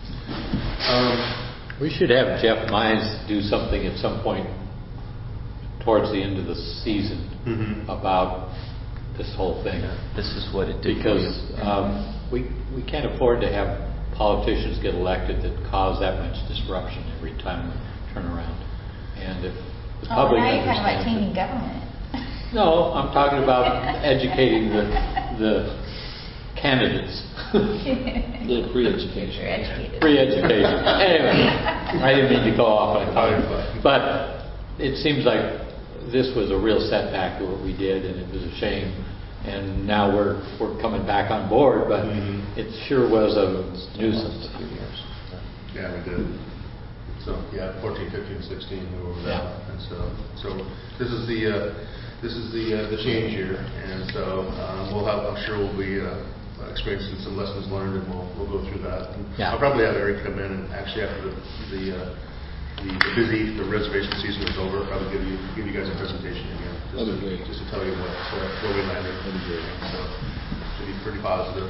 Um, We should have Jeff Mize do something at some point towards the end of the season Mhm. about this whole thing. This is what it did. Because um, we we can't afford to have politicians get elected that cause that much disruption every time we turn around. And if the Oh, public now you're talking about understands changing it- government. No, I'm talking about educating the the candidates. A little free education. You're educated. Free education. Anyway, I didn't mean to go off on a comment. But it seems like this was a real setback to what we did, and it was a shame. And now we're we're coming back on board, but Mhm. it sure was a nuisance. A few years. Yeah, we did. So yeah, fourteen, fifteen, sixteen, we were over that. Yeah. And so, so this is the uh, this is the uh, the change year, and so um, we'll have. I'm sure we'll be uh, experiencing some lessons learned, and we'll we'll go through that. And Yeah. I'll probably have Eric come in, and actually after the the uh, the, the busy the reservation season is over, I'll give you give you guys a presentation again, just, That'd to, be great. just to tell you what uh, where we landed. That'd be great. So should be pretty positive.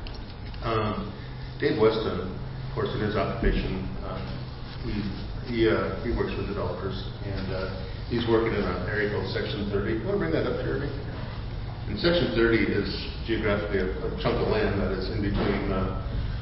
Um, Dave Weston, of course, in his occupation, uh, he he, uh, he works with developers, and uh, he's working in an area called Section thirty. You want to bring that up, Jeremy? And Section thirty is geographically a, a chunk of land that is in between uh,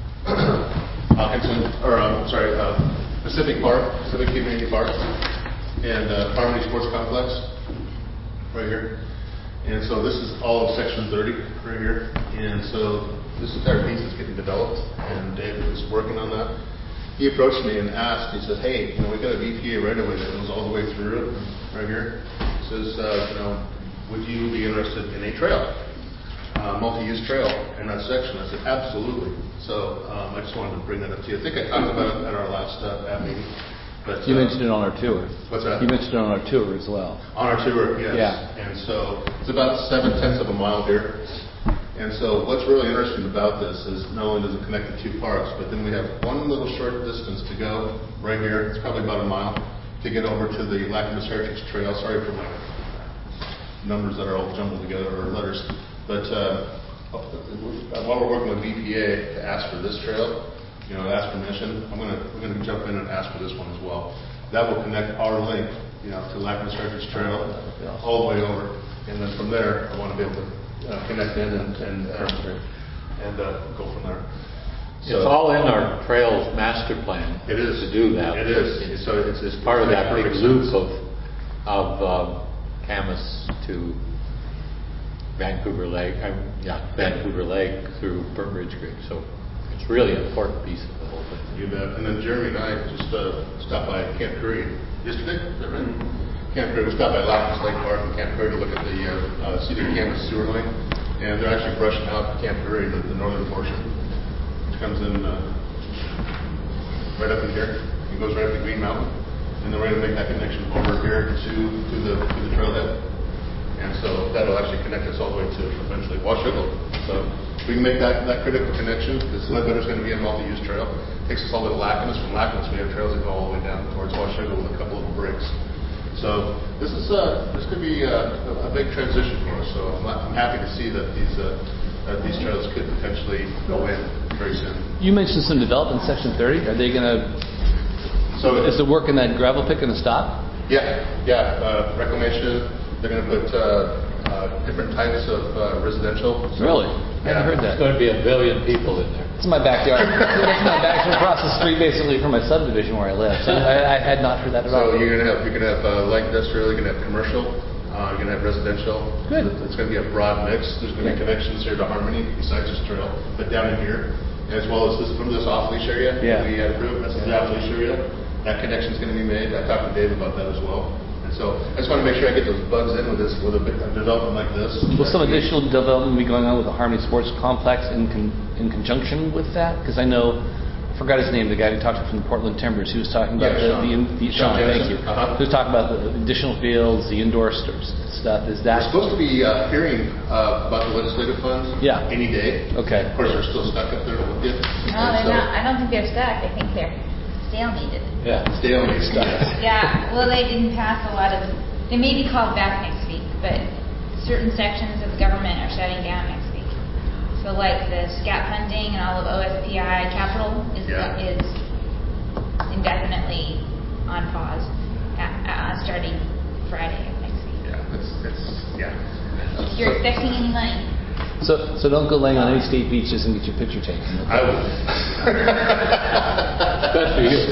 Hawkinson, or uh, sorry, uh, Pacific Park, Pacific Community Park, and uh, Harmony Sports Complex, right here. And so this is all of Section thirty right here. And so this entire piece is getting developed, and Dave is working on that. He approached me and asked, he said, hey, you know, we got a V P A right away that goes all the way through, right here. He says, uh, you know, would you be interested in a trail, uh, multi-use trail in that section? I said, absolutely. So um, I just wanted to bring that up to you. I think I talked about it at our last uh, app meeting. But, You uh, mentioned it on our tour. What's that? You mentioned it on our tour as well. On our tour, yes. Yeah. And so it's about seven tenths of a mile here. And so what's really interesting about this is not only does it connect the two parks, but then we have one little short distance to go right here. It's probably about a mile to get over to the Lacamas Heritage Trail. Sorry for my numbers that are all jumbled together, or letters. But uh, while we're working with V P A to ask for this trail, you know, to ask permission, I'm gonna we're gonna jump in and ask for this one as well. That will connect our link, you know, to Lacamas Heritage Trail all the way over, and then from there, I want to be able to uh, connect in and and, uh, and uh, go from there. It's all in our trails master plan. It is to do that. It is. It's, so it's, it's part of it's that big perfect loop sense. of of um, Camas to Vancouver Lake. Uh, yeah, Vancouver Lake through Burnt Ridge Creek. So it's really an important piece of the whole thing. You bet. And then Jeremy and I just uh, stopped by Camp Curry yesterday. Is that right? Mm-hmm. Camp Curry. We stopped by Lackens Lake Park and Camp Curry to look at the uh, uh, see the Camas sewer line, and they're actually brushing out Camp Curry, the, the northern portion. Comes in uh, right up in here. It goes right up to Green Mountain, and then we're going to make that connection over here to to the to the trailhead, and so that'll actually connect us all the way to eventually Washougal. So we can make that, that critical connection because Ledbetter's going to be a multi-use trail. Takes us all the way to Lackens. From Lackens, we have trails that go all the way down towards Washougal with a couple of breaks. So this is uh, this could be uh, a, a big transition for us. So I'm, I'm happy to see that these uh, that these trails could potentially go in very soon. You mentioned some development in Section thirty. Are they going to? So is the work in that gravel pit going to stop? Yeah, yeah. Uh, reclamation. They're going to put uh, uh, different types of uh, residential. So, really? Yeah. I haven't heard that. There's going to be a billion people in there. It's my backyard. It's my backyard across the street, basically, from my subdivision where I live. So I, I had not heard that at all. So you're going to have you're going to have uh, light industrial. You're going to have commercial. Uh, you're going to have residential. Good. It's going to be a broad mix. There's going to be connections here to Harmony besides this trail, but down in here, as well as this from this off-leash area yeah. we had approved. That's the off-leash area. That connection is going to be made. I talked to Dave about that as well. And so I just want to make sure I get those bugs in with this with a, big, a development like this. Will some additional development be going on with the Harmony Sports Complex in con, in conjunction with that? Because I know. I forgot his name, the guy who talked from the Portland Timbers. He was talking about yeah, the, Sean. the, the Sean, Sean, thank you. Uh-huh. He was talking about the additional fields, the indoor st- stuff. Is that we're supposed to be uh, hearing uh, about the legislative funds? Yeah. Any day. Okay. Of course, they're still stuck up there with it. No, they're so, not. I don't think they're stuck. I think they're stalemated. Yeah. Stalemated. Stuck. Yeah. Well, they didn't pass a lot of. They may be called back next week, but certain sections of the government are shutting down next week. So, like the SCAP funding and all of O S P I capital is yeah. is indefinitely on pause, at, uh, starting Friday of next week. Yeah, it's, it's yeah. If you're expecting any money. So, so don't go laying on any state beaches and get your picture taken. I would. Good for you.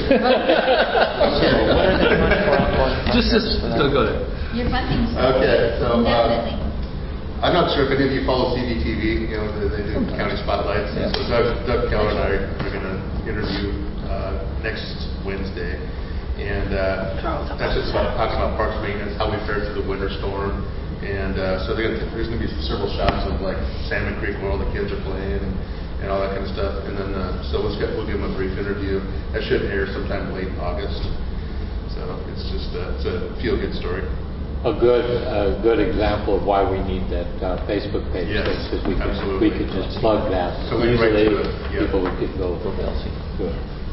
just, just go, go there. Your funding. Okay, so. Definitely. Uh, I'm not sure if any of you follow C B T V. You know, they, they do county spotlights. Yeah. So Doug, Doug Keller and I are going to interview uh, next Wednesday, and uh, that's just about talking about parks maintenance, how we fared through the winter storm, and uh, so gonna, there's going to be several shots of like Salmon Creek where all the kids are playing and, and all that kind of stuff. And then uh, so we'll, we'll give them a brief interview. That should air sometime late August. So it's just uh, it's a feel good story. A good, a good example of why we need that uh, Facebook page, yes, because we could absolutely. we could just plug that so we easily. Right yeah. People could go for Kelsey. Good.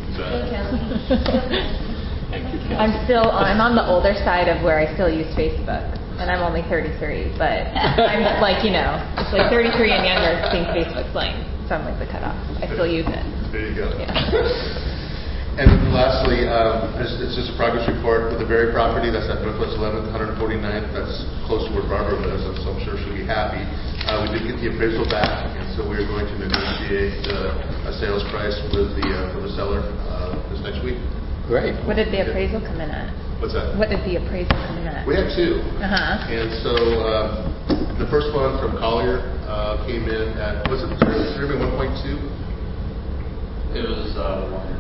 Thank you, Kelsey. I'm still I'm on the older side of where I still use Facebook, and I'm only thirty-three. But I'm like you know, it's like thirty-three and younger think Facebook's lame, so I'm like the cutoff. I still use it. There you go. Yeah. And lastly, um, it's, it's just a progress report with the Berry property. That's at Northwest eleventh, one forty-ninth. That's close to where Barbara lives, so I'm sure she'll be happy. Uh, we did get the appraisal back, and so we're going to negotiate uh, a sales price with the uh, for the seller uh, this next week. Great. What did the appraisal come in at? What's that? What did the appraisal come in at? We have two. Uh huh. And so uh, the first one from Collier uh, came in at was it one point two? It was uh, one.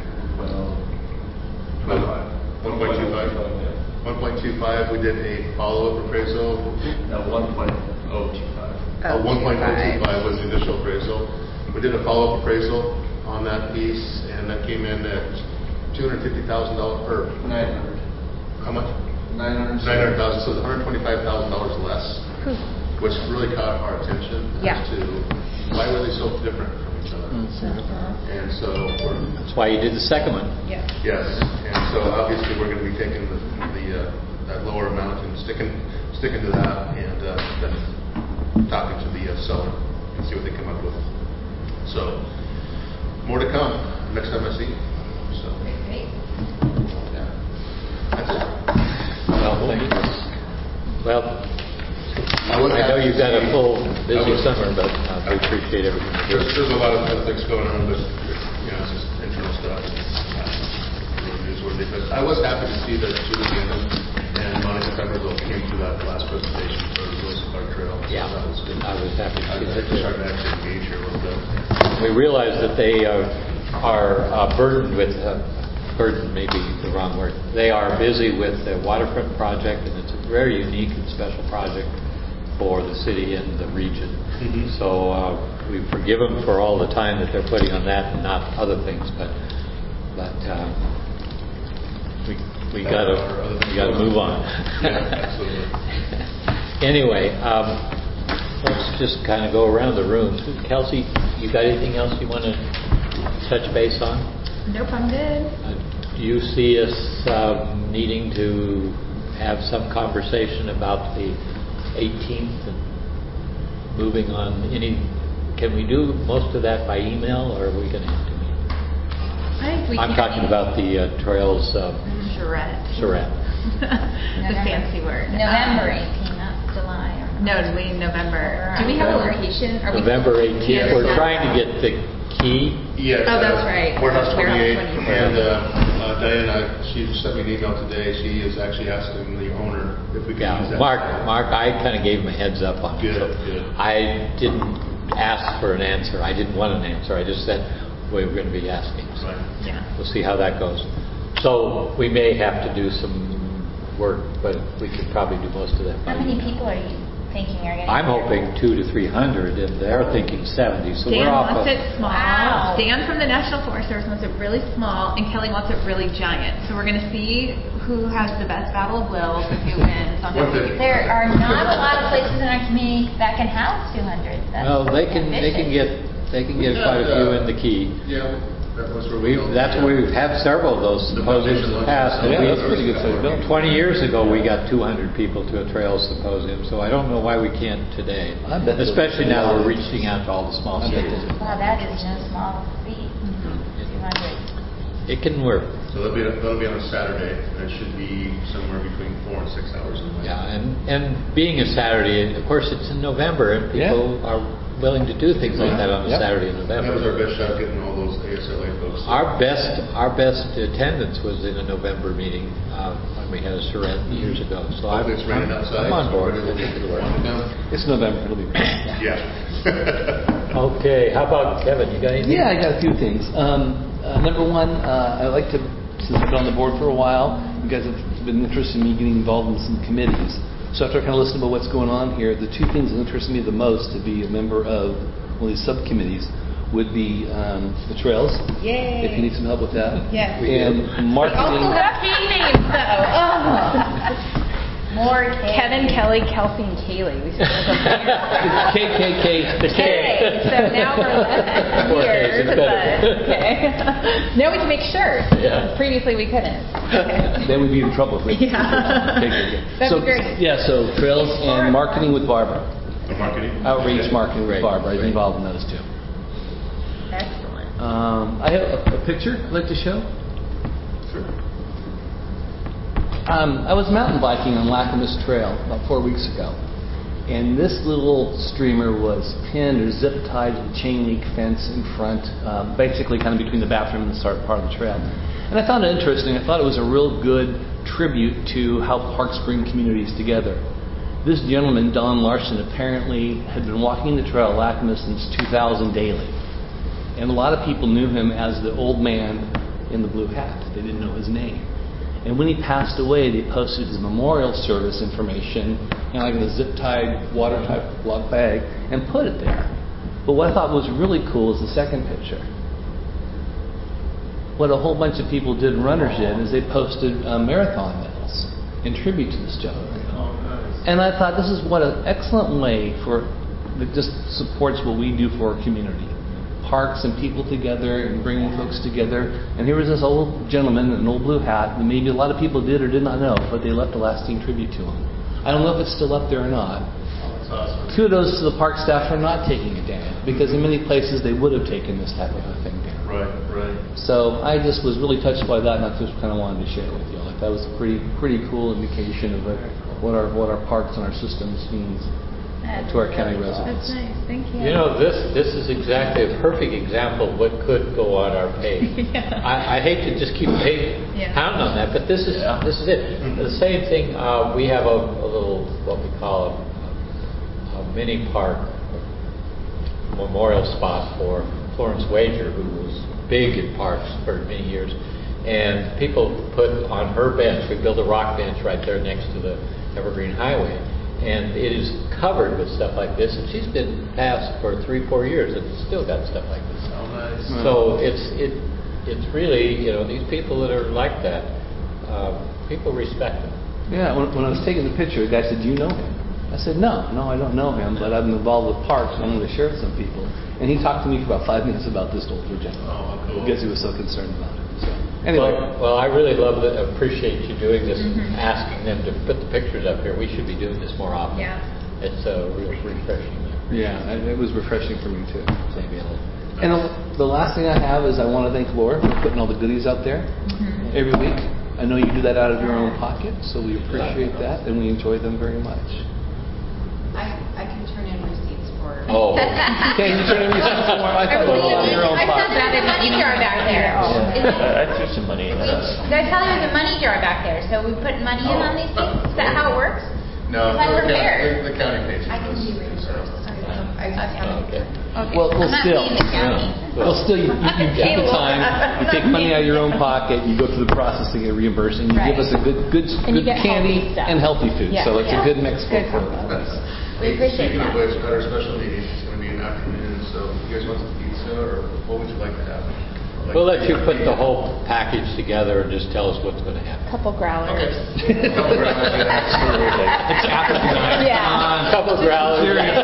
one point two five. one point two five. We did a follow-up appraisal. No, one point oh two five. Oh, one point oh two five was the initial appraisal. We did a follow-up appraisal on that piece, and that came in at two hundred fifty thousand dollars per. Nine hundred. How much? Nine hundred. Nine hundred thousand. So it's one hundred twenty-five thousand dollars less, which really caught our attention Yeah. as to why were they so different from each other. Uh-huh. And so we're, That's why you did the second one. Yeah. yes, and so obviously we're going to be taking the, the uh, that lower amount and sticking sticking to that, and uh, then talking to the uh, seller and see what they come up with. So more to come next time I see you. So Great. yeah, that's it. Well, thank you. Well, I would I know have you've to got a see- full, I busy would- summer, but uh, we appreciate everything you do. There's, there's a lot of other things going on, but, you know, it's just internal stuff. It's really newsworthy. But I was happy to see that Julie Gibbon and Monica Pemberville came to that last presentation for the Wilson Park Trail. So Yeah, that was good. I was happy to I see was that. starting to actually engage here a little bit. We realize that they uh, are uh, burdened with, uh, burden may be the wrong word, they are busy with the waterfront project, and it's a very unique and special project for the city and the region. Mhm. So uh, we forgive them for all the time that they're putting on that and not other things, but but uh, we we gotta we gotta move on. Yeah, absolutely. Anyway, um, let's just kind of go around the room. Kelsey, you got anything else you want to touch base on? Nope, I'm good. Uh, do you see us um, needing to have some conversation about the eighteenth and moving on? Any? Can we do most of that by email, or are we going to have to meet? I think we I'm can. talking about the uh, trails. Um, Charrette. charrette. The fancy word. November Um, eighteenth, not July. Or No, we November. Do we have a location? Are we- November eighteenth. Yes. We're trying to get the key. Yes. Oh, that's uh, right. Warehouse Warehouse twenty-eight. twenty-eight. And uh, uh, Diana, she just sent me an email today. She is actually asking the owner if we can Yeah, use that. Mark. Mark, I kind of gave him a heads up on it. Good, So good. I didn't ask for an answer. I didn't want an answer. I just said we were going to be asking. So Right. Yeah. we'll see how that goes. So we may have to do some work, but we could probably do most of that. by How many email. people are you thinking are going to? I'm hoping two to three hundred, and they're thinking seventy. So Dan we're off. wants a- it small. Wow. Dan from the National Forest Service wants it really small, and Kelly wants it really giant. So we're going to see who has the best battle of wills and who wins on One this. thing- There are not a lot of places in our community that can house two hundred. That's Well, they can. They can ambitious. get. They can We get quite a had, few uh, in the key. Yeah, that was where we. We've, that's where we've had several of those The symposiums in the past. and Yeah, we- that's pretty good size building. Twenty years ago, we got two hundred people to a trails symposium, so I don't know why we can't today. I bet they'll- Especially now we're reaching out to all the small I bet cities. they'll- Wow, that is no small feat. two hundred. It can work. So that'll be, that'll be on a Saturday, and it should be somewhere between four and six hours. in length. Yeah, and and being a Saturday, of course, it's in November, and people are willing to do things like that on a Yeah. Saturday in That was our November. best shot getting all those A S L A folks. Our best, our best attendance was in a November meeting uh, when we had a charrette years ago. So I'm, Hopefully it's raining I'm, outside. I'm on so board. I everybody think will it'll want work. to come. It's November. It'll be great. Yeah. Okay, how about Kevin? You got anything? Yeah, I got a few things. Um, uh, number one, uh, I like to, since I've been on the board for a while, you guys have been interested in me getting involved in some committees. So after I kind of listened to what's going on here, the two things that interest me the most to be a member of one of these subcommittees would be um, the trails. Yay. If you need some help with that. Yes. We and do. marketing. Also have key names though. Oh. More K. Kevin, Kelly, Kelsey, and Kaylee. We should have them K K K. The K. Okay, so now we're less Four Ks years, is but better. okay. Now we can make shirts. Yeah. Previously we couldn't. Okay. Then we'd be in trouble if we. Yeah. K K K. That'd so, be great. Yeah, so trails and marketing with Barbara. The marketing? Outreach Okay. marketing with Great, Barbara. I've been great. involved in those two. Excellent. Um, I have a, a picture I'd like to show. Sure. Um, I was mountain biking on Lacamas Trail about four weeks ago, and this little streamer was pinned or zip tied to the chain link fence in front, um, basically kind of between the bathroom and the start part of the trail. And I found it interesting. I thought it was a real good tribute to how parks bring communities together. This gentleman, Don Larson, apparently had been walking the trail at Lacamas since two thousand daily. And a lot of people knew him as the old man in the blue hat. They didn't know his name. And when he passed away, they posted his memorial service information, you know, like in a zip-tied, water-type block bag, and put it there. But what I thought was really cool is the second picture. What a whole bunch of people did, runners did, is they posted uh, marathon medals in tribute to this gentleman. And I thought this is what an excellent way for, that just supports what we do for our community. Parks and people together and bringing folks together. And here was this old gentleman in an old blue hat that maybe a lot of people did or did not know, but they left a lasting tribute to him. I don't know if it's still up there or not. That's awesome. Kudos to the park staff for not taking it down, because in many places they would have taken this type of a thing down. Right, right. So I just was really touched by that, and I just kind of wanted to share it with you. Like that was a pretty pretty cool indication of what, what our what our parks and our systems means. to our county residents. That's nice. Thank you. You know, this this is exactly a perfect example of what could go on our page. Yeah. I, I hate to just keep pay, Yeah. pound on that, but this is this is it. The same thing. Uh, we have a, a little what we call a, a mini park, a memorial spot for Florence Wager, who was big in parks for many years. And people put on her bench. We built a rock bench right there next to the Evergreen Highway. And it is covered with stuff like this. And she's been passed for three, four years, and it's still got stuff like this. Oh, nice. So it's it it's really, you know, these people that are like that, uh, people respect them. Yeah, when, when I was taking the picture, the guy said, "Do you know him?" I said, "No, no, I don't know him, but I'm involved with parks, and I'm going to share with some people." And he talked to me for about five minutes about this older gentleman Oh, cool. because he was so concerned about it. So anyway, Well, well, I really love it, appreciate you doing this, Mhm. asking them to put the pictures up here. We should be doing this more often. Yeah. It's uh, real refreshing. yeah, it, it was refreshing for me too. Maybe a little. And the, the last thing I have is I want to thank Laura for putting all the goodies out there Mhm. every week. I know you do that out of your own pocket, so we appreciate that and we enjoy them very much. I, I can turn in receipts for. Oh. Can you turn in receipts for more? I thought it was all out of your own I saw pocket. that in the money jar back there. Yeah. Is it- I, I threw some money in that. Did I tell you there's a money jar back there? So we put money in on these things? Is that how it works? No, If I the were county, fair. the county pays for I can this. do research. I just Oh, okay. Okay. Well, well, I'm not still, being the county. well, still, you, you, you take the time, you take money out of your own pocket, you go through the processing and reimbursing, you give Right. us a good, good, And you good get candy healthy stuff. and healthy food. Yeah. So it's Yeah. a good mix for Good for combo. us. We appreciate Speaking that. of which, at our special meeting, it's going to be an afternoon, so you guys want some pizza, or what would you like to have? Like- We'll let you put the whole package together and just tell us what's going to happen. Couple growlers. Okay. Couple grams, yeah. Absolutely. It's after tonight. Yeah. Come on. A couple growlers.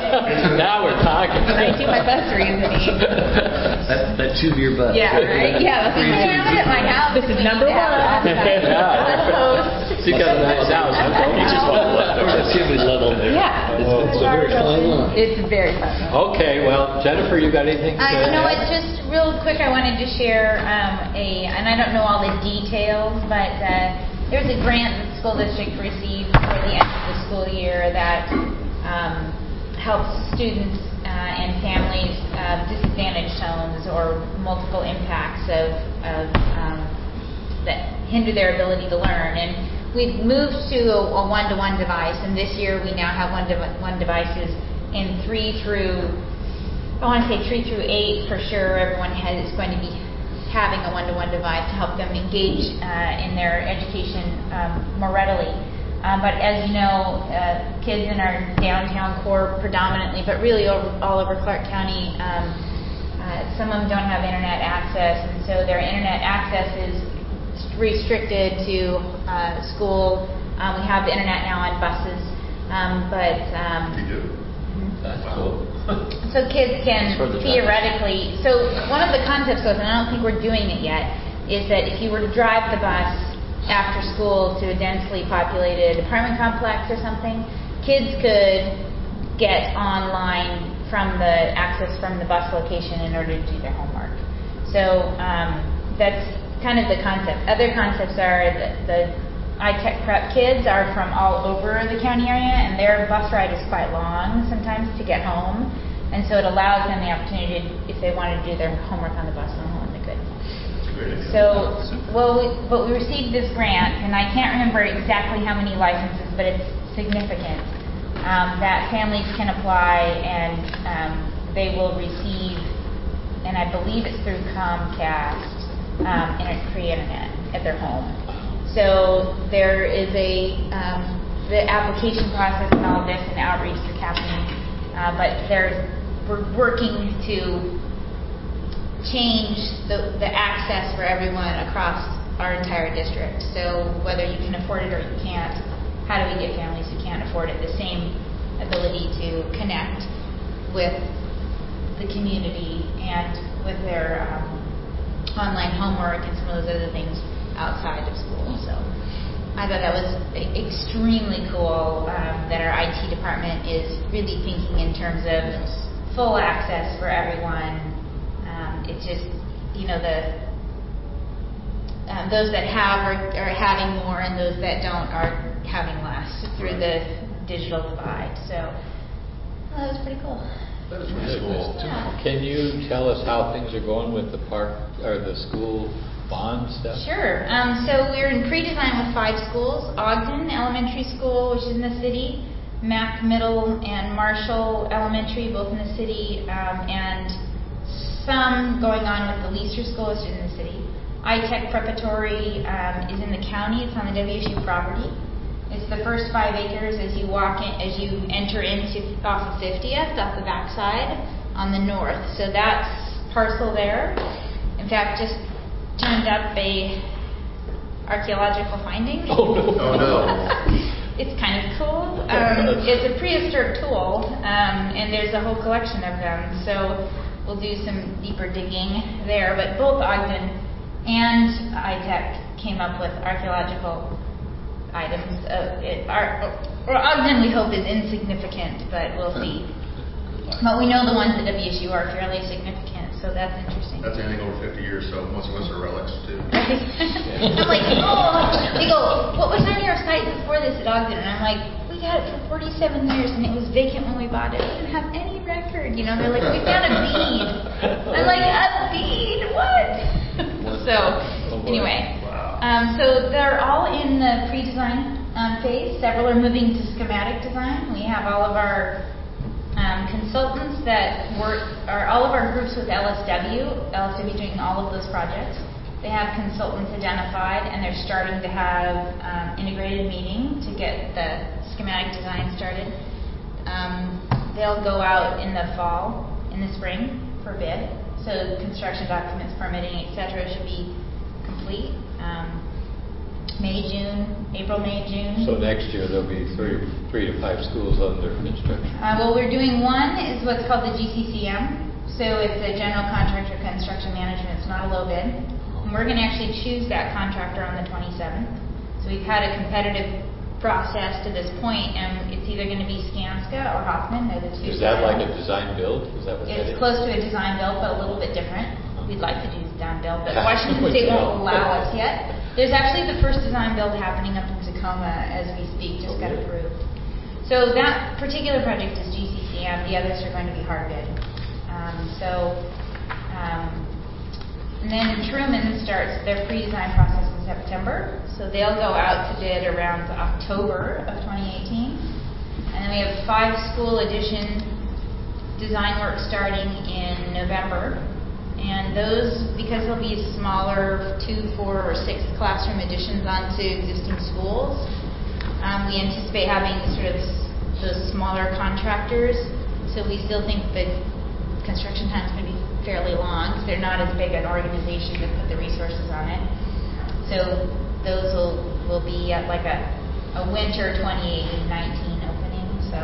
Now we're talking. I do my best reasoning. That, that two beer butt. Yeah, right? Yeah, that's Three my- two Family at my house. This is we number need to have one. it outside. Yeah. Host. She's got a nice house. You just want the leftovers. See if we level there. Yeah. It's, it's a very fine line. It's very fun. Okay, well, Jennifer, you got anything to Uh, you know add? what? Just real quick, I wanted to share um, a, and I don't know all the details, but uh, there's a grant that the school district received for the end of the school year that um, helps students uh, and families of disadvantaged homes or multiple impacts of, of um, that hinder their ability to learn. And we've moved to a, a one-to-one device, and this year we now have one-to-one devices in three through. I want to say three through eight for sure. Everyone has, is going to be having a one-to-one device to help them engage uh, in their education um, more readily. Um, but as you know, uh, kids in our downtown core predominantly, but really over, all over Clark County, um, uh, some of them don't have internet access, and so their internet access is restricted to uh, school. Um, we have the internet now on buses, um, but um, You do? That's cool. so kids can for the theoretically, so one of the concepts was, and I don't think we're doing it yet, is that if you were to drive the bus after school to a densely populated apartment complex or something, kids could get online from the access from the bus location in order to do their homework. So um, that's kind of the concept. Other concepts are the, the iTech prep kids are from all over the county area, and their bus ride is quite long sometimes to get home, and so it allows them the opportunity, to, if they wanted to do their homework on the bus on home, they could. So, well, we, but we received this grant, and I can't remember exactly how many licenses, but it's significant, um, that families can apply, and um, they will receive, and I believe it's through Comcast, um, and free internet at their home. So there is a, um, the application process and all of this and outreach is happening, uh, but there's, we're working to change the, the access for everyone across our entire district. So whether you can afford it or you can't, how do we get families who can't afford it the same ability to connect with the community and with their um, online homework and some of those other things outside of school. So I thought that was extremely cool um, that our I T department is really thinking in terms of full access for everyone. Um, it's just, you know, the um, those that have are, are having more, and those that don't are having less through the digital divide. So Well, that was pretty cool. That is pretty cool. Yeah. Can you tell us how things are going with the park or the school bond stuff? Sure. Um, so we're in pre-design with five schools: Ogden Elementary School, which is in the city, Mack Middle and Marshall Elementary, both in the city, um, and some going on with the Leaster School, which is in the city. iTech Preparatory um, is in the county. It's on the W S U property. It's the first five acres as you walk in, as you enter into off of fiftieth, off the backside on the north. So that's parcel there. In fact, just turned up a archaeological finding. Oh no! Oh no! It's kind of cool. Um, it's a prehistoric tool, um, and there's a whole collection of them. So we'll do some deeper digging there. But both Ogden and iTech came up with archaeological items. Uh, it, our, or Ogden, we hope, is insignificant, but we'll see. But we know the ones at W S U are fairly significant, so that's interesting. That's anything over fifty years, so most of us are relics too. Right? I'm like, oh, they go, what was on your site before this at Ogden? And I'm like, we got it for forty-seven years, and it was vacant when we bought it. We didn't have any record. You know, they're like, we found a bead. I'm like, a bead? What? So, anyway. Um, so they're all in the pre-design um, phase. Several are moving to schematic design. We have all of our Um, consultants that work, are all of our groups with L S W, L S W doing all of those projects. They have consultants identified, and they're starting to have um, integrated meeting to get the schematic design started. Um, they'll go out in the fall, in the spring for bid. So construction documents, permitting, et cetera should be complete. Um, May, June, April, May, June. So next year there'll be three, three to five schools under construction. Uh, well, we're doing one is what's called the G C C M. So it's a general contractor construction management. It's not a low bid. And we're going to actually choose that contractor on the twenty-seventh. So we've had a competitive process to this point, and it's either going to be Skanska or Hoffman. They're the two. Is that like a design build? Is that what that It's is? close to a design build, but a little bit different. We'd like to do design build, but Washington State won't allow us yet. There's actually the first design build happening up in Tacoma as we speak, just got approved. So that particular project is G C C M. The others are going to be hard bid. Um, so, um, and then Truman starts their pre-design process in September. So they'll go out to bid around October of twenty eighteen. And then we have five school addition design work starting in November. And those, because they'll be smaller two, four, or six classroom additions onto existing schools, um, we anticipate having sort of those smaller contractors. So we still think the construction time is going to be fairly long because they're not as big an organization to put the resources on it. So those will, will be at like a, a winter twenty eighteen nineteen opening. So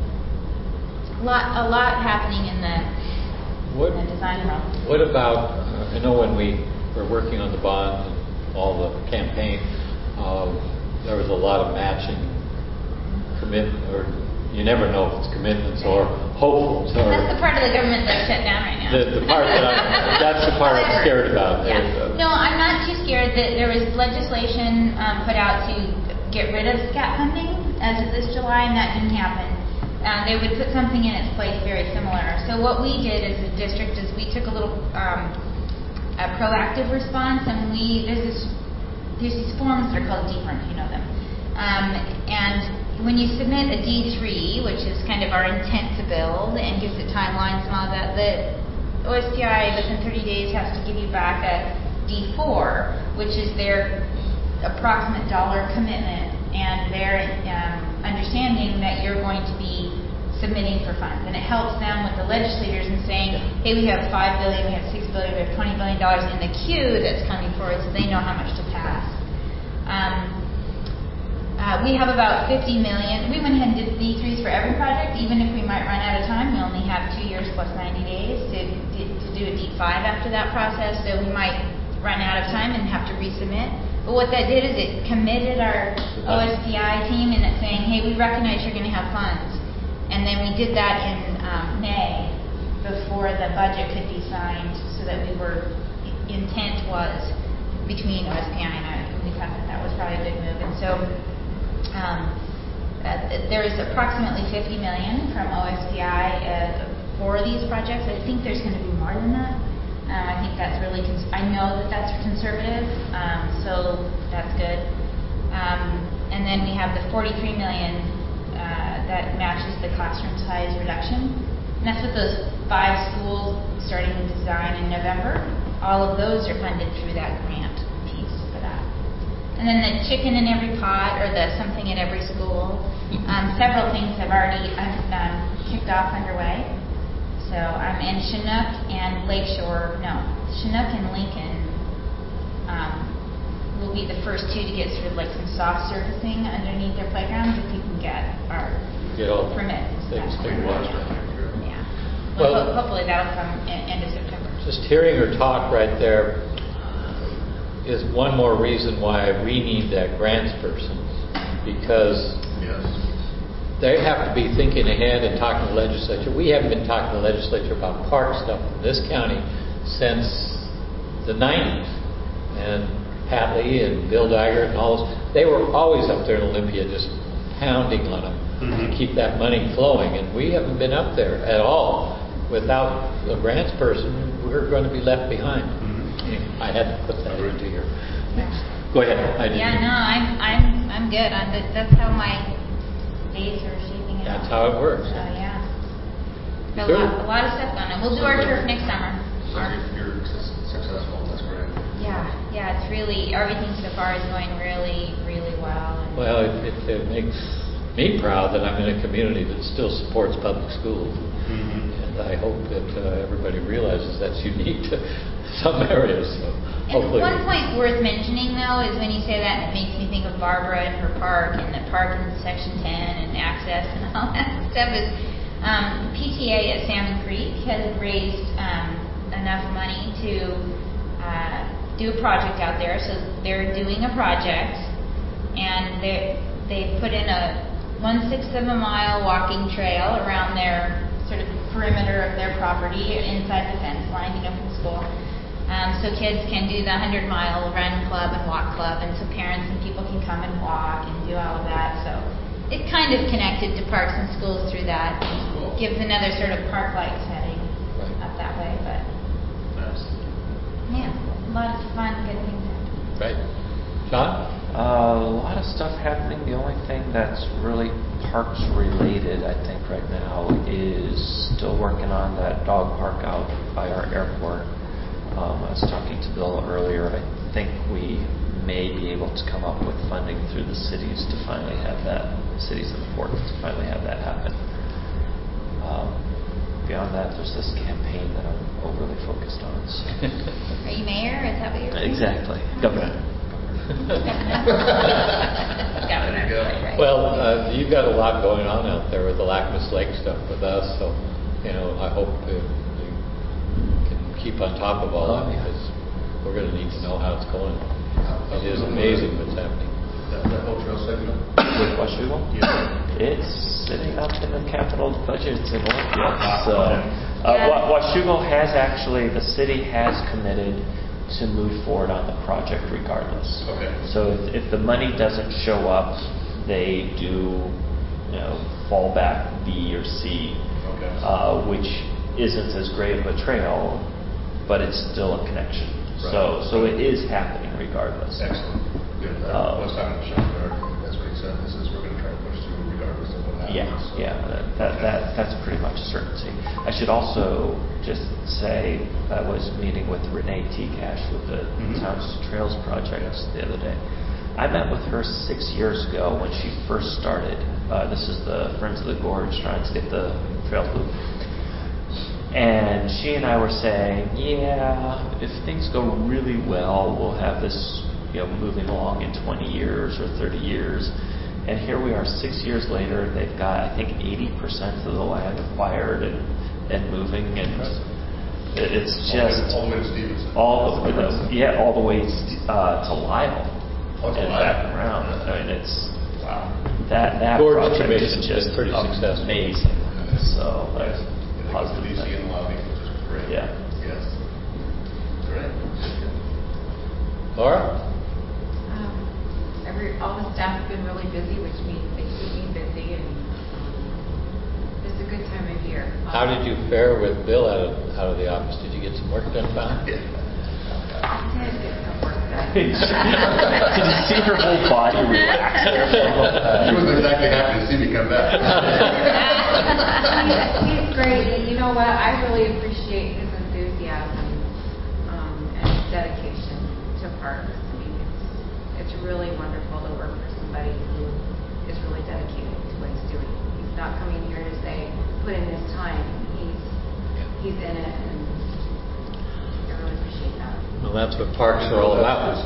a lot, a lot happening in the What, in the design realm. what about, uh, I know when we were working on the bond and all the campaign, um, there was a lot of matching commitment, or you never know if it's commitments or hopefuls. Or That's the part of the government that's shut down right now. The, the part that I, that's the part I'm scared about. Yeah. Uh, No, I'm not too scared. That there was legislation um, put out to get rid of SCAT funding as of this July, and that didn't happen. Uh, they would put something in its place very similar. So what we did as a district is we took a little um, a proactive response, and we there's this there's these forms that are called D FERMs, you know them. Um, and when you submit a D three, which is kind of our intent to build and gives it timelines and all that, the O S P I within thirty days has to give you back a D four, which is their approximate dollar commitment and their um, understanding that you're going to be submitting for funds. And it helps them with the legislators in saying, hey, we have five billion dollars, we have six billion dollars, we have twenty billion dollars in the queue that's coming forward, so they know how much to pass. Um, uh, we have about fifty million dollars. We went ahead and did D threes for every project, even if we might run out of time. We only have two years plus ninety days to, to do a D five after that process, so we might run out of time and have to resubmit. But what that did is it committed our O S P I team in it saying, hey, we recognize you're going to have funds. And then we did that in um, May before the budget could be signed, so that we were, intent was between O S P I and I, we thought that that was probably a good move. And so um, uh, there's approximately fifty million from O S P I uh, for these projects. I think there's going to be more than that. Um, I think that's really, cons- I know that that's conservative, um, so that's good. Um, and then we have the forty-three million uh, that matches the classroom size reduction. And that's with those five schools starting design in November. All of those are funded through that grant piece for that. And then the chicken in every pot, or the something at every school. Um, several things have already um, kicked off underway. So um, and Chinook and Lakeshore, no, Chinook and Lincoln um, will be the first two to get sort of like some soft surfacing underneath their playgrounds if we can get our Get all permits. things figured out. Yeah. Well, Well, ho- hopefully that'll come in, end of September. Just hearing her talk right there is one more reason why we need that grants person, because Yes. they have to be thinking ahead and talking to the legislature. We haven't been talking to the legislature about park stuff in this county since the nineties. And Pat Lee and Bill Dygert and all those, they were always up there in Olympia just pounding on them Mm-hmm. to keep that money flowing. And we haven't been up there at all. Without a grants person, we're going to be left behind. Mm-hmm. I had to put that into your mix. Go ahead. I didn't Yeah, no, I'm I'm I'm good. I'm good. That's how my days are shaping up. That's how it works. So yeah, a Sure. lot, a lot of stuff going on. We'll do our turf next summer. So if you're su- successful, that's great. Yeah, yeah. It's really everything so far is going really, really well. And Well, it, it, it makes me proud that I'm in a community that still supports public schools. Mm-hmm. And I hope that uh, everybody realizes that's unique to some areas. So And hopefully, one point worth mentioning, though, is when you say that, it makes me think of Barbara and her park, and the park in Section ten, and access, and all that stuff. Is um, P T A at Salmon Creek has raised um, enough money to uh, do a project out there. So they're doing a project, and they they put in a one sixth of a mile walking trail around their sort of perimeter of their property inside the fence line, you know, from school. Um, so kids can do the hundred mile run club and walk club, and so parents and people can come and walk and do all of that. So it kind of connected to parks and schools through that. Cool. Gives another sort of park-like setting Right. up that way. But Nice. yeah, a lot of fun, good things happening. right, John? Uh, a lot of stuff happening. The only thing that's really parks related, I think, right now is still working on that dog park out by our airport. Um, I was talking to Bill earlier. I think we may be able to come up with funding through the cities to finally have that, cities and the ports to finally have that happen. Um, beyond that, there's this campaign that I'm overly focused on. So. Are you mayor? Is that what you're saying? Exactly. Governor. Governor. Right. Well, uh, you've got a lot going on out there with the Lackmus Lake stuff with us, so you know I hope uh, you can keep on top of all that, because we're going to need to know how it's going. It is amazing what's happening. That, that whole trail segment? With Washougal? Yeah. It's sitting up in the capital budgets in Olympia. Ah, So, okay. uh, Wa- Washougal has actually, the city has committed to move forward on the project regardless. Okay. So if, if the money doesn't show up, they do, you know, fallback B or C, Okay. uh, which isn't as great of a trail, but it's still a connection. Right. So, so it is happening regardless. Excellent. Good. Um, I was talking to Sean Gard. That's what he said. He says we're going to try to push through regardless of what happens. Yeah, So- yeah, that, that, that that's pretty much a certainty. I should also just say I was meeting with Renee T. Cash with the Mhm. Towns Trails Project the other day. I met with her six years ago when she first started. Uh, this is the Friends of the Gorge trying to get the trails moving. And she and I were saying, yeah, if things go really well, we'll have this, you know, moving along in twenty years or thirty years. And here we are six years later, and they've got, I think, eighty percent of the land acquired and, and moving. And it- it's just all the way to Stevenson. all the, the yeah, all the way uh, to Lyle Oh, to and Lyle. back around. I mean, it's Wow. that that Gorge project Commission's is just been pretty successful. amazing. So that's Yeah, they go to positive. D C thing. and lobby, which is great. Yeah. Yes. Great. Laura? Um, every, all the staff have been really busy, which means they keep me busy. How did you fare with Bill out of, out of the office? Did you get some work done, Bob? I did get some work done. Did you see her whole body relax? She wasn't exactly happy to see me come back. he's, he's great, and you know what? I really appreciate his enthusiasm um, and his dedication to parks. I mean, it's, it's really wonderful to work for somebody who is really dedicated to what he's doing. He's not coming here to say, put in this time. He's he's in it, and I really appreciate that. Well, that's what parks are all about.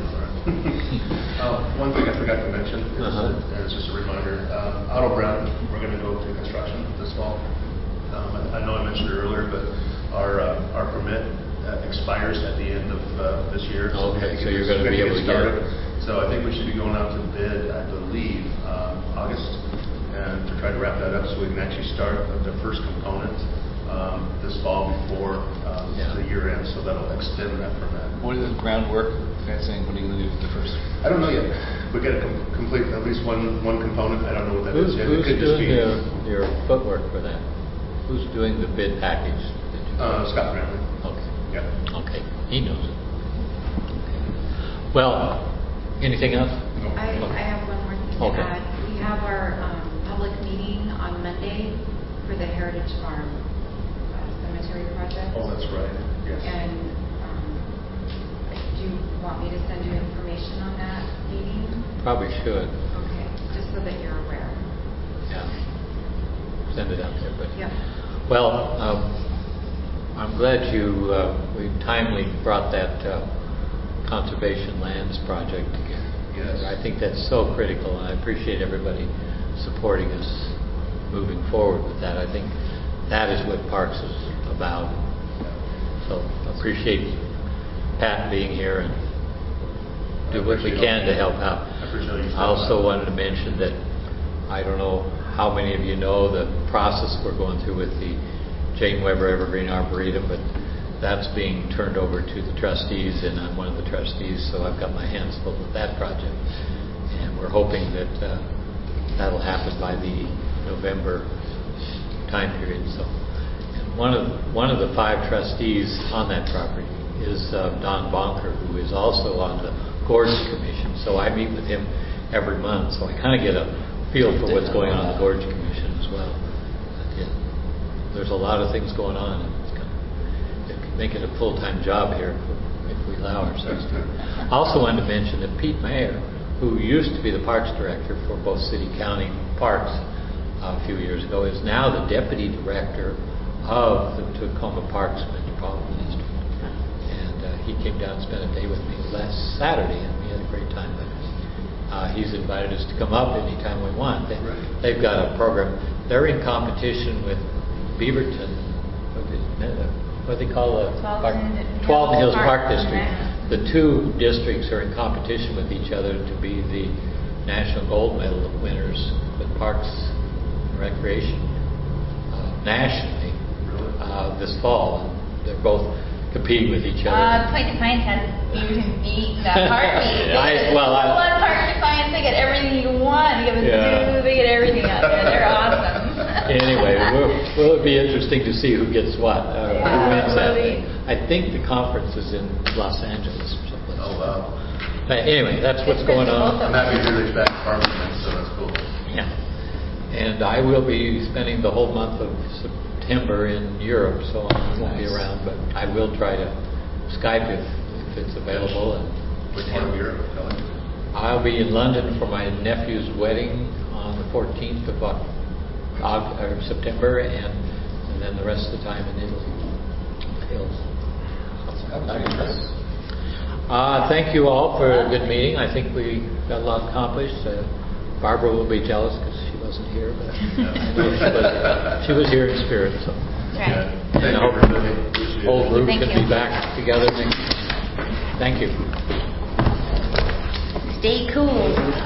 Uh, one thing I forgot to mention is, Uh-huh. and it's just a reminder, um, Otto Brown, we're going to go to construction this fall. Um, I, I know I mentioned it earlier, but our uh, our permit uh, expires at the end of uh, this year. Okay, we have to so get you're this- gonna we be have able to get get started. So I think we should be going out to bid, I believe, um, August, and to try to wrap that up so we can actually start the first component um, this fall before um, Yeah. the year ends. So that'll extend that permit. What is the groundwork? Fencing? What are you going to do with the first? I don't know yet. We got to com- complete at least one one component. I don't know what that Who's, is yet. who's it could just doing be your, your footwork for that? Who's doing the bid package? that you- uh, Scott Bramley. Okay. Yeah. Okay, he knows it. Okay. Well, anything else? I, I have one more thing to Okay. add. We have our um, public meeting on Monday for the Heritage Farm uh, Cemetery project. Oh, that's right. Yes. And um, do you want me to send you information on that meeting? Probably should, Okay, just so that you're aware. yeah. Send it out there, but. Yep. Well, um, I'm glad you, uh, we timely brought that uh, conservation lands project together. Yes. I think that's so critical, and I appreciate everybody supporting us moving forward with that. I think that is what Parks is about. So appreciate Pat being here and do what we can to help out. I appreciate you. I also wanted to mention that I don't know how many of you know the process we're going through with the Jane Weber Evergreen Arboretum, but that's being turned over to the trustees, and I'm one of the trustees, so I've got my hands full with that project. And we're hoping that uh, that'll happen by the November time period. So, and one of one of the five trustees on that property is uh, Don Bonker, who is also on the Gorge Commission. So I meet with him every month, so I kind of get a feel for what's going on in the Gorge Commission as well. But, yeah, there's a lot of things going on, and it's kind of, it could make it a full-time job here if, if we allow ourselves to. I also wanted to mention that Pete Mayer, who used to be the Parks Director for both City County Parks uh, a few years ago, is now the Deputy Director of the Tacoma Parks Metropolitan District. And uh, he came down and spent a day with me last Saturday, and we had a great time. But uh, he's invited us to come up anytime we want. They, Right. They've got a program. They're in competition with Beaverton, what do they, what do they call the park? Twelve Hills Park District. The two districts are in competition with each other to be the national gold medal winners with Parks and Recreation uh, nationally uh, this fall. And they're both competing with each other. Uh, Point Defiance has Beaverton beat that heartbeat. I- well, I- One Park Defiance, they get everything you want. You have a Yeah. zoo, they get everything out there. They're awesome. Anyway, we'll, will it be interesting to see who gets what, uh, who Yeah, wins that really. thing. I think the conference is in Los Angeles or someplace. Oh, wow. But anyway, that's what's going on. I'm happy to hear that you're back in Farmington, so that's cool. Yeah. And I will be spending the whole month of September in Europe, so I won't be Nice. around, but I will try to Skype if, if it's available. And, Which part of Europe, Kelly? I'll be in London for my nephew's wedding on the fourteenth of Oc- Oc- or September, and, and then the rest of the time in Italy. Hills. Uh, thank you all for a good meeting. I think we got a lot accomplished. Uh, Barbara will be jealous because she wasn't here, but I know she was, she was here in spirit. So. Right. Yeah. Thank And I you, hope everybody. Appreciate the whole it. group Thank can you. be back together next. Thank you. Stay cool.